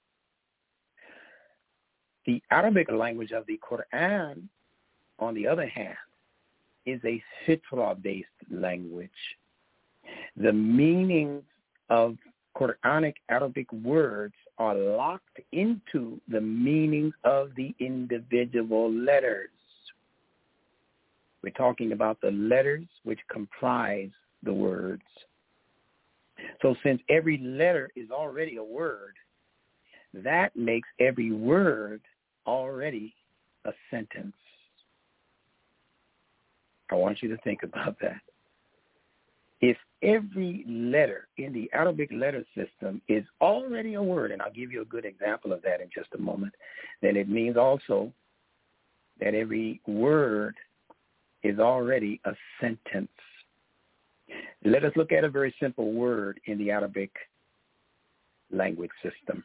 The Arabic language of the Quran, on the other hand, is a fitra-based language. The meanings of Quranic Arabic words are locked into the meanings of the individual letters. We're talking about the letters which comprise the words. So since every letter is already a word, that makes every word already a sentence. I want you to think about that. If every letter in the Arabic letter system is already a word, and I'll give you a good example of that in just a moment, then it means also that every word is already a sentence. Let us look at a very simple word in the Arabic language system.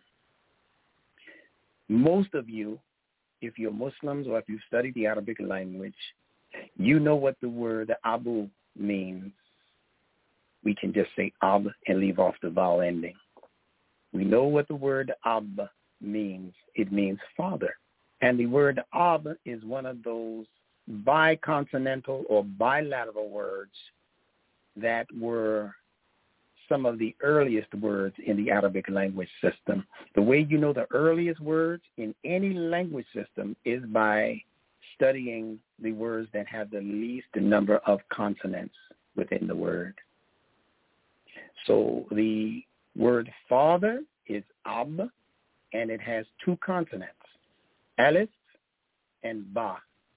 Most of you, if you're Muslims or if you study the Arabic language, you know what the word Abu means. We can just say Ab and leave off the vowel ending. We know what the word Ab means. It means father. And the word Ab is one of those biconsonantal or bilateral words that were some of the earliest words in the Arabic language system. The way you know the earliest words in any language system is by studying the words that have the least number of consonants within the word. So the word father is Ab, and it has two consonants, Alif and Ba.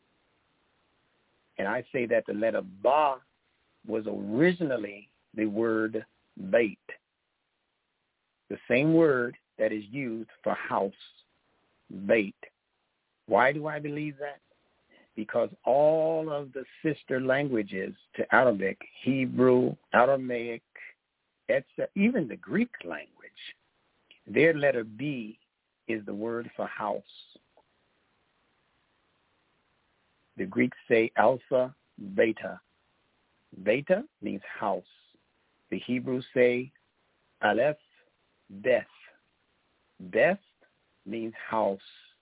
And I say that the letter Ba was originally the word Bait, the same word that is used for house, Bait. Why do I believe that? Because all of the sister languages to Arabic, Hebrew, Aramaic, et cetera, even the Greek language, their letter B is the word for house. The Greeks say alpha, beta. Beta means house. The Hebrews say aleph, beth. Beth means house.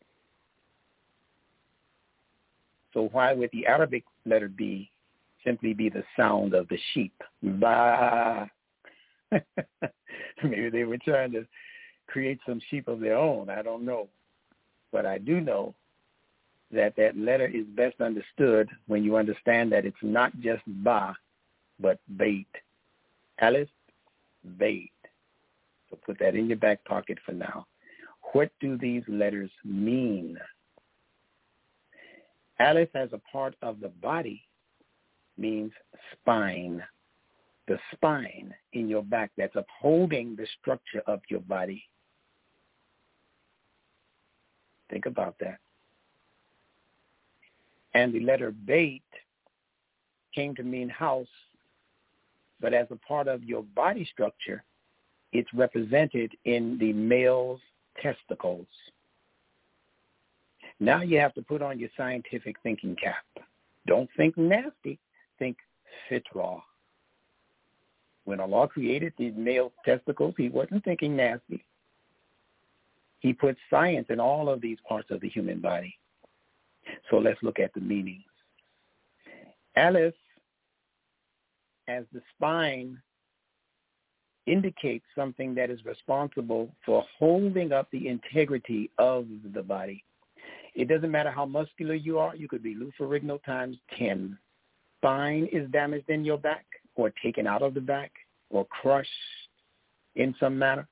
So why would the Arabic letter B simply be the sound of the sheep? Ba. Maybe they were trying to create some sheep of their own. I don't know. But I do know that that letter is best understood when you understand that it's not just Ba, but Bait. Aleph, Bait. So put that in your back pocket for now. What do these letters mean? Aleph as a part of the body means spine. The spine in your back that's upholding the structure of your body. Think about that. And the letter Bait came to mean house, but as a part of your body structure, it's represented in the male's testicles. Now you have to put on your scientific thinking cap. Don't think nasty, think fitra. When Allah created these male testicles, he wasn't thinking nasty. He put science in all of these parts of the human body. So let's look at the meanings. Aleph, as the spine, indicates something that is responsible for holding up the integrity of the body. It doesn't matter how muscular you are. You could be Lufarigno times ten. Spine is damaged in your back or taken out of the back or crushed in some manner.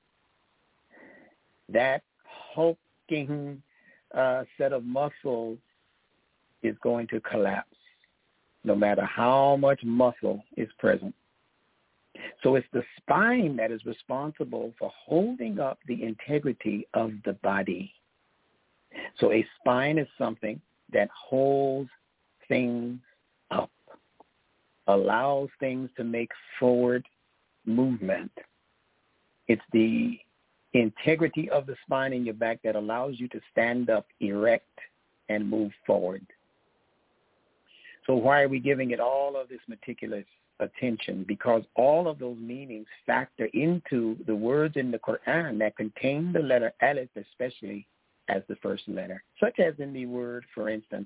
That hulking uh, set of muscles is going to collapse no matter how much muscle is present. So it's the spine that is responsible for holding up the integrity of the body. So a spine is something that holds things up, allows things to make forward movement. It's the integrity of the spine in your back that allows you to stand up erect and move forward. So why are we giving it all of this meticulous attention? Because all of those meanings factor into the words in the Quran that contain the letter Alif, especially as the first letter, such as in the word, for instance,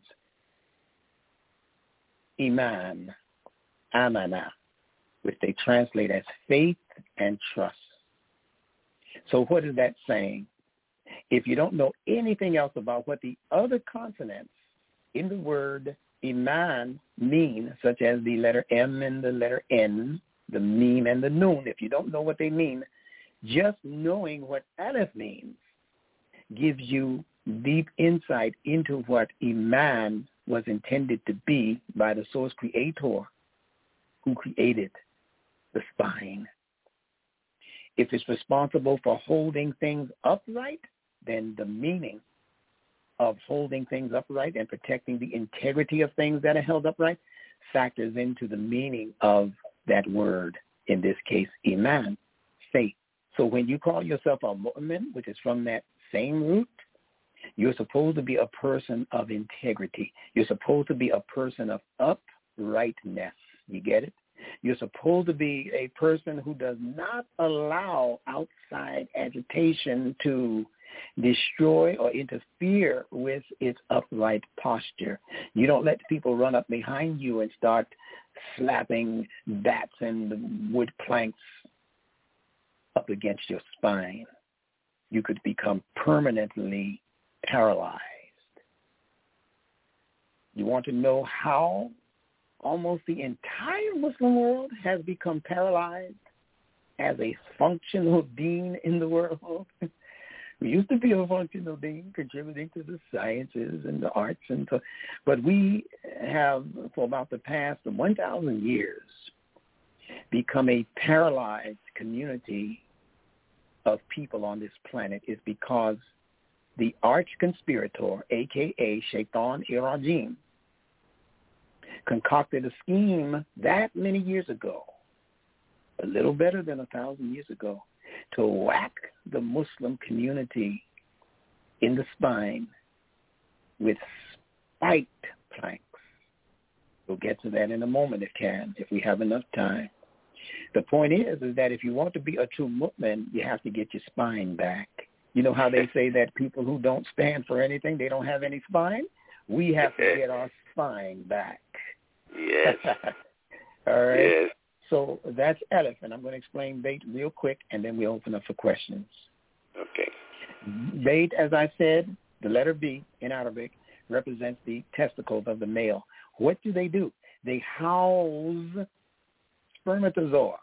Iman, Amana, which they translate as faith and trust. So what is that saying? If you don't know anything else about what the other consonants in the word Iman mean, such as the letter M and the letter N, the Mim and the Nun, if you don't know what they mean, just knowing what Alif means gives you deep insight into what Iman was intended to be by the source creator who created the spine. If it's responsible for holding things upright, then the meaning of holding things upright and protecting the integrity of things that are held upright factors into the meaning of that word, in this case, Iman, faith. So when you call yourself a mu'min, which is from that same root, you're supposed to be a person of integrity. You're supposed to be a person of uprightness. You get it? You're supposed to be a person who does not allow outside agitation to destroy or interfere with its upright posture. You don't let people run up behind you and start slapping bats and wood planks up against your spine. You could become permanently paralyzed. You want to know how almost the entire Muslim world has become paralyzed as a functional being in the world? We used to be a functional being contributing to the sciences and the arts, and so, but we have, for about the past one thousand years, become a paralyzed community of people on this planet. Is because the arch conspirator, a k a. Shaitan Irajim, concocted a scheme that many years ago, a little better than a thousand years ago, to whack the Muslim community in the spine with spiked planks. We'll get to that in a moment if can, if we have enough time. The point is, is that if you want to be a true Muslim, you have to get your spine back. You know how they say that people who don't stand for anything, they don't have any spine? We have to get our spine back. Yes. All right. Yes. So that's Aleph, and I'm going to explain Bait real quick, and then we open up for questions. Okay. Bait, as I said, the letter B in Arabic, represents the testicles of the male. What do they do? They house spermatozoa.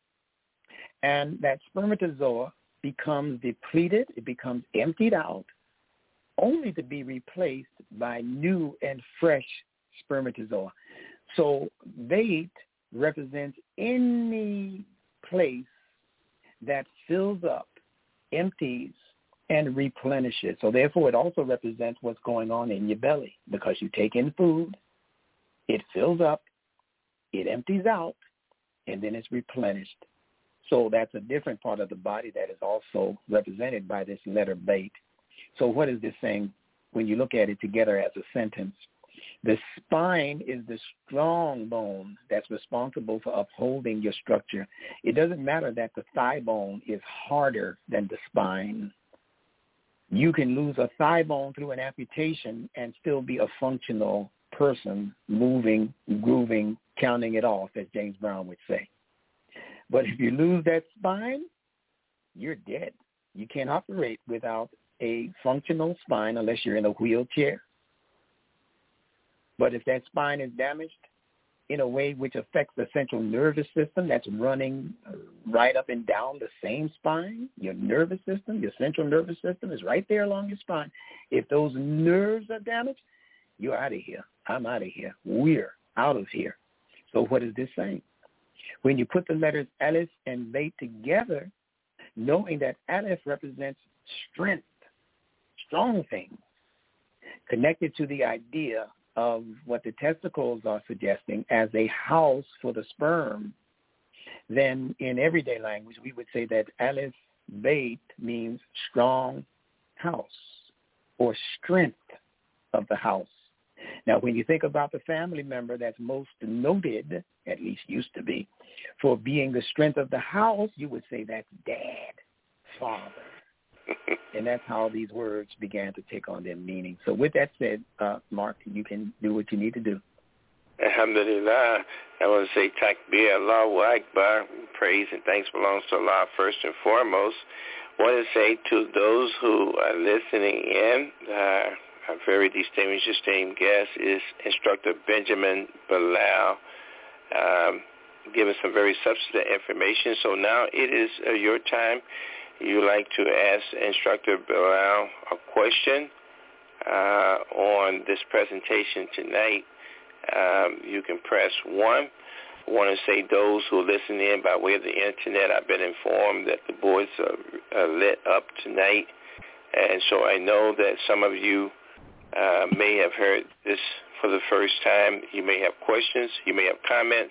And that spermatozoa becomes depleted, it becomes emptied out, only to be replaced by new and fresh spermatozoa. So Bait represents any place that fills up, empties, and replenishes. So therefore, it also represents what's going on in your belly, because you take in food, it fills up, it empties out, and then it's replenished. So that's a different part of the body that is also represented by this letter Bait. So what is this saying when you look at it together as a sentence? The spine is the strong bone that's responsible for upholding your structure. It doesn't matter that the thigh bone is harder than the spine. You can lose a thigh bone through an amputation and still be a functional person, moving, grooving, counting it off, as James Brown would say. But if you lose that spine, you're dead. You can't operate without a functional spine unless you're in a wheelchair. But if that spine is damaged in a way which affects the central nervous system that's running right up and down the same spine, your nervous system, your central nervous system is right there along your spine. If those nerves are damaged, you're out of here. I'm out of here. We're out of here. So what is this saying? When you put the letters Aleph and Bait together, knowing that Aleph represents strength, strong things, connected to the idea of what the testicles are suggesting as a house for the sperm, then in everyday language we would say that Aleph Bait means strong house or strength of the house Now, when you think about the family member that's most noted, at least used to be, for being the strength of the house, you would say that's dad, father. And that's how these words began to take on their meaning. So with that said, uh, Mark, you can do what you need to do. Alhamdulillah. I want to say Takbir, Allahu Akbar. Praise and thanks belongs to Allah first and foremost. I want to say to those who are listening in, uh, our very distinguished, esteemed guest is Instructor Benjamin Bilal, um, giving some very substantive information. So now it is uh, your time. You like to ask Instructor Bilal a question uh, on this presentation tonight. Um, you can press one. I want to say those who are listening in by way of the internet, I've been informed that the boards are, are lit up tonight. And so I know that some of you uh, may have heard this for the first time. You may have questions. You may have comments.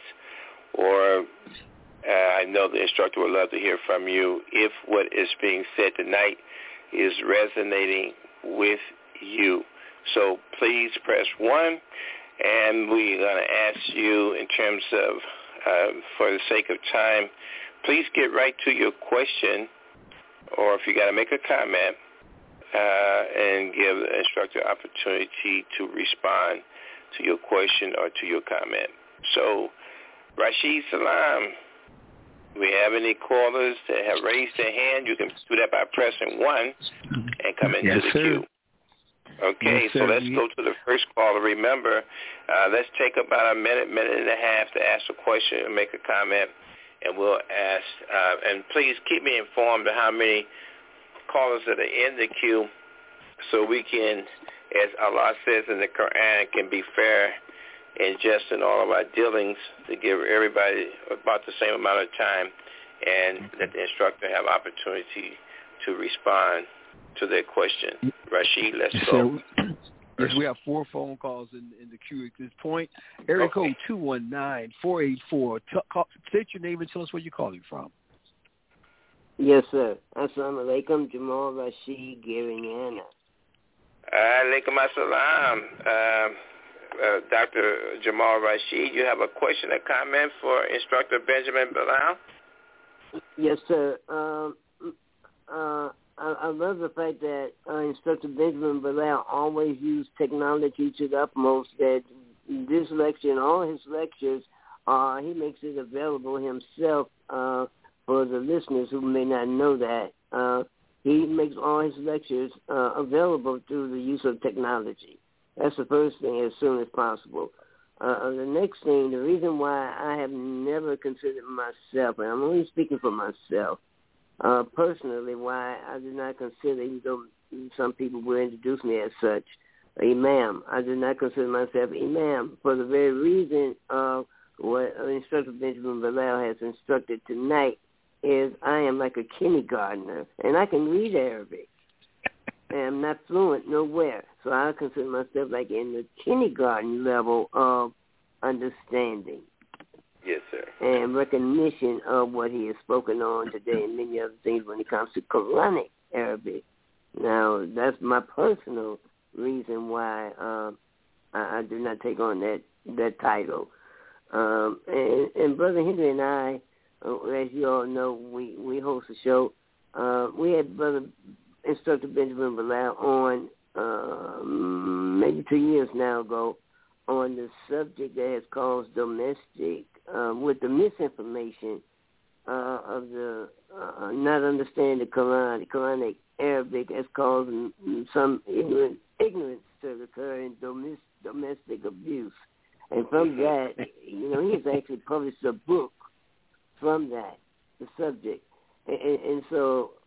Or uh, I know the instructor would love to hear from you if what is being said tonight is resonating with you. So please press one. And we're going to ask you in terms of, uh, for the sake of time, please get right to your question, or if you got to make a comment, uh, and give the instructor opportunity to respond to your question or to your comment. So, Rashid Salam, do we have any callers that have raised their hand? You can do that by pressing one and come into yes, the sir. queue. Okay, yes, so sir. let's go to the first caller. Remember, uh, let's take about a minute, minute and a half to ask a question and make a comment, and we'll ask. Uh, and please keep me informed of how many callers that are in the queue so we can, as Allah says in the Quran, can be fair and just in all of our dealings to give everybody about the same amount of time and let the instructor have opportunity to respond to their question. Rashid, let's go. So, yes, we have four phone calls in, in the queue at this point. Area Okay. code two one nine, four eight four. State your name and tell us where you're calling from. Yes, sir. Assalamu alaikum, Jamal Rashid, Gariana. Alaikum assalam. Um, uh, Doctor Jamal Rashid, you have a question or comment for Instructor Benjamin Bilal? Yes, sir. Um, uh, I, I love the fact that uh, Instructor Benjamin Bilal always used technology to the utmost, that this lecture and all his lectures, uh, he makes it available himself uh, for the listeners who may not know that. Uh, he makes all his lectures uh, available through the use of technology. That's the first thing, as soon as possible. Uh, the next thing, the reason why I have never considered myself, and I'm only speaking for myself, Uh, personally, why I do not consider, even though some people will introduce me as such, Imam. I do not consider myself Imam for the very reason of what Instructor Benjamin Bilal has instructed tonight is I am like a kindergartner, and I can read Arabic. And I'm not fluent nowhere, so I consider myself like in the kindergarten level of understanding. Yes, sir. And recognition of what he has spoken on today and many other things when it comes to Quranic Arabic. Now, that's my personal reason why um, I, I do not take on that, that title. Um, and, and Brother Henry and I, uh, as you all know, we, we host a show. Uh, we had Brother Instructor Benjamin Bilal on uh, maybe two years now ago on the subject that has caused domestic Uh, with the misinformation uh, of the uh, not understanding the Quran, the Quranic Arabic has caused some ignorant, ignorance to occur in domestic, domestic abuse. And from that, you know, he has actually published a book from that, the subject. And, and, and so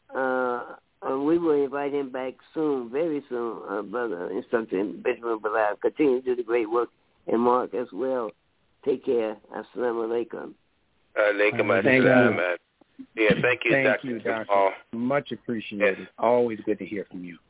uh, uh, we will invite him back soon, very soon, uh, Brother Instructor Benjamin Bilal. Continue to do the great work, and Mark as well. Take care. Assalamu alaikum. Alaikum Uh, thank assalam. you. man. Yeah, thank you, Thank Doctor you, Doctor Jamal. Much appreciated. Yes. Always good to hear from you.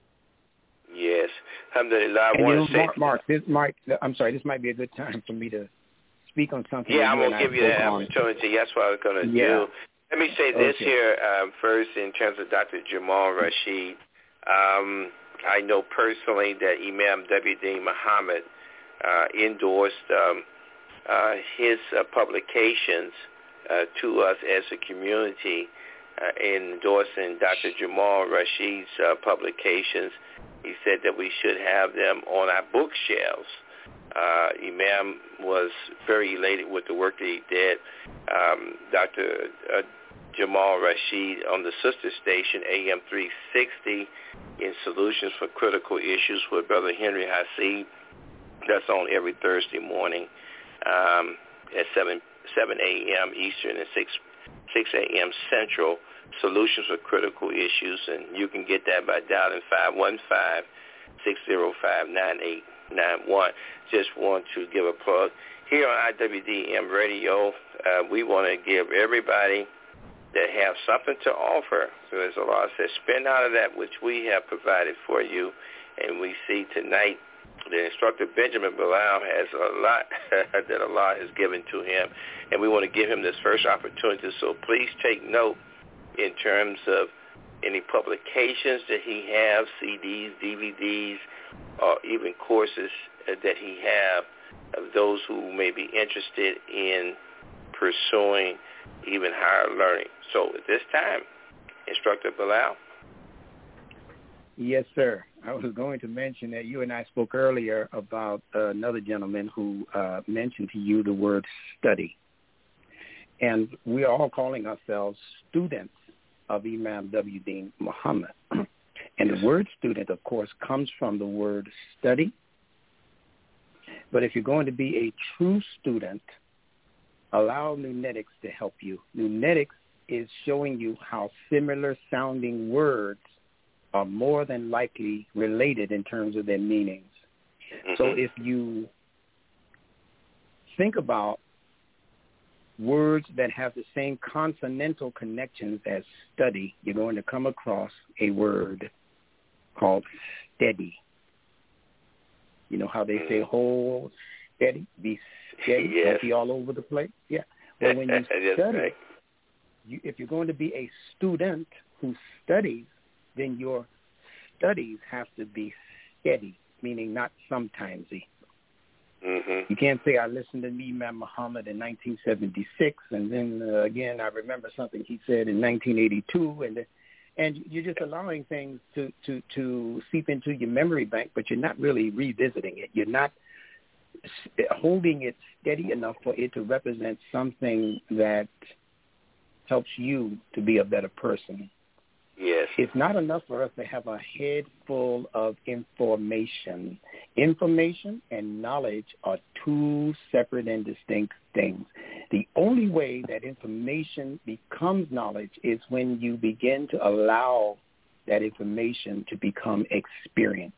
Yes. Alhamdulillah. I And want you know, to say... Mark, Mark, this might, I'm sorry, this might be a good time for me to speak on something. Yeah, that I'm you going and to I give you that spoke on. opportunity. That's what I was going to Yeah. do. Let me say this Okay. here um, first in terms of Doctor Jamal Rashid. Um, I know personally that Imam W D Muhammad uh, endorsed um, uh, his uh, publications uh, to us as a community, uh, endorsing Doctor Jamal Rashid's uh, publications. He said that we should have them on our bookshelves. Uh, Imam was very elated with the work that he did. Um, Doctor Uh, Jamal Rashid on the sister station, A M three sixty, in Solutions for Critical Issues with Brother Henry Hasid. That's on every Thursday morning um, at seven a.m. Eastern and six a.m. Central, Solutions for Critical Issues. And you can get that by dialing five one five, six zero five, nine eight nine one. Just want to give a plug. Here on I W D M Radio, uh, we want to give everybody that have something to offer. So as Allah says, spend out of that which we have provided for you. And we see tonight the instructor Benjamin Bilal has a lot that Allah has given to him. And we want to give him this first opportunity. So please take note in terms of any publications that he has, C Ds, D V Ds, or even courses that he have of those who may be interested in pursuing even higher learning. So at this time, Instructor Bilal. Yes, sir. I was going to mention that you and I spoke earlier about uh, another gentleman who uh, mentioned to you the word study. And we are all calling ourselves students of Imam W. Deen Muhammad. And the word student, of course, comes from the word study. But if you're going to be a true student, allow Nunetics to help you. Nunetics is showing you how similar sounding words are more than likely related in terms of their meanings. Mm-hmm. So if you think about words that have the same consonantal connections as study, you're going to come across a word called steady. You know how they say hold steady, be steady, yes. Don't be all over the place? Yeah. Well, when you study, right. you, if you're going to be a student who studies, then your studies have to be steady, meaning not sometimesy. Mm-hmm. You can't say, I listened to Imam Muhammad in nineteen seventy-six, and then uh, again I remember something he said in nineteen eighty-two, and and you're just allowing things to, to, to seep into your memory bank, but you're not really revisiting it. You're not holding it steady enough for it to represent something that helps you to be a better person. Yes. It's not enough for us to have a head full of information. Information and knowledge are two separate and distinct things. The only way that information becomes knowledge is when you begin to allow that information to become experience.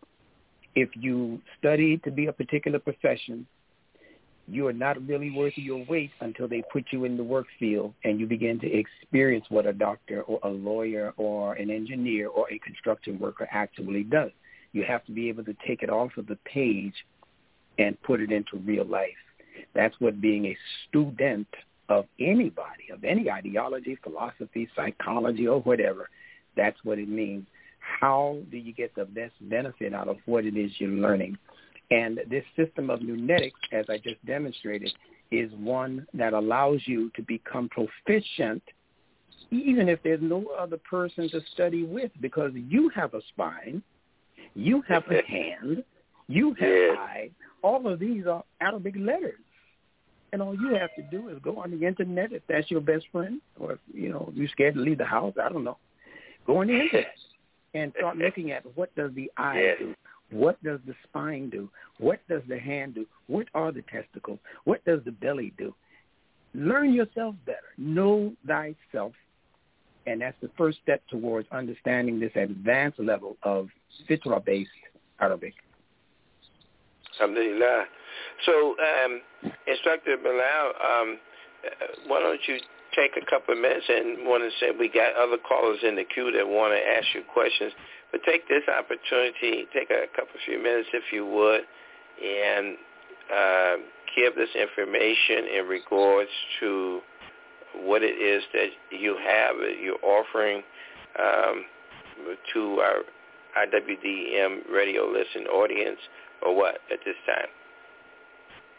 If you study to be a particular profession, you are not really worth your weight until they put you in the work field and you begin to experience what a doctor or a lawyer or an engineer or a construction worker actually does. You have to be able to take it off of the page and put it into real life. That's what being a student of anybody, of any ideology, philosophy, psychology, or whatever, that's what it means. How do you get the best benefit out of what it is you're learning? And this system of Nunetics, as I just demonstrated, is one that allows you to become proficient even if there's no other person to study with, because you have a spine, you have a hand, you have yeah. eyes. All of these are Arabic letters. And all you have to do is go on the Internet, if that's your best friend, or if, you know, you're scared to leave the house, I don't know. Go on the Internet and start looking at what does the eye yeah. do? What does the spine do? What does the hand do? What are the testicles? What does the belly do? Learn yourself better. Know thyself. And that's the first step towards understanding this advanced level of fitra-based Arabic. Alhamdulillah. So, um, Instructor Bilal, um, uh, why don't you take a couple of minutes and want to say we got other callers in the queue that want to ask you questions. But take this opportunity, take a couple of few minutes if you would, and uh, give this information in regards to what it is that you have, you're offering um, to our I W D M radio listening audience, or what at this time?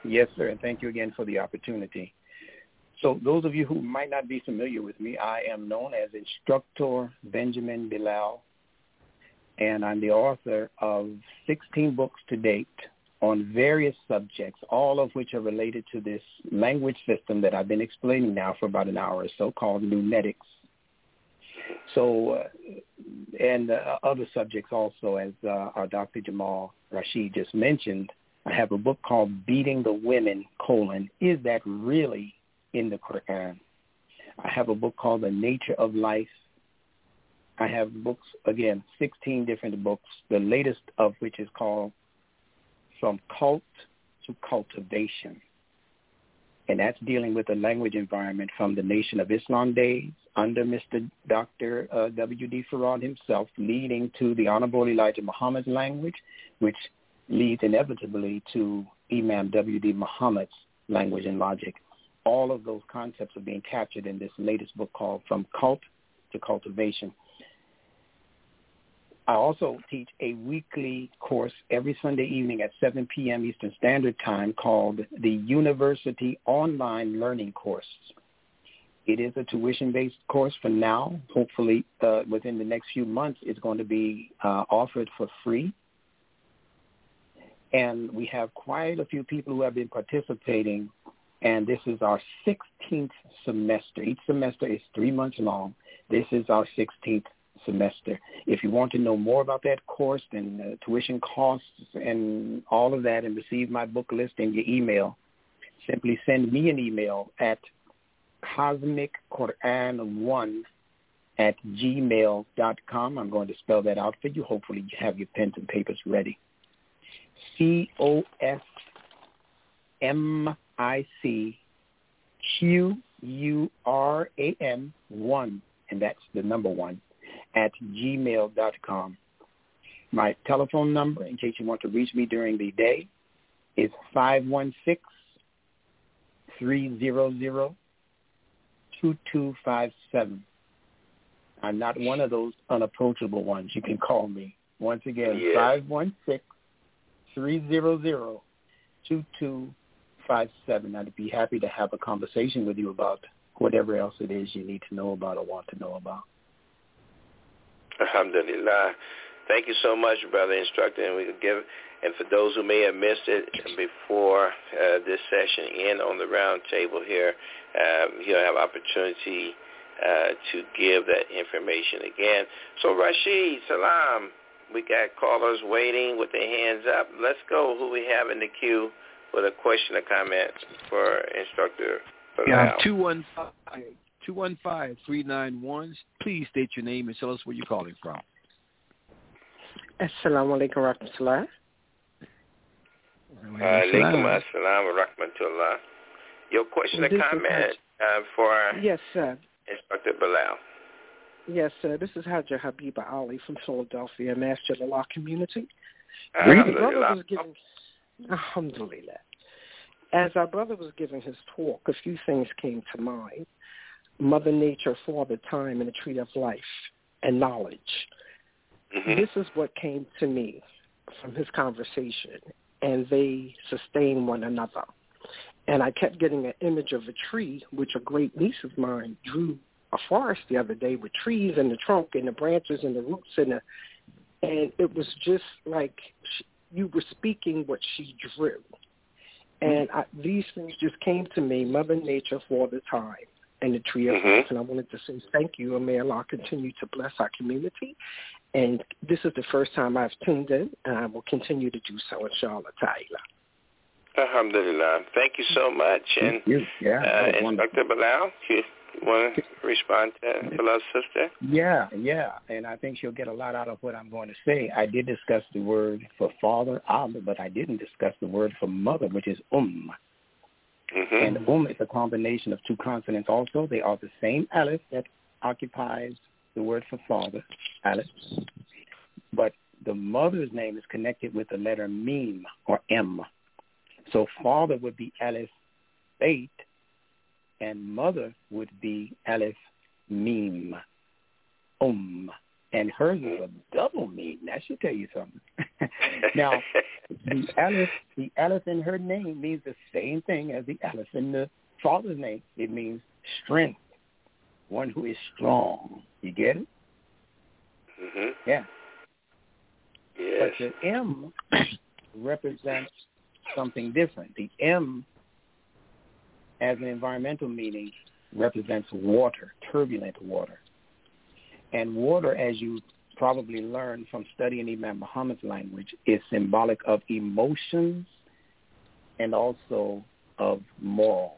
Yes, sir, and thank you again for the opportunity. So those of you who might not be familiar with me, I am known as Instructor Benjamin Bilal, and I'm the author of sixteen books to date on various subjects, all of which are related to this language system that I've been explaining now for about an hour or so, called Lunetics. So, uh, and uh, other subjects also, as uh, our Doctor Jamal Rashid just mentioned. I have a book called Beating the Women, colon, Is That Really in the Quran? I have a book called The Nature of Life. I have books, again, sixteen different books, the latest of which is called From Cult to Cultivation. And that's dealing with the language environment from the Nation of Islam days under Mister Doctor Uh, W D Farad himself, leading to the Honorable Elijah Muhammad's language, which leads inevitably to Imam W D Muhammad's language and logic. All of those concepts are being captured in this latest book called From Cult to Cultivation. I also teach a weekly course every Sunday evening at seven p.m. Eastern Standard Time called the University Online Learning Course. It is a tuition-based course for now. Hopefully, uh, within the next few months, it's going to be uh, offered for free. And we have quite a few people who have been participating, and this is our sixteenth semester. Each semester is three months long. This is our sixteenth semester. If you want to know more about that course and uh, tuition costs and all of that and receive my book list in your email, simply send me an email at cosmic quran one at gmail dot com. I'm going to spell that out for you. Hopefully you have your pens and papers ready. C O S M I C Q U R A N one, and that's the number one, at gmail dot com. My telephone number, in case you want to reach me during the day, is five one six, three zero zero, two two five seven. I'm not one of those unapproachable ones. You can call me. Once again, yeah. five one six, three zero zero, two two five seven. I'd be happy to have a conversation with you about whatever else it is you need to know about or want to know about. Alhamdulillah. Thank you so much, Brother Instructor. And we could give, and for those who may have missed it before uh, this session in on the round table here, um, you'll have opportunity uh, to give that information again. So Rashid, Salam, we got callers waiting with their hands up. Let's go. Who we have in the queue with a question or comment for Instructor Bilal? Yeah, two one five, two one five, three nine one. Please state your name and tell us where you're calling from. Assalamu alaikum wa rahmatullah. Alaikum assalam wa rahmatullah. Your question or comment uh, for yes, sir. Instructor Bilal. Yes, sir. This is Haja Habiba Ali from Philadelphia, Master Law Community. Alhamdulillah. Was giving, Alhamdulillah. As our brother was giving his talk, a few things came to mind. Mother Nature, Father Time, and the Tree of Life, and knowledge. Mm-hmm. This is what came to me from his conversation, and they sustain one another. And I kept getting an image of a tree, which a great niece of mine drew a forest the other day with trees and the trunk and the branches and the roots and the, and it was just like she, you were speaking what she drew. And I, these things just came to me, Mother Nature, for the time, and the Tree of mm-hmm. Life. And I wanted to say thank you, and may Allah continue to bless our community. And this is the first time I've tuned in, and I will continue to do so, inshallah ta'ala. Alhamdulillah. Thank you so much. And yeah, uh, Instructor Bilal, you want to respond to Bilal's sister? Yeah, yeah, and I think she'll get a lot out of what I'm going to say. I did discuss the word for father, Ab, but I didn't discuss the word for mother, which is Um. Mm-hmm. And Um is a combination of two consonants also. They are the same Aleph that occupies the word for father, Aleph. But the mother's name is connected with the letter Mim, or M. So father would be Aleph Beit, and mother would be Aleph Mim, Um. And hers is a double Mim. That should tell you something. Now, the Aleph, the Aleph in her name means the same thing as the Aleph in the father's name. It means strength, one who is strong. You get it? Mm-hmm. Yeah. Yes. But the M represents something different. The M, as an environmental meaning, represents water, turbulent water. And water, as you probably learned from studying Imam Muhammad's language, is symbolic of emotions and also of morals.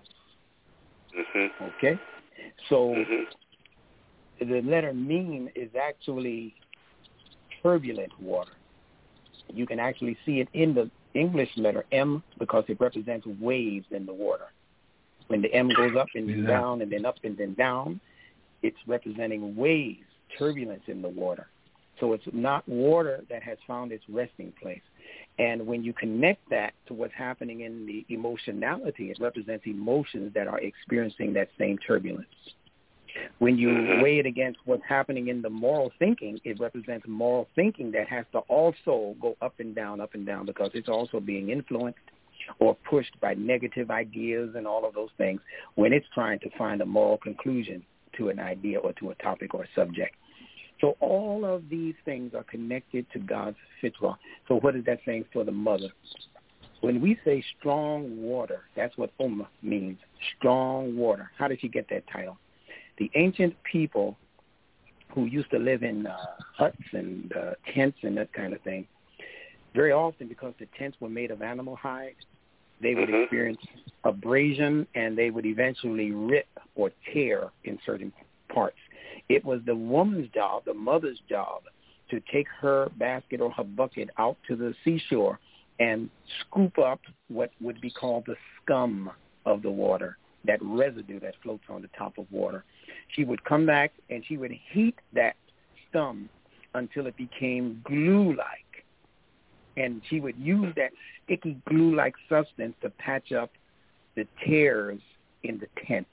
Mm-hmm. Okay? So mm-hmm. the letter Meme is actually turbulent water. You can actually see it in the English letter M because it represents waves in the water. When the M goes up and yeah. down and then up and then down, it's representing waves, turbulence in the water. So it's not water that has found its resting place. And when you connect that to what's happening in the emotionality, it represents emotions that are experiencing that same turbulence. When you mm-hmm. weigh it against what's happening in the moral thinking, it represents moral thinking that has to also go up and down, up and down, because it's also being influenced or pushed by negative ideas and all of those things when it's trying to find a moral conclusion to an idea or to a topic or a subject. So all of these things are connected to God's fitrah. So what is that saying for the mother? When we say strong water, that's what Ummah means, strong water. How did she get that title? The ancient people who used to live in uh, huts and uh, tents and that kind of thing, very often because the tents were made of animal hide, they would mm-hmm. experience abrasion and they would eventually rip or tear in certain parts. It was the woman's job, the mother's job, to take her basket or her bucket out to the seashore and scoop up what would be called the scum of the water, that residue that floats on the top of water. She would come back and she would heat that scum until it became glue-like. And she would use that sticky glue-like substance to patch up the tears in the tent.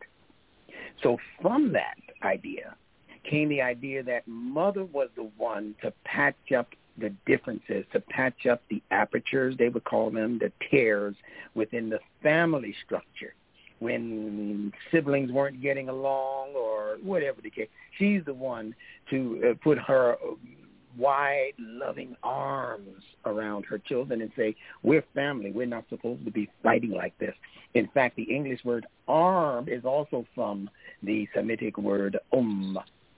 So from that idea came the idea that mother was the one to patch up the differences, to patch up the apertures, they would call them, the tears within the family structure. When siblings weren't getting along or whatever the case, she's the one to uh, put her wide, loving arms around her children and say, we're family. We're not supposed to be fighting like this. In fact, the English word arm is also from the Semitic word um.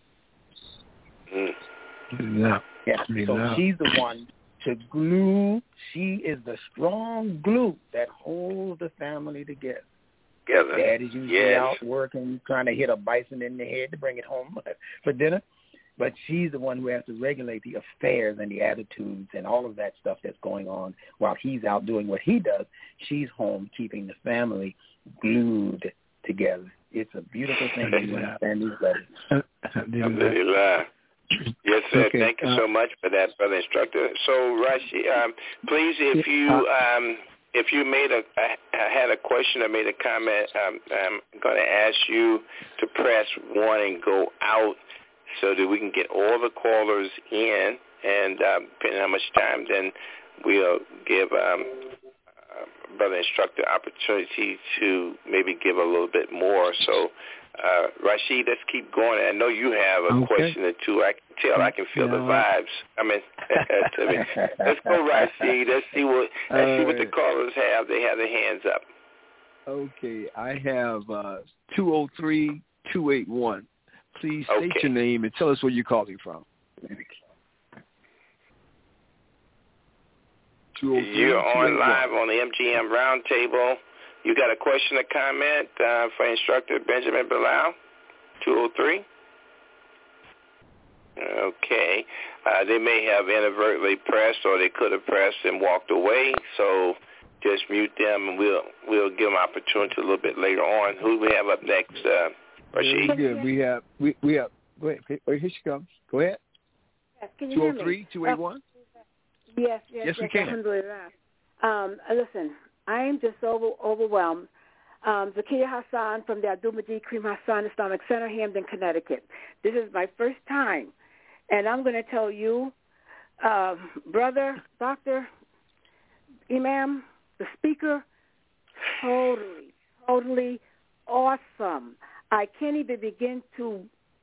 Yeah. Yeah. So she's the one to glue. She is the strong glue that holds the family together. Together. Dad is usually yes. out working, trying to hit a bison in the head to bring it home for dinner. But she's the one who has to regulate the affairs and the attitudes and all of that stuff that's going on while he's out doing what he does. She's home keeping the family glued together. It's a beautiful thing when you understand these letters. Alhamdulillah. Yes, sir. Okay. Thank you uh, so much for that, brother instructor. So, Rashi, um, please, if you um, if you made a uh, had a question or made a comment, um, I'm going to ask you to press one and go out so that we can get all the callers in, and um, depending on how much time, then we'll give um, uh, brother instructor opportunity to maybe give a little bit more. So, uh, Rashid, let's keep going. I know you have a okay. question or two. I can tell. I can feel no. the vibes. I mean, to me. Let's go, Rashid. Let's see what let's uh, see what the callers have. They have their hands up. Okay, I have uh, two oh three, two eight one. Please state okay. your name and tell us where you're calling from. You're on live on the M G M Roundtable. You got a question or comment uh, for instructor Benjamin Bilal? two oh three? Okay. Uh, they may have inadvertently pressed, or they could have pressed and walked away. So just mute them, and we'll we'll give them opportunity a little bit later on. Who do we have up next, uh, Rashid? Very good. We have we we have. Go ahead. Here she comes. Go ahead. Yes, can you hear me? two oh three, two eight one? Yes, yes, yes, yes, we can. Alhamdulillah. Um, listen, I am just over, overwhelmed. Um, Zakiya Hassan from the Abdul-Majid Kareem Hassan Islamic Center, Hamden, Connecticut. This is my first time, and I'm going to tell you, uh, brother, doctor, Imam, the speaker, totally, totally awesome. I can't even begin to,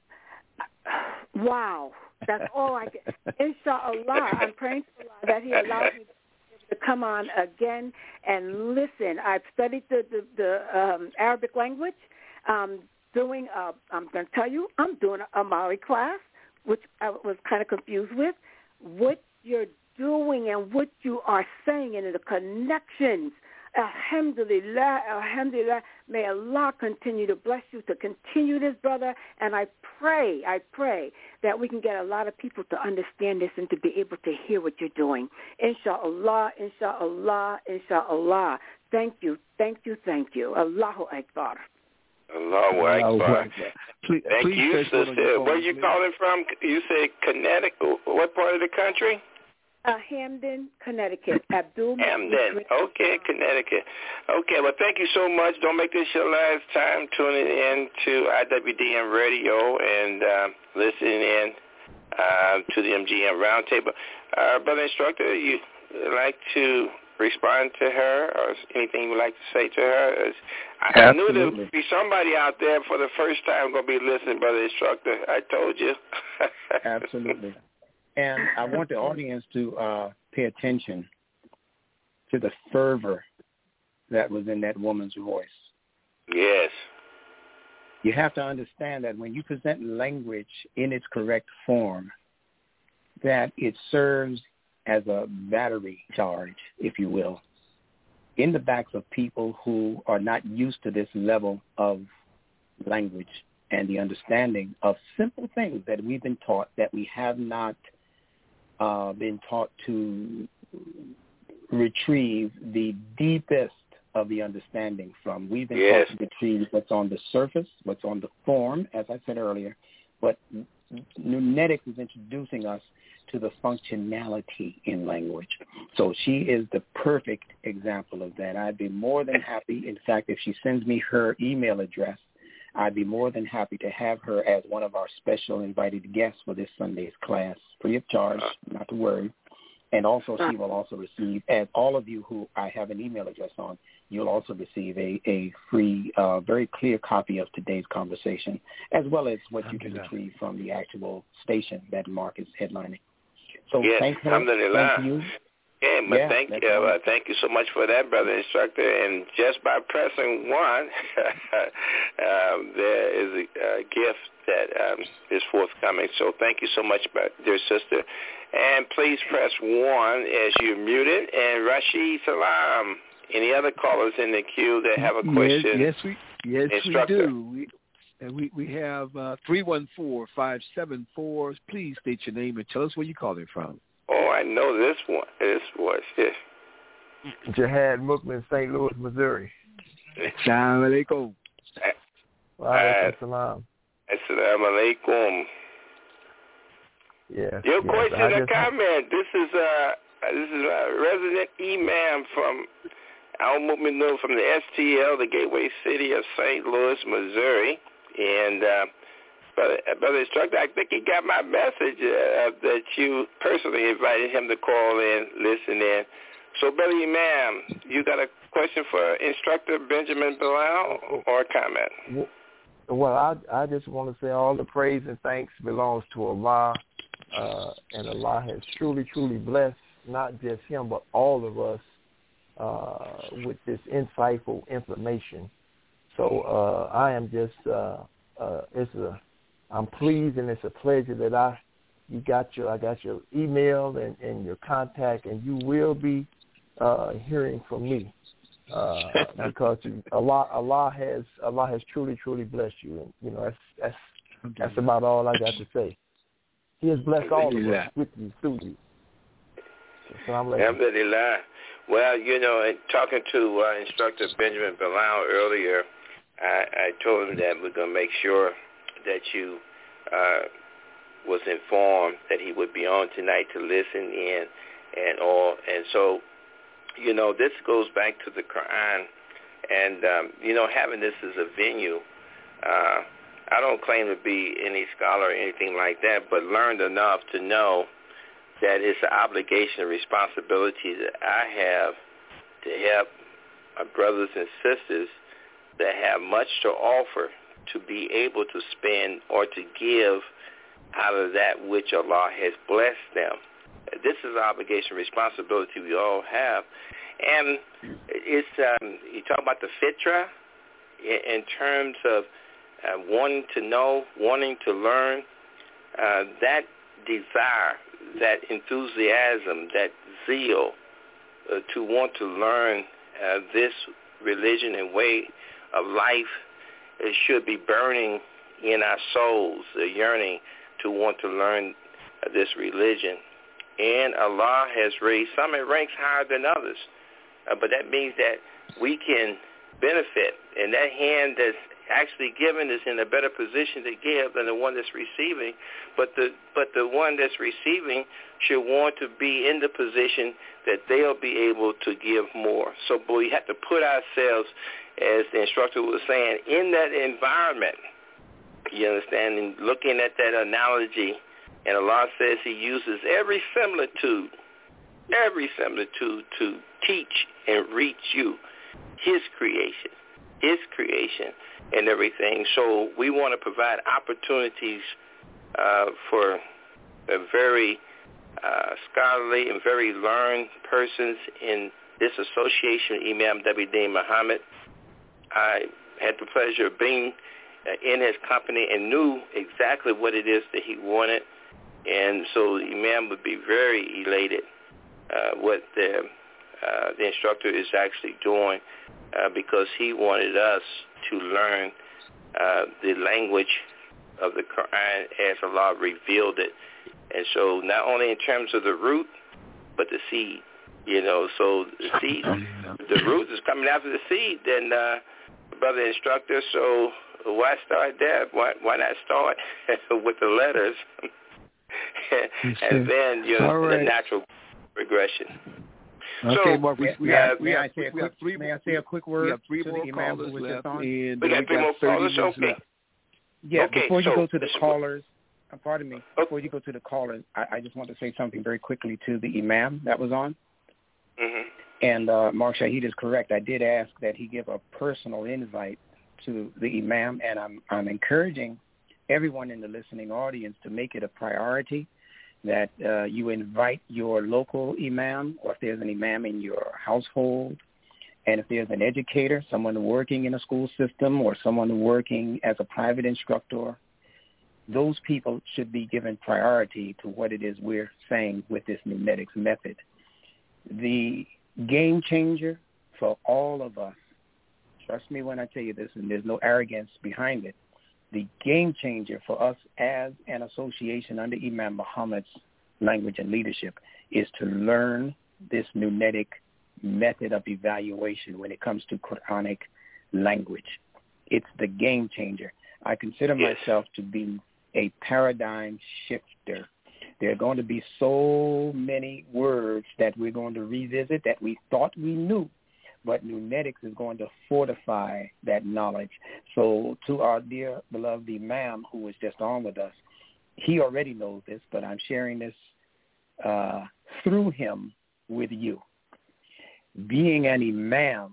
wow, that's all I can. Inshallah, I'm praying to Allah that he allows me to come on again and listen. I've studied the, the, the um, Arabic language. Um, doing, a, I'm going to tell you, I'm doing a Mali class, which I was kind of confused with. What you're doing and what you are saying and the connections. Alhamdulillah, alhamdulillah. May Allah continue to bless you, to continue this, brother. And I pray, I pray that we can get a lot of people to understand this and to be able to hear what you're doing. Inshallah, inshallah, inshallah. Thank you, thank you, thank you. Allahu Akbar. Allahu Akbar. Please, Thank please you, sister. Where you calling from? You say Connecticut. What part of the country? Uh, Hamden, Connecticut. Abdul. Hamden. Okay, Connecticut. Okay, well, thank you so much. Don't make this your last time tuning in to I W D M Radio and uh, listening in uh, to the M G M Roundtable. Uh, Brother Instructor, you like to respond to her or anything you would like to say to her? I, I knew there would be somebody out there for the first time going to be listening, Brother Instructor. I told you. Absolutely. And I want the audience to uh, pay attention to the fervor that was in that woman's voice. Yes. You have to understand that when you present language in its correct form, that it serves as a battery charge, if you will, in the backs of people who are not used to this level of language and the understanding of simple things that we've been taught that we have not uh, been taught to retrieve the deepest of the understanding from. We've been yes. taught to retrieve what's on the surface, what's on the form, as I said earlier, but Nunetics is introducing us to the functionality in language. So she is the perfect example of that. I'd be more than happy. In fact, if she sends me her email address, I'd be more than happy to have her as one of our special invited guests for this Sunday's class, free of charge, not to worry. And also she will also receive, as all of you who I have an email address on, you'll also receive a, a free, uh, very clear copy of today's conversation, as well as what you can retrieve from the actual station that Mark is headlining. So yes, thank, her, thank you. Yeah, but yeah, thank you, uh, thank you so much for that, Brother Instructor. And just by pressing one, um, there is a, a gift that um, is forthcoming. So thank you so much, dear sister. And please press one as you're muted. And Rashid Salam, any other callers in the queue that have a question? Yes, yes we yes Instructor. we do. We, and we we have uh, three one four, five seven four. Please state your name and tell us where you're calling from. Oh, I know this one. This voice. Yes. Jihad Mukmin, Saint Louis, Missouri. Assalamu alaikum. Wa alaikum salam. Assalamu alaikum. Yes. Your yes, question I or just, comment? This is uh this is a resident imam from Al Mu'minun from the S T L, the Gateway City of Saint Louis, Missouri, and. Uh, Brother, Brother Instructor, I think he got my message uh, that you personally invited him to call in, listen in. So, Brother Imam, you got a question for Instructor Benjamin Bilal or a comment? Well, I, I just want to say all the praise and thanks belongs to Allah, uh, and Allah has truly, truly blessed not just him but all of us uh, with this insightful information. So uh, I am just, uh, uh, it's a I'm pleased and it's a pleasure that I you got your I got your email and, and your contact, and you will be uh, hearing from me uh, because Allah Allah has Allah has truly truly blessed you, and you know that's that's that's about all I got to say. He has blessed all of us with you through you. So Alhamdulillah. Well, you know, in talking to uh, Instructor Benjamin Bilal earlier, I, I told him that we're going to make sure that you uh, was informed that he would be on tonight to listen in and all. And so, you know, this goes back to the Quran. And, um, you know, having this as a venue, uh, I don't claim to be any scholar or anything like that, but learned enough to know that it's an obligation and responsibility that I have to help our brothers and sisters that have much to offer to be able to spend or to give out of that which Allah has blessed them. This is an obligation, responsibility we all have. And it's um, you talk about the fitra in terms of uh, wanting to know, wanting to learn, uh, that desire, that enthusiasm, that zeal uh, to want to learn uh, this religion and way of life, it should be burning in our souls, the yearning to want to learn uh, this religion. And Allah has raised some in ranks higher than others. Uh, but that means that we can benefit, and that hand that's actually given is in a better position to give than the one that's receiving. But the but the one that's receiving should want to be in the position that they'll be able to give more. So but we have to put ourselves, as the instructor was saying, in that environment. You understand? And looking at that analogy, and Allah says He uses every similitude, every similitude to teach and reach you, His creation, His creation and everything. So we want to provide opportunities uh, for a very uh, scholarly and very learned persons in this association with Imam W D Muhammad. I had the pleasure of being uh, in his company and knew exactly what it is that he wanted. And so the Imam would be very elated uh, what the, uh, the instructor is actually doing uh, because he wanted us to learn uh, the language of the Quran as Allah revealed it. And so not only in terms of the root, but the seed, you know. So the seed, the root is coming after the seed, then uh, brother instructor, so why start there? Why, why not start with the letters? And then, you know, right. the natural progression. Okay, so, Mark, we, we, we, have, have, may, I say a quick, quick, may I say a quick word? We have three to more the Imam callers who was left. just on? And we got three more callers, okay. Left. Yeah, okay, before so, you go to the callers, uh, pardon me, okay. before you go to the callers, I, I just want to say something very quickly to the Imam that was on. Mm-hmm. And uh, Mark Shahid is correct. I did ask that he give a personal invite to the Imam, and I'm, I'm encouraging everyone in the listening audience to make it a priority that uh, you invite your local imam, or if there's an imam in your household, and if there's an educator, someone working in a school system or someone working as a private instructor, those people should be given priority to what it is we're saying with this Numetics method. The game changer for all of us, trust me when I tell you this, and there's no arrogance behind it, the game changer for us as an association under Imam Muhammad's language and leadership is to learn this Numetic method of evaluation when it comes to Quranic language. It's the game changer. I consider yes. myself to be a paradigm shifter. There are going to be so many words that we're going to revisit that we thought we knew, but Numetics is going to fortify that knowledge. So to our dear beloved Imam who was just on with us, he already knows this, but I'm sharing this uh, through him with you. Being an Imam,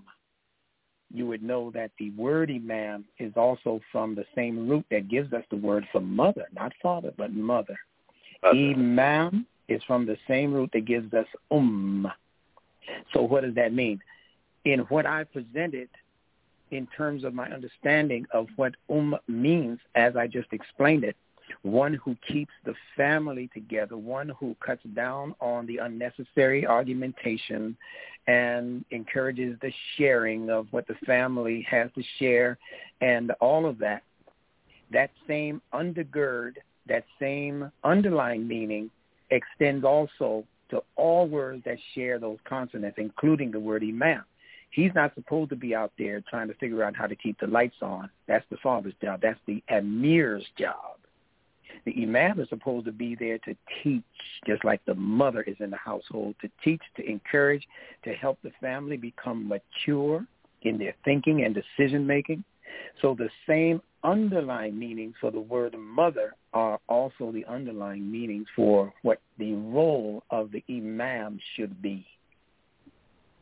you would know that the word Imam is also from the same root that gives us the word for mother, not father, but mother. Okay. Imam is from the same root that gives us umm. So what does that mean? In what I presented in terms of my understanding of what umm means, as I just explained it, one who keeps the family together, one who cuts down on the unnecessary argumentation and encourages the sharing of what the family has to share and all of that. That same undergird, that same underlying meaning extends also to all words that share those consonants, including the word Imam. He's not supposed to be out there trying to figure out how to keep the lights on. That's the father's job. That's the Amir's job. The Imam is supposed to be there to teach, just like the mother is in the household, to teach, to encourage, to help the family become mature in their thinking and decision-making. So the same underlying meanings for the word mother are also the underlying meanings for what the role of the Imam should be.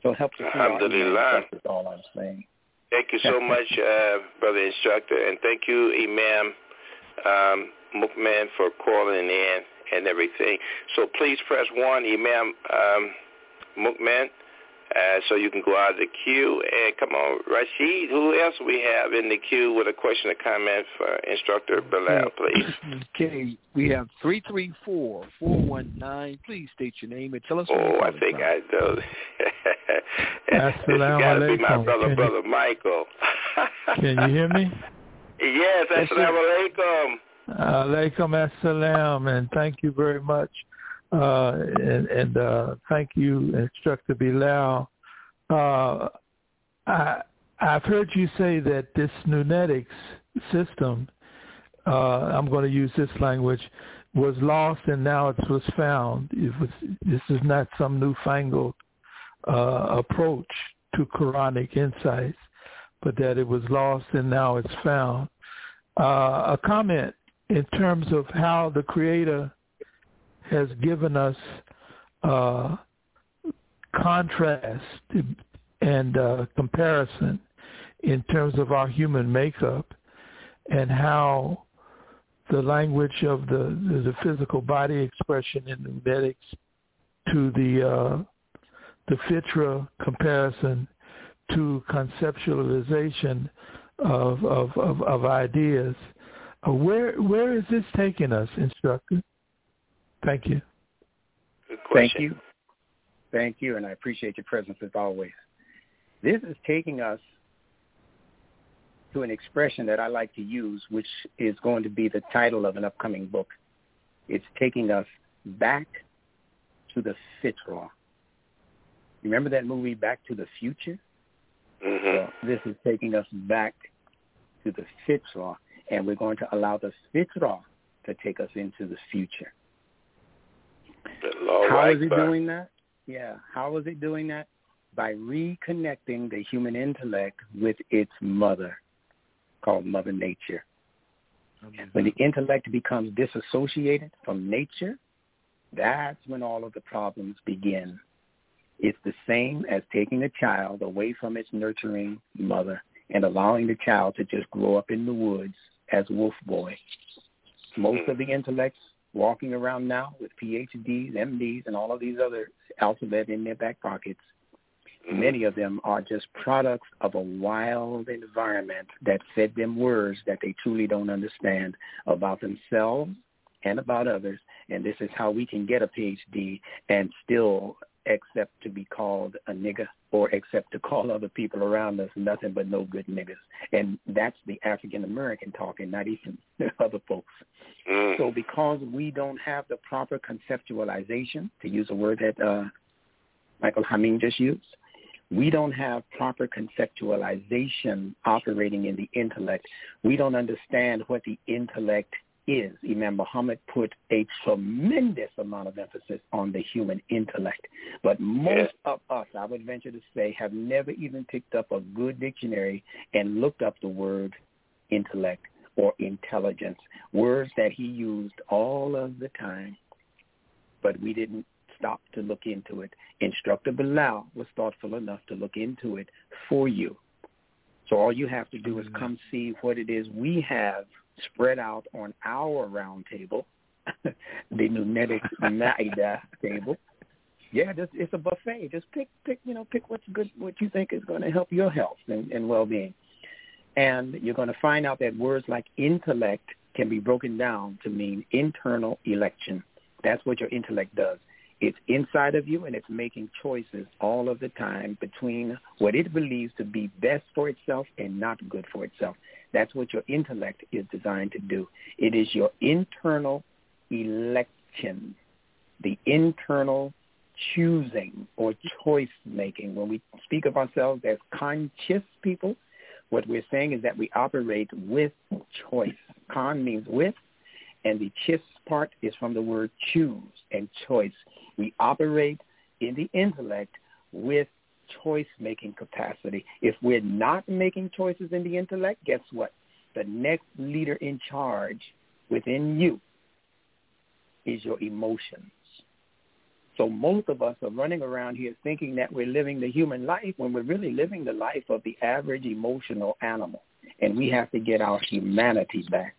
So help us. Alhamdulillah. That's all I'm saying. Thank you so much, uh, Brother Instructor, and thank you, Imam um, Mukman, for calling in and everything. So please press one, Imam um, Mukman, uh, so you can go out of the queue. And come on, Rashid, who else we have in the queue with a question or comment for Instructor Bilal, please? Okay, we have three three four, four one nine. Please state your name and tell us oh, where you're I think from. I know. Assalamu It's got to be my alaikum. brother, Can Brother Michael. Can you hear me? Yes, assalamu alaikum. Alaikum assalam, and thank you very much. Uh, and and uh, thank you, Instructor Bilal. Uh, I, I've heard you say that this Nunetics system, uh, I'm going to use this language, was lost and now it was found. It was, this is not some newfangled uh, approach to Quranic insights, but that it was lost and now it's found. Uh, a comment in terms of how the Creator has given us uh, contrast and uh, comparison in terms of our human makeup and how the language of the, the, the physical body expression in Nunetics to the uh, the Fitra comparison to conceptualization of of, of, of ideas. Uh, where where is this taking us, Instructor? Thank you. Good question. Thank you. Thank you, and I appreciate your presence as always. This is taking us to an expression that I like to use, which is going to be the title of an upcoming book. It's taking us back to the Fitra. Remember that movie, Back to the Future? Mm-hmm. Well, this is taking us back to the Fitra, and we're going to allow the Fitra to take us into the future. How is it doing that? Yeah, how is it doing that? By reconnecting the human intellect with its mother, called Mother Nature. Okay. When the intellect becomes disassociated from nature, that's when all of the problems begin. It's the same as taking a child away from its nurturing mother and allowing the child to just grow up in the woods as wolf boy. Most of the intellects walking around now with P H Ds, M Ds, and all of these other alphabet in their back pockets, many of them are just products of a wild environment that fed them words that they truly don't understand about themselves and about others. And this is how we can get a P H D and still accept to be called a nigger or accept to call other people around us nothing but no good niggas. And that's the African-American talking, not even other folks. Mm. So because we don't have the proper conceptualization, to use a word that uh, Michael Hameen just used, we don't have proper conceptualization operating in the intellect. We don't understand what the intellect is. Imam Muhammad put a tremendous amount of emphasis on the human intellect. But most of us, I would venture to say, have never even picked up a good dictionary and looked up the word intellect or intelligence, words that he used all of the time, but we didn't stop to look into it. Instructor Bilal was thoughtful enough to look into it for you. So all you have to do is come see what it is we have spread out on our round table, the Nunetic Maida table. Yeah, just, it's a buffet. Just pick, pick, you know, pick what's good, what you think is going to help your health and, and well-being. And you're going to find out that words like intellect can be broken down to mean internal election. That's what your intellect does. It's inside of you, and it's making choices all of the time between what it believes to be best for itself and not good for itself. That's what your intellect is designed to do. It is your internal election, the internal choosing or choice-making. When we speak of ourselves as conscious people, what we're saying is that we operate with choice. Con means with, and the chis part is from the word choose and choice. We operate in the intellect with choice-making capacity. If we're not making choices in the intellect, guess what? The next leader in charge within you is your emotions. So most of us are running around here thinking that we're living the human life when we're really living the life of the average emotional animal. And we have to get our humanity back.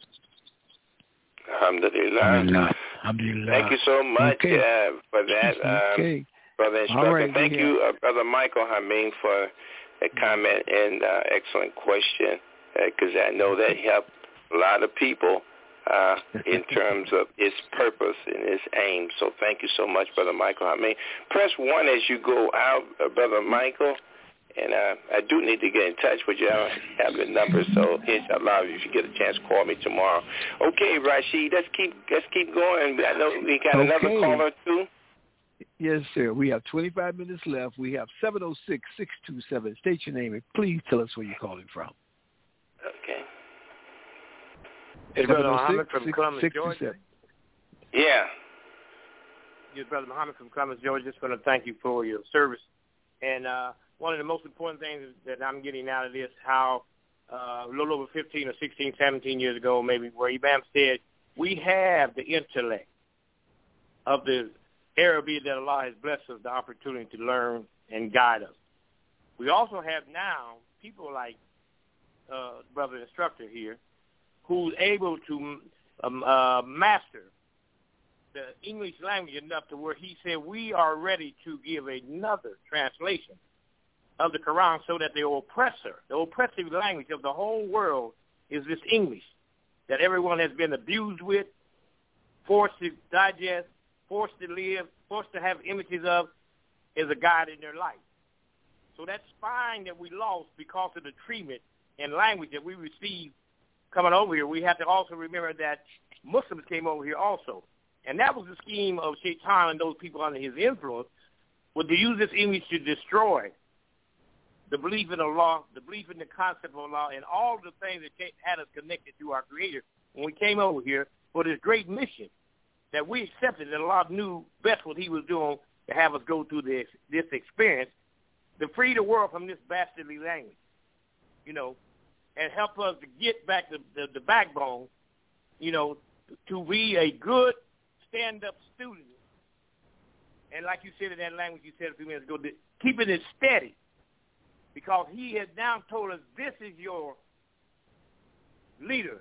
Alhamdulillah. Alhamdulillah. Alhamdulillah. Thank you so much okay. uh, for that, um, okay. Brother Instructor. Right, Thank you, uh, Brother Michael Hameen, for a comment and uh, excellent question, because uh, I know that helped a lot of people uh, in terms of its purpose and its aim. So thank you so much, Brother Michael Hameen. Press one as you go out, uh, Brother Michael. And uh, I do need to get in touch with you. I don't have the number, so inshallah, if you get a chance, call me tomorrow. Okay, Rashid, let's keep let's keep going. I know we got okay. another caller too. Yes, sir. We have twenty-five minutes left. We have seven oh six, six two seven. State your name and please tell us where you're calling from. Okay. It's Brother Muhammad from Columbus, Georgia. Yeah. Yes, Brother Muhammad from Columbus, Georgia. Just want to thank you for your service. And uh, one of the most important things that I'm getting out of this, how uh, a little over fifteen or sixteen, seventeen years ago, maybe, where Imam said, we have the intellect of the Arabic that Allah has blessed us the opportunity to learn and guide us. We also have now people like uh, Brother Instructor here who's able to um, uh, master the English language enough to where he said we are ready to give another translation of the Quran so that the oppressor, the oppressive language of the whole world is this English that everyone has been abused with, forced to digest, forced to live, forced to have images of, is a guide in their life. So that spine that we lost because of the treatment and language that we received coming over here, we have to also remember that Muslims came over here also. And that was the scheme of Shaitan and those people under his influence, was to use this English to destroy the belief in Allah, the belief in the concept of Allah, and all the things that had us connected to our Creator when we came over here for this great mission that we accepted, that Allah knew best what he was doing to have us go through this, this experience, to free the world from this bastardly language, you know, and help us to get back the, the, the backbone, you know, to be a good stand-up student. And like you said in that language you said a few minutes ago, keeping it steady, because he has now told us this is your leader,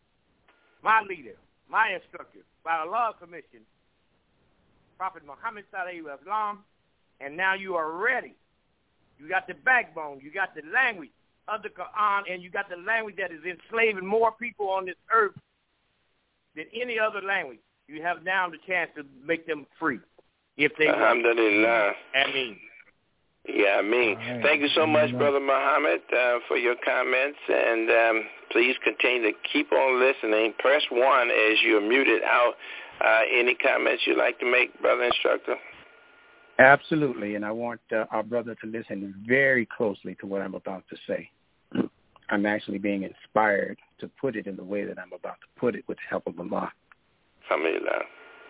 my leader, my instructor, by Allah's permission, Prophet Muhammad sallallahu alaihi wasallam, and now you are ready. You got the backbone, you got the language of the Quran, and you got the language that is enslaving more people on this earth than any other language. You have now the chance to make them free. If they Alhamdulillah. I mean. Yeah, I mean. Right. Thank you so much, Brother Muhammad, uh, for your comments. And um, please continue to keep on listening. Press one as you're muted out. Uh, any comments you'd like to make, Brother Instructor? Absolutely. And I want uh, our brother to listen very closely to what I'm about to say. I'm actually being inspired to put it in the way that I'm about to put it with the help of Allah. Alhamdulillah.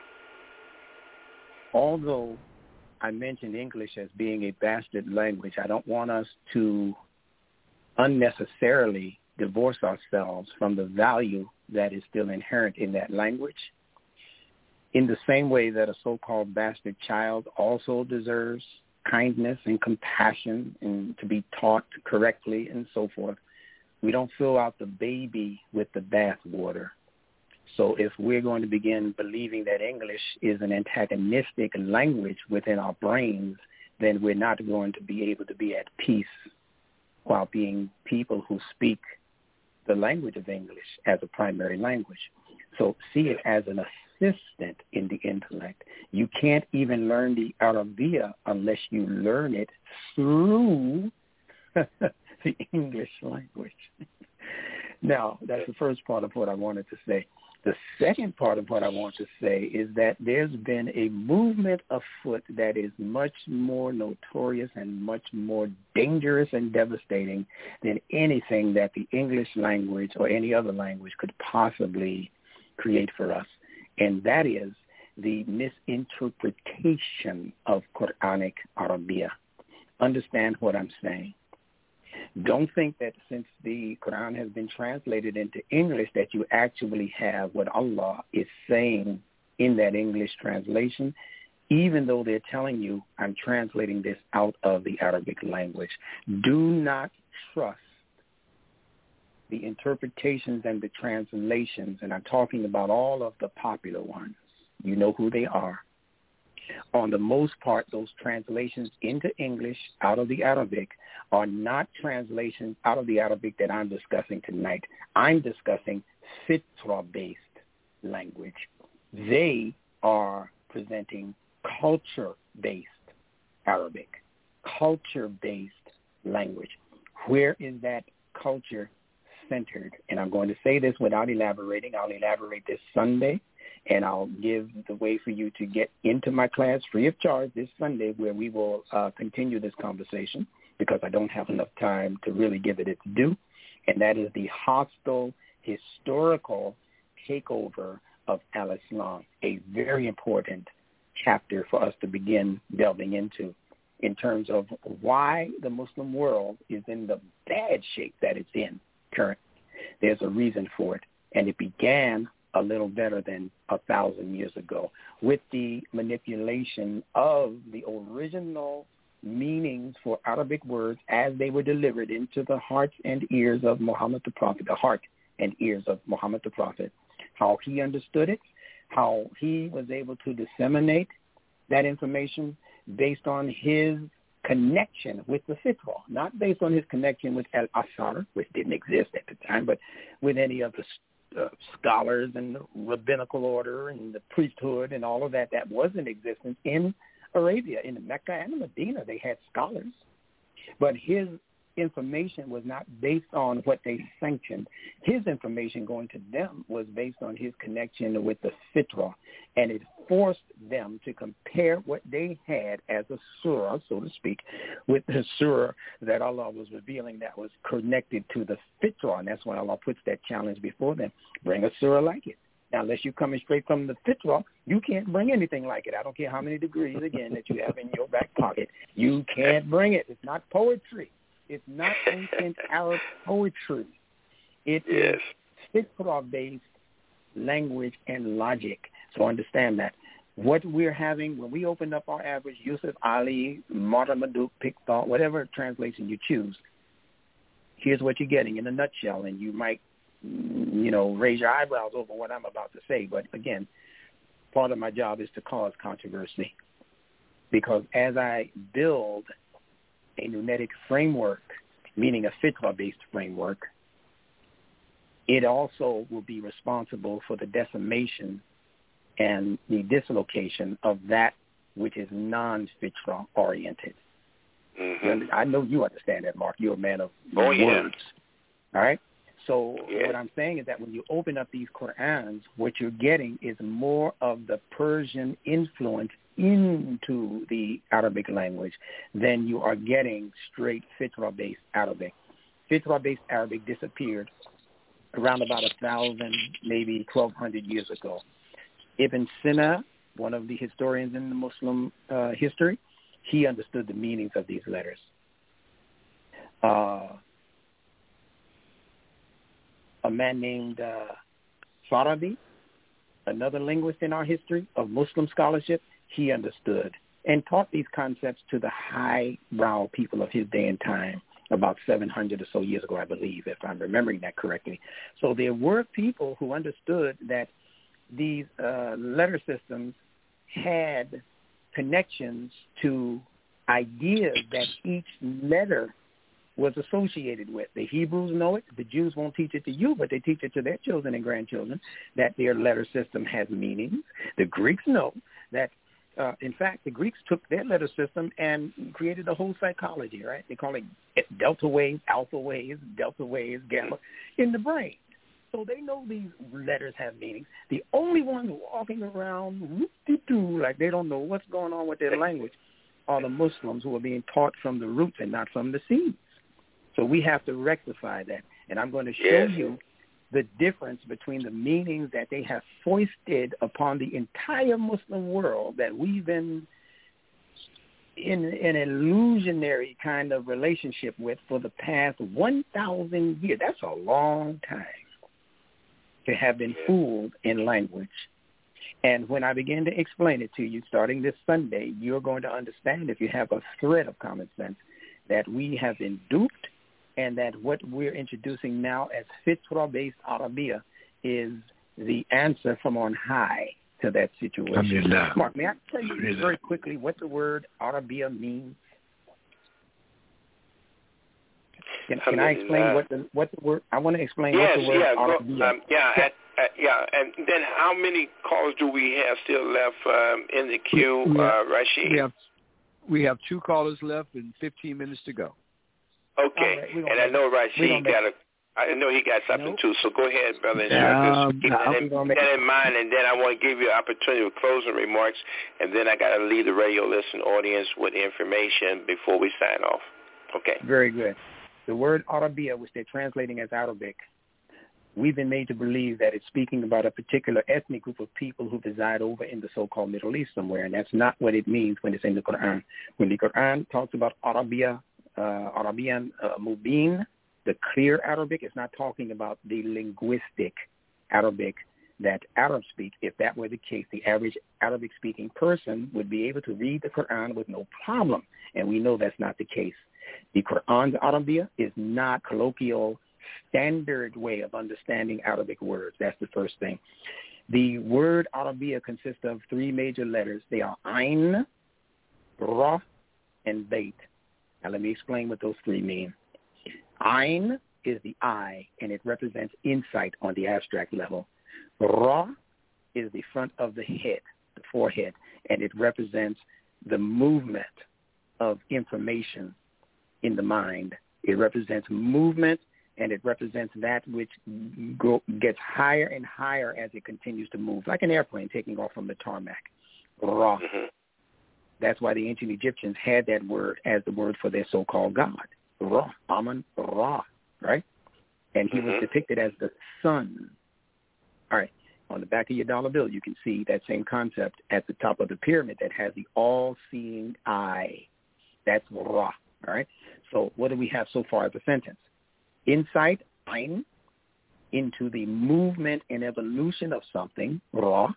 Although I mentioned English as being a bastard language, I don't want us to unnecessarily divorce ourselves from the value that is still inherent in that language. In the same way that a so-called bastard child also deserves kindness and compassion and to be taught correctly and so forth, we don't throw out the baby with the bathwater. So if we're going to begin believing that English is an antagonistic language within our brains, then we're not going to be able to be at peace while being people who speak the language of English as a primary language. So see it as an assistant in the intellect. You can't even learn the Arabiya unless you learn it through the English language. Now, that's the first part of what I wanted to say. The second part of what I want to say is that there's been a movement afoot that is much more notorious and much more dangerous and devastating than anything that the English language or any other language could possibly create for us. And that is the misinterpretation of Quranic Arabiya. Understand what I'm saying. Don't think that since the Quran has been translated into English that you actually have what Allah is saying in that English translation. even though they're telling you I'm translating this out of the Arabic language. Do not trust the interpretations and the translations, and I'm talking about all of the popular ones. You know who they are. On the most part, those translations into English out of the Arabic are not translations out of the Arabic that I'm discussing tonight. I'm discussing fitra-based language. They are presenting culture-based Arabic, culture-based language. Where is that culture centered? And I'm going to say this without elaborating. I'll elaborate this Sunday, and I'll give the way for you to get into my class free of charge this Sunday, where we will uh, continue this conversation, because I don't have enough time to really give it its due. And that is the hostile historical takeover of al-Islam, a very important chapter for us to begin delving into in terms of why the Muslim world is in the bad shape that it's in currently. There's a reason for it, and it began a little better than a thousand years ago with the manipulation of the original meanings for Arabic words as they were delivered into the hearts and ears of Muhammad the Prophet, the heart and ears of Muhammad the Prophet, how he understood it, how he was able to disseminate that information based on his connection with the fitra, not based on his connection with al-Ashar, which didn't exist at the time, but with any of the uh, scholars and the rabbinical order and the priesthood and all of that that was in existence in Arabia, in Mecca and Medina. They had scholars, but his information was not based on what they sanctioned. His information going to them was based on his connection with the fitra, and it forced them to compare what they had as a surah, so to speak, with the surah that Allah was revealing that was connected to the fitra, and that's why Allah puts that challenge before them. Bring a surah like it. Now, unless you're coming straight from the fitra, you can't bring anything like it. I don't care how many degrees, again, that you have in your back pocket. You can't bring it. It's not poetry. It's not ancient Arab poetry. It yes. is fitra-based language and logic. So understand that. What we're having, when we open up our average Yusuf Ali, Martin Maduk, Pickthall, whatever translation you choose, here's what you're getting in a nutshell, and you might, you know, raise your eyebrows over what I'm about to say. But again, part of my job is to cause controversy, because as I build a numetic framework, meaning a fitra-based framework, it also will be responsible for the decimation and the dislocation of that which is non-fitra oriented. Mm-hmm. I know you understand that, Mark. You're a man of oh, words. Yeah. All right? So yeah. what I'm saying is that when you open up these Qur'ans, what you're getting is more of the Persian influence into the Arabic language than you are getting straight fitra-based Arabic. Fitra-based Arabic disappeared around about a thousand, maybe twelve hundred years ago. Ibn Sina, one of the historians in the Muslim uh, history, he understood the meanings of these letters. Uh, a man named uh, Farabi, another linguist in our history of Muslim scholarship, he understood and taught these concepts to the highbrow people of his day and time about seven hundred or so years ago, I believe, if I'm remembering that correctly. So there were people who understood that these uh, letter systems had connections to ideas that each letter was associated with. The Hebrews know it. The Jews won't teach it to you, but they teach it to their children and grandchildren, that their letter system has meanings. The Greeks know that, uh, in fact, the Greeks took their letter system and created a whole psychology, right? They call it delta waves, alpha waves, delta waves, gamma, in the brain. So they know these letters have meanings. The only ones walking around like they don't know what's going on with their language are the Muslims, who are being taught from the roots and not from the seeds. So we have to rectify that. And I'm going to show yes. you the difference between the meanings that they have foisted upon the entire Muslim world that we've been in an illusionary kind of relationship with for the past one thousand years. That's a long time to have been fooled in language. And when I begin to explain it to you, starting this Sunday, you're going to understand, if you have a thread of common sense, that we have been duped, and that what we're introducing now as Fitrah-based Arabia is the answer from on high to that situation. Mark, may I tell you very quickly what the word Arabia means? Can, can I explain what the what the word? I want to explain yes, what the word yeah, Arabia. Go, um, yeah, at, at, yeah. And then how many callers do we have still left um, in the queue, we have, uh, Rashid? We have we have two callers left and fifteen minutes to go. Okay, right, and I know Rashid got a. I know he got something nope. too. So go ahead, brother instructor. Um, keep that, in, keep that in mind, and then I want to give you an opportunity for closing remarks, and then I got to leave the radio listening audience with information before we sign off. Okay. Very good. The word Arabia, which they're translating as Arabic, we've been made to believe that it's speaking about a particular ethnic group of people who reside over in the so-called Middle East somewhere, and that's not what it means when it's in the Quran. When the Quran talks about Arabia, uh, Arabian uh, Mubin, the clear Arabic, it's not talking about the linguistic Arabic that Arabs speak. If that were the case, the average Arabic-speaking person would be able to read the Quran with no problem, and we know that's not the case. The Quran's Arabia is not colloquial, standard way of understanding Arabic words. That's the first thing. The word Arabia consists of three major letters. They are Ain, Ra, and Bait. Now let me explain what those three mean. Ain is the eye, and it represents insight on the abstract level. Ra is the front of the head, the forehead, and it represents the movement of information in the mind. It represents movement, and it represents that which go, gets higher and higher as it continues to move, like an airplane taking off from the tarmac. Ra. Mm-hmm. That's why the ancient Egyptians had that word as the word for their so-called God. Ra, Amun, Ra, right? And he mm-hmm. was depicted as the sun. All right. On the back of your dollar bill, you can see that same concept at the top of the pyramid that has the all-seeing eye. That's Ra. All right. So what do we have so far as a sentence? Insight, Ain, into the movement and evolution of something, Ra,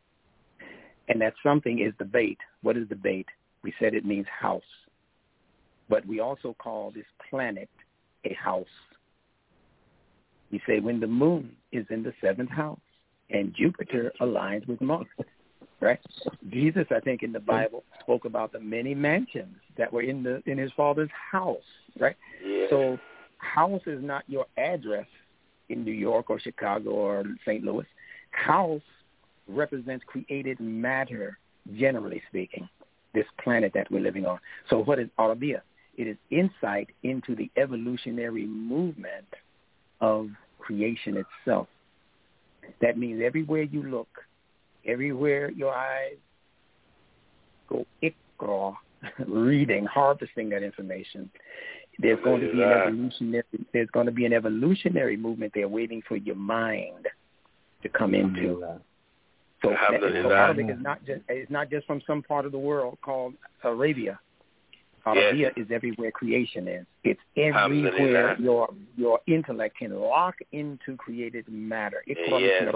and that something is the bait. What is the bait? We said it means house, but we also call this planet a house. We say when the moon is in the seventh house and Jupiter aligns with Mars. Right? Jesus, I think, in the Bible spoke about the many mansions that were in the in his Father's house, right? Yeah. So house is not your address in New York or Chicago or Saint Louis. House represents created matter, generally speaking, this planet that we're living on. So what is Arabia? It is insight into the evolutionary movement of creation itself. That means everywhere you look, everywhere your eyes go, ikra, reading, harvesting that information, there's going to be an evolutionary. There's going to be an evolutionary movement there, waiting for your mind to come into. So, that, so Arabic is not just it's not just from some part of the world called Arabia. Arabia yes. is everywhere creation is. It's everywhere your your intellect can lock into created matter. Yes.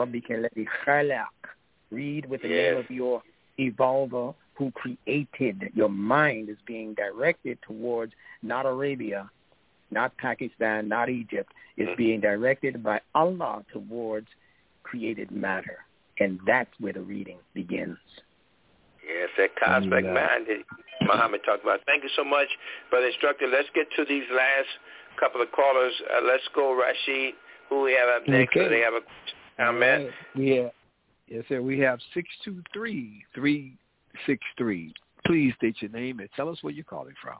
Read with the yes. name of your evolver who created. Your mind is being directed towards not Arabia, not Pakistan, not Egypt. It's mm-hmm. being directed by Allah towards created matter. And that's where the reading begins. Yes, that cosmic yeah. mind that Muhammad talked about. Thank you so much, Brother Instructor. Let's get to these last couple of callers. Uh, let's go, Rashid. Who we have up next? Okay. Do they have a comment? Right. Yeah. Yes, sir. We have six two three, three six three. Please state your name and tell us where you're calling from.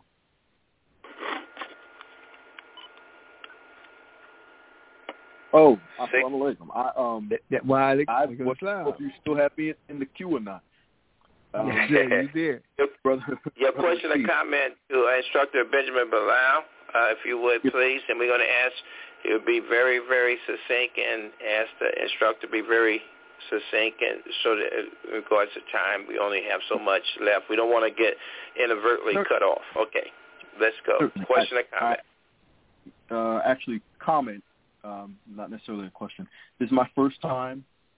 Oh, assalamu alaikum. I um, that, that, why, I was hope you still have me in the queue or not. Um, yes, sir, you did. Your, brother, your brother question or comment to uh, Instructor Benjamin Bilal, uh, if you would, please. And we're going to ask you to be very, very succinct and ask the instructor to be very succinct. And so that in regards to time, we only have so much left. We don't want to get inadvertently sure. cut off. Okay, let's go. Sure. Question or comment? I, uh, actually, comment. Um, not necessarily a question. This is my first time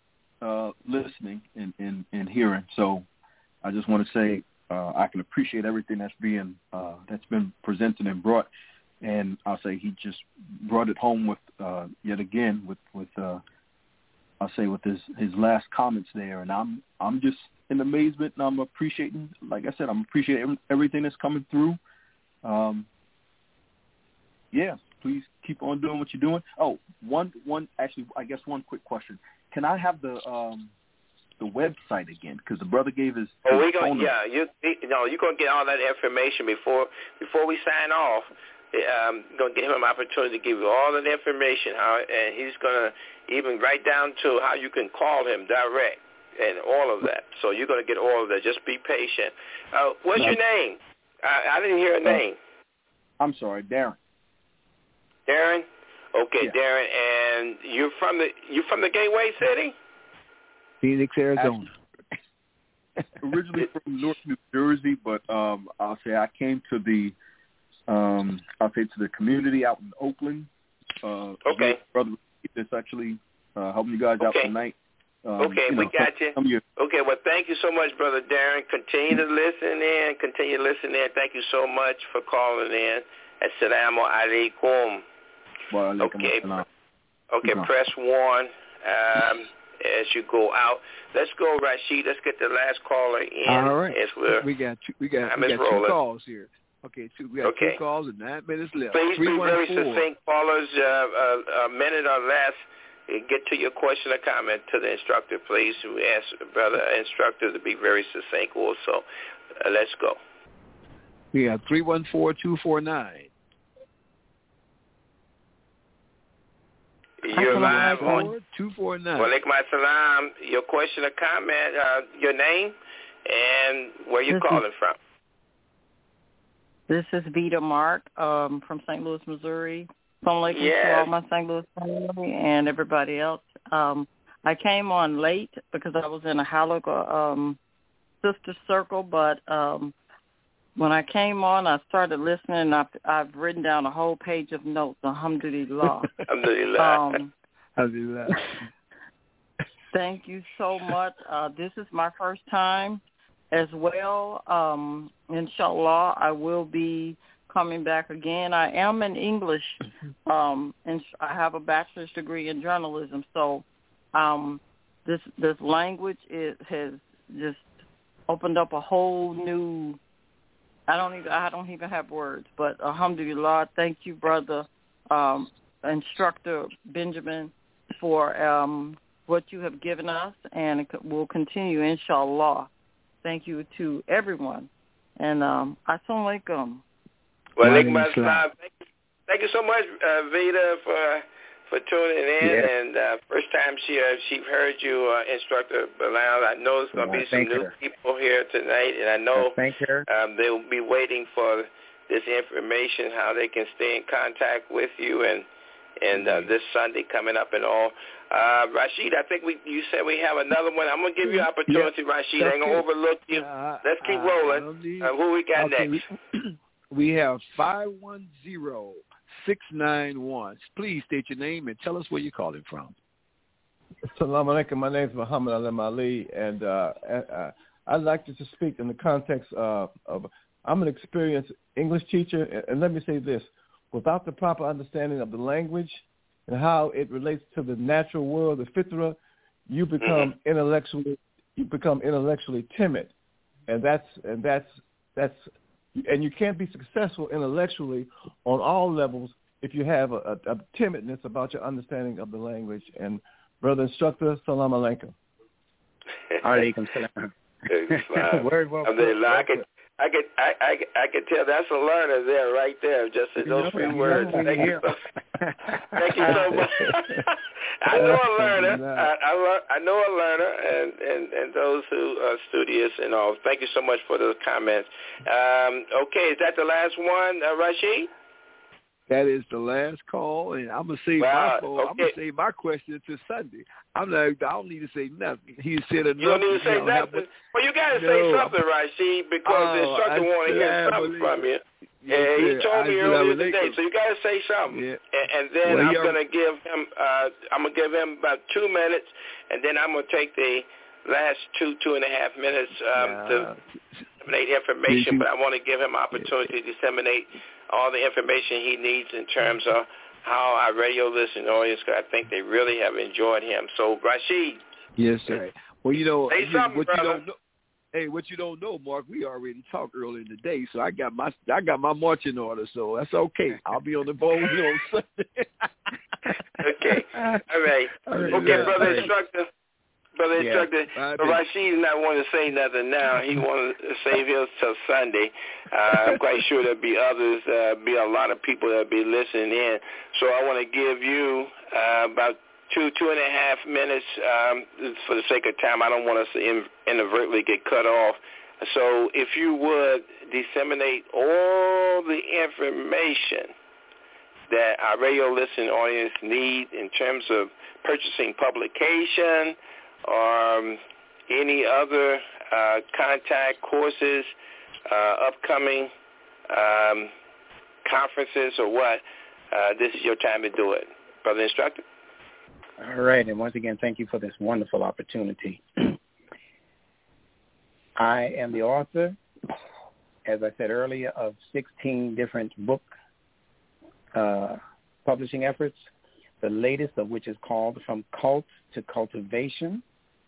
uh, listening and, and, and hearing. So I just want to say uh, I can appreciate everything that's being uh, that's been presented and brought. And I'll say he just brought it home with uh, yet again with with uh, I'll say with his, his last comments there. And I'm I'm just in amazement, and I'm appreciating. Like I said, I'm appreciating everything that's coming through. Um, yeah, please keep on doing what you're doing. Oh, one one actually, I guess one quick question. Can I have the um, the website again? Because the brother gave his. Oh, his we gonna phone yeah, you you know you're gonna get all that information before before we sign off. Um, gonna give him an opportunity to give you all that information. How and he's gonna even write down to how you can call him direct and all of that. So you're gonna get all of that. Just be patient. Uh, what's no. your name? I, I didn't hear a name. Uh, I'm sorry, Darren. Darren. Okay, yeah. Darren, and you're from the you from the Gateway City? Phoenix, Arizona. Actually, originally from North New Jersey, but um, I'll say I came to the um, I'll say to the community out in Oakland. Uh, okay. Brother, that's actually uh, helping you guys okay. out tonight. Um, okay, you we know, got some, you. Some your... Okay, well, thank you so much, Brother Darren. Continue to listen in. Continue to listen in. Thank you so much for calling in. Assalamu alaikum. Well, okay, okay. Press one um, as you go out. Let's go, Rashid. Let's get the last caller in. All right. As we're, we got two, we got, we got two calls here. Okay, two, we got okay. two calls and nine minutes left. Please be very succinct, callers. Uh, a, a minute or less. Get to your question or comment to the instructor, please. We ask brother instructor to be very succinct also. Uh, let's go. We have three one four two four nine. You're live on two four nine. Walaikum assalam. Your question or comment, uh, your name, and where you're this calling is, from. This is Vita Mark um, from Saint Louis, Missouri. Assalamu alaikum yes. to all my Saint Louis family and everybody else. Um, I came on late because I was in a Halaqa um, sister circle, but um, when I came on, I started listening, and I've, I've written down a whole page of notes, alhamdulillah. Alhamdulillah. Um, alhamdulillah. Thank you so much. Uh, this is my first time as well. Um, inshallah, I will be coming back again. I am in English, um, and I have a bachelor's degree in journalism. So um, this this language is, has just opened up a whole new. I don't even I don't even have words, but alhamdulillah, thank you, brother, um, instructor Benjamin, for um, what you have given us, and it will continue, inshallah. Thank you to everyone, and um, assalamu alaikum. Well, thank, thank you so much, uh, Vita, for for tuning in. Yeah. And uh, first time she uh, she heard you, uh, Instructor Bilal. I know there's going to be some new her. people here tonight, and I know thank her. Um, they will be waiting for this information, how they can stay in contact with you, and and uh, this Sunday coming up and all. Uh, Rashid, I think we you said we have another one. I'm going to give you an opportunity, yeah, Rashid. I ain't going to overlook you. Uh, Let's keep uh, rolling. Uh, who we got okay. next? We have five one zero six nine one. Please state your name and tell us where you're calling from. Assalamu alaikum. My name is Muhammad Alim Ali, and uh, uh, I'd like to just speak in the context of, of I'm an experienced English teacher, and let me say this. Without the proper understanding of the language and how it relates to the natural world, the fitra, you become intellectually you become intellectually timid, and that's and that's that's and you can't be successful intellectually on all levels if you have a, a, a timidness about your understanding of the language. And brother instructor, salam alaikum. Alaikum salam. Word well. I could, I could, I, I, I could tell that's a learner there, right there. Just in those few words. Thank you so, thank you so much. I know a learner. I, I, learn, I know a learner, and, and, and those who are studious and all. Thank you so much for those comments. Um, okay, is that the last one, uh, Rashid? That is the last call, and I'm gonna save wow. my call. Okay. I'm gonna save my question until Sunday. I'm not. I don't need to say nothing. He said enough. You don't need to say nothing. Well, you gotta no, say something, Rashid, because oh, the instructor want to hear something from you. Yeah, yes, he told I me earlier today, so you got to say something. Yeah. And, and then well, I'm yeah. going to give him, uh, I'm going to give him about two minutes, and then I'm going to take the last two, two and a half minutes um, yeah. to disseminate information, you, but I want to give him opportunity to disseminate all the information he needs in terms of how our radio listening audience, I think they really have enjoyed him. So, Rashid. Yes, sir. Well, you know, say something, what brother. you don't know. Hey, what you don't know, Mark, we already talked earlier in the day, so I got my I got my marching order, so that's okay. I'll be on the phone on Sunday. Okay. All right. Okay, yeah, brother right. instructor. Brother yeah, instructor, but Rashid's not want to say nothing now. He wants to save his till Sunday. Uh, I'm quite sure there'll be others, uh, be a lot of people that'll be listening in. So I want to give you uh, about two, two and a half minutes um, for the sake of time. I don't want us to in, inadvertently get cut off. So if you would disseminate all the information that our radio listening audience need in terms of purchasing publication or um, any other uh, contact courses, uh, upcoming um, conferences or what, uh, this is your time to do it. Brother Instructor? All right, and once again, thank you for this wonderful opportunity. I am the author, as I said earlier, of sixteen different book uh, publishing efforts, the latest of which is called From Cult to Cultivation.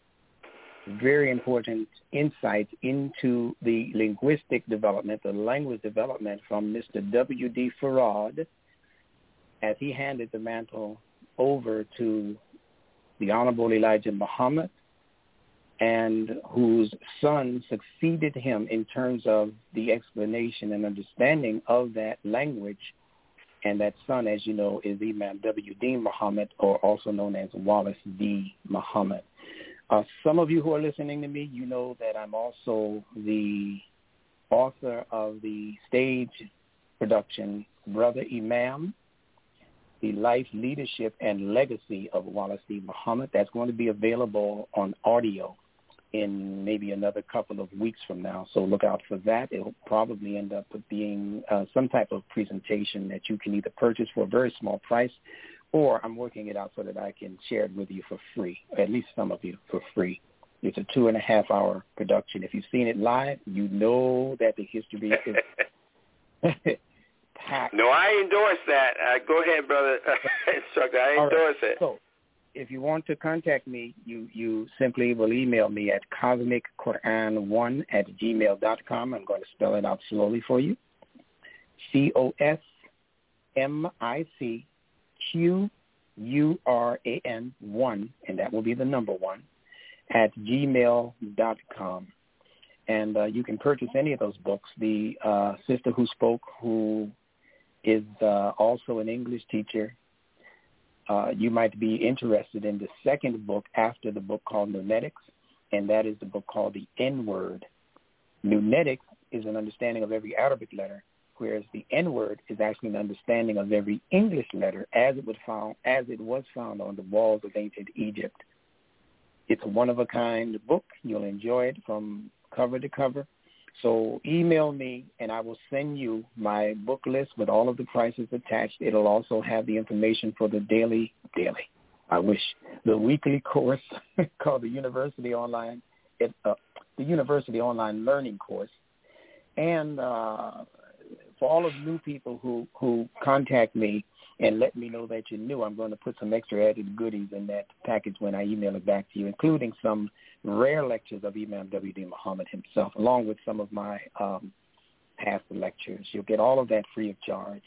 Very important insights into the linguistic development, the language development from Mister W D Farad, as he handed the mantle over to the Honorable Elijah Muhammad, and whose son succeeded him in terms of the explanation and understanding of that language. And that son, as you know, is Imam W D Muhammad, or also known as Wallace D. Muhammad. Uh, some of you who are listening to me, you know that I'm also the author of the stage production Brother Imam, The Life, Leadership, and Legacy of Wallace D. Muhammad. That's going to be available on audio in maybe another couple of weeks from now. So look out for that. It'll probably end up being uh, some type of presentation that you can either purchase for a very small price, or I'm working it out so that I can share it with you for free, or at least some of you for free. It's a two and a half hour production. If you've seen it live, you know that the history is packed. No, I endorse that. Uh, go ahead, brother instructor. I endorse right. it. So if you want to contact me, you, you simply will email me at cosmic quran one at gmail dot com. I'm going to spell it out slowly for you. C O S M I C Q U R A N one, and that will be the number one, at gmail dot com. And uh, you can purchase any of those books. The uh, sister who spoke, who is uh, also an English teacher, uh, you might be interested in the second book after the book called Nunetics, and that is the book called The N-Word. Nunetics is an understanding of every Arabic letter, whereas the N-word is actually an understanding of every English letter as it was found, as it was found on the walls of ancient Egypt. It's a one-of-a-kind book. You'll enjoy it from cover to cover. So email me, and I will send you my book list with all of the prices attached. It'll also have the information for the daily, daily, I wish, the weekly course called the University Online, it, uh, the University Online Learning Course. And uh, for all of the new people who, who contact me and let me know that you're new, I'm going to put some extra added goodies in that package when I email it back to you, including some rare lectures of Imam W D Muhammad himself, along with some of my um, past lectures. You'll get all of that free of charge.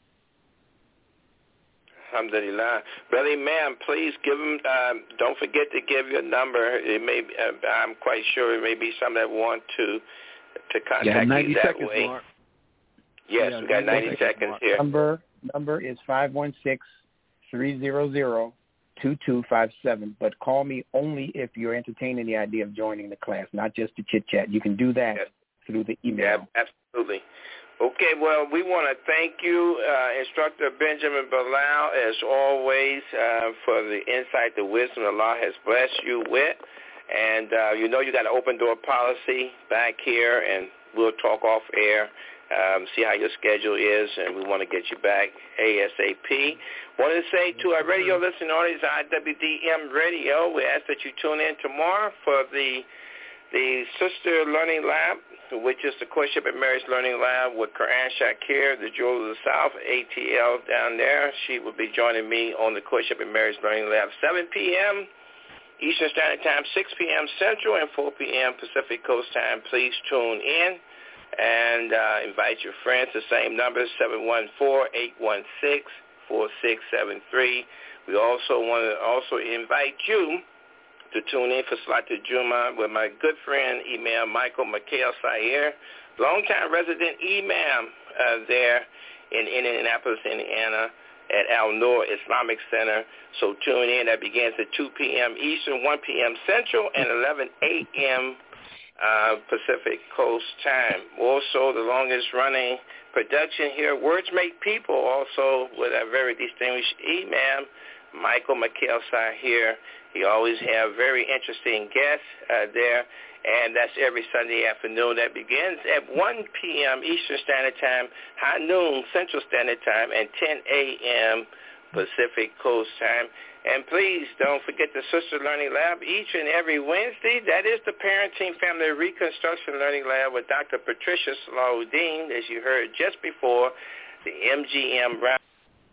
Alhamdulillah. Brother Imam, please give them, um, don't forget to give your number. It may, uh, I'm quite sure it may be some that want to to contact yeah, ninety you that seconds, way. Mark. Yes, yeah, we got ninety seconds here. Number number is five one six, three zero zero, two two five seven, but call me only if you're entertaining the idea of joining the class, not just to chit-chat. You can do that yes. through the email. Yeah, absolutely. Okay, well, we want to thank you, uh, Instructor Benjamin Bilal, as always, uh, for the insight, the wisdom Allah has blessed you with. And uh, you know you got an open door policy back here, and we'll talk off air, um, see how your schedule is, and we want to get you back ASAP. Want to say to our radio listening audience, I W D M Radio, we ask that you tune in tomorrow for the the Sister Learning Lab, which is the Courtship and Marriage Learning Lab with Quran Shakir, the Jewel of the South, A T L down there. She will be joining me on the Courtship and Marriage Learning Lab, seven p.m. Eastern Standard Time, six p.m. Central, and four p.m. Pacific Coast Time. Please tune in and uh, invite your friends. The same number, seven one four, eight one six, four six seven three. We also want to also invite you to tune in for Salatul Juma with my good friend, Imam Michael Mikhail Sayer, longtime resident Imam uh, there in Indianapolis, Indiana, at Al-Noor Islamic Center. So tune in. That begins at two p.m. Eastern, one p.m. Central, and eleven a.m. Uh, Pacific Coast Time. Also, the longest-running production here, Words Make People, also with a very distinguished Imam, Michael Mikhail Sayer. He always have very interesting guests uh, there, and that's every Sunday afternoon. That begins at one p.m. Eastern Standard Time, high noon Central Standard Time, and ten a.m. Pacific Coast Time. And please don't forget the Sister Learning Lab each and every Wednesday. That is the Parenting Family Reconstruction Learning Lab with Doctor Patricia Salahuddin, as you heard just before, the M G M round.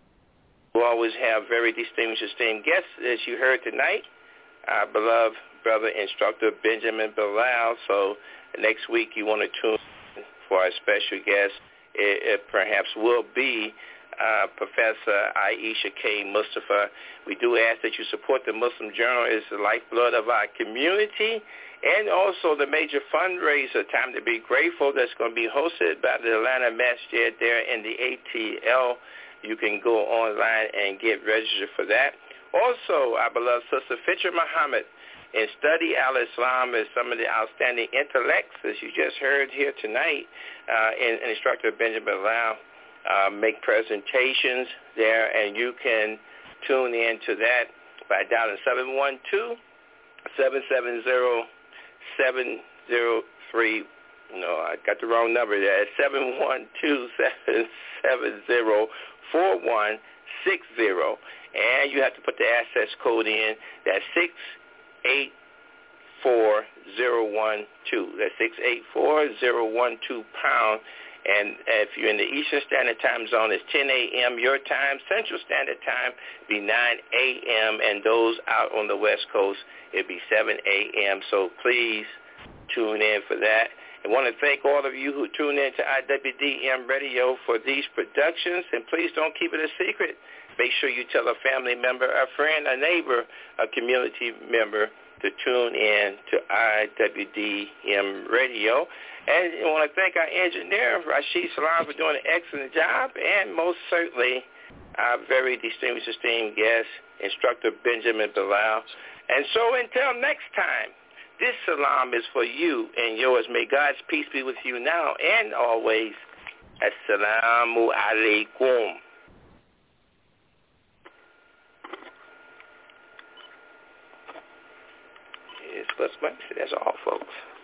We always have very distinguished, esteemed guests, as you heard tonight, our beloved brother instructor Benjamin Bilal. So next week you want to tune in for our special guest. It, it perhaps will be uh, Professor Aisha K. Mustafa. We do ask that you support the Muslim Journal. It's the lifeblood of our community. And also the major fundraiser, Time to Be Grateful, that's going to be hosted by the Atlanta Masjid there in the A T L. You can go online and get registered for that. Also, our beloved Sister Fitr Muhammad in Study Al-Islam is some of the outstanding intellects, as you just heard here tonight, uh, in, in Instructor Benjamin Lau, uh, make presentations there, and you can tune in to that by dialing seven one two, seven seven zero, seven zero three. No, I got the wrong number there. It's seven one two, seven seven zero, four one six zero. And you have to put the access code in. That's six eight four zero one two. That's six eight four zero one two pound. And if you're in the Eastern Standard Time zone, it's ten a.m. your time. Central Standard Time be nine a.m. And those out on the West Coast, it'll be seven a.m. So please tune in for that. I want to thank all of you who tune in to I W D M Radio for these productions, and please don't keep it a secret. Make sure you tell a family member, a friend, a neighbor, a community member to tune in to I W D M Radio. And I want to thank our engineer, Rashid Salam, for doing an excellent job, and most certainly our very distinguished, esteemed guest, Instructor Benjamin Bilal. And so until next time, this salam is for you and yours. May God's peace be with you now and always. Assalamu alaikum. Yes, that's all, folks.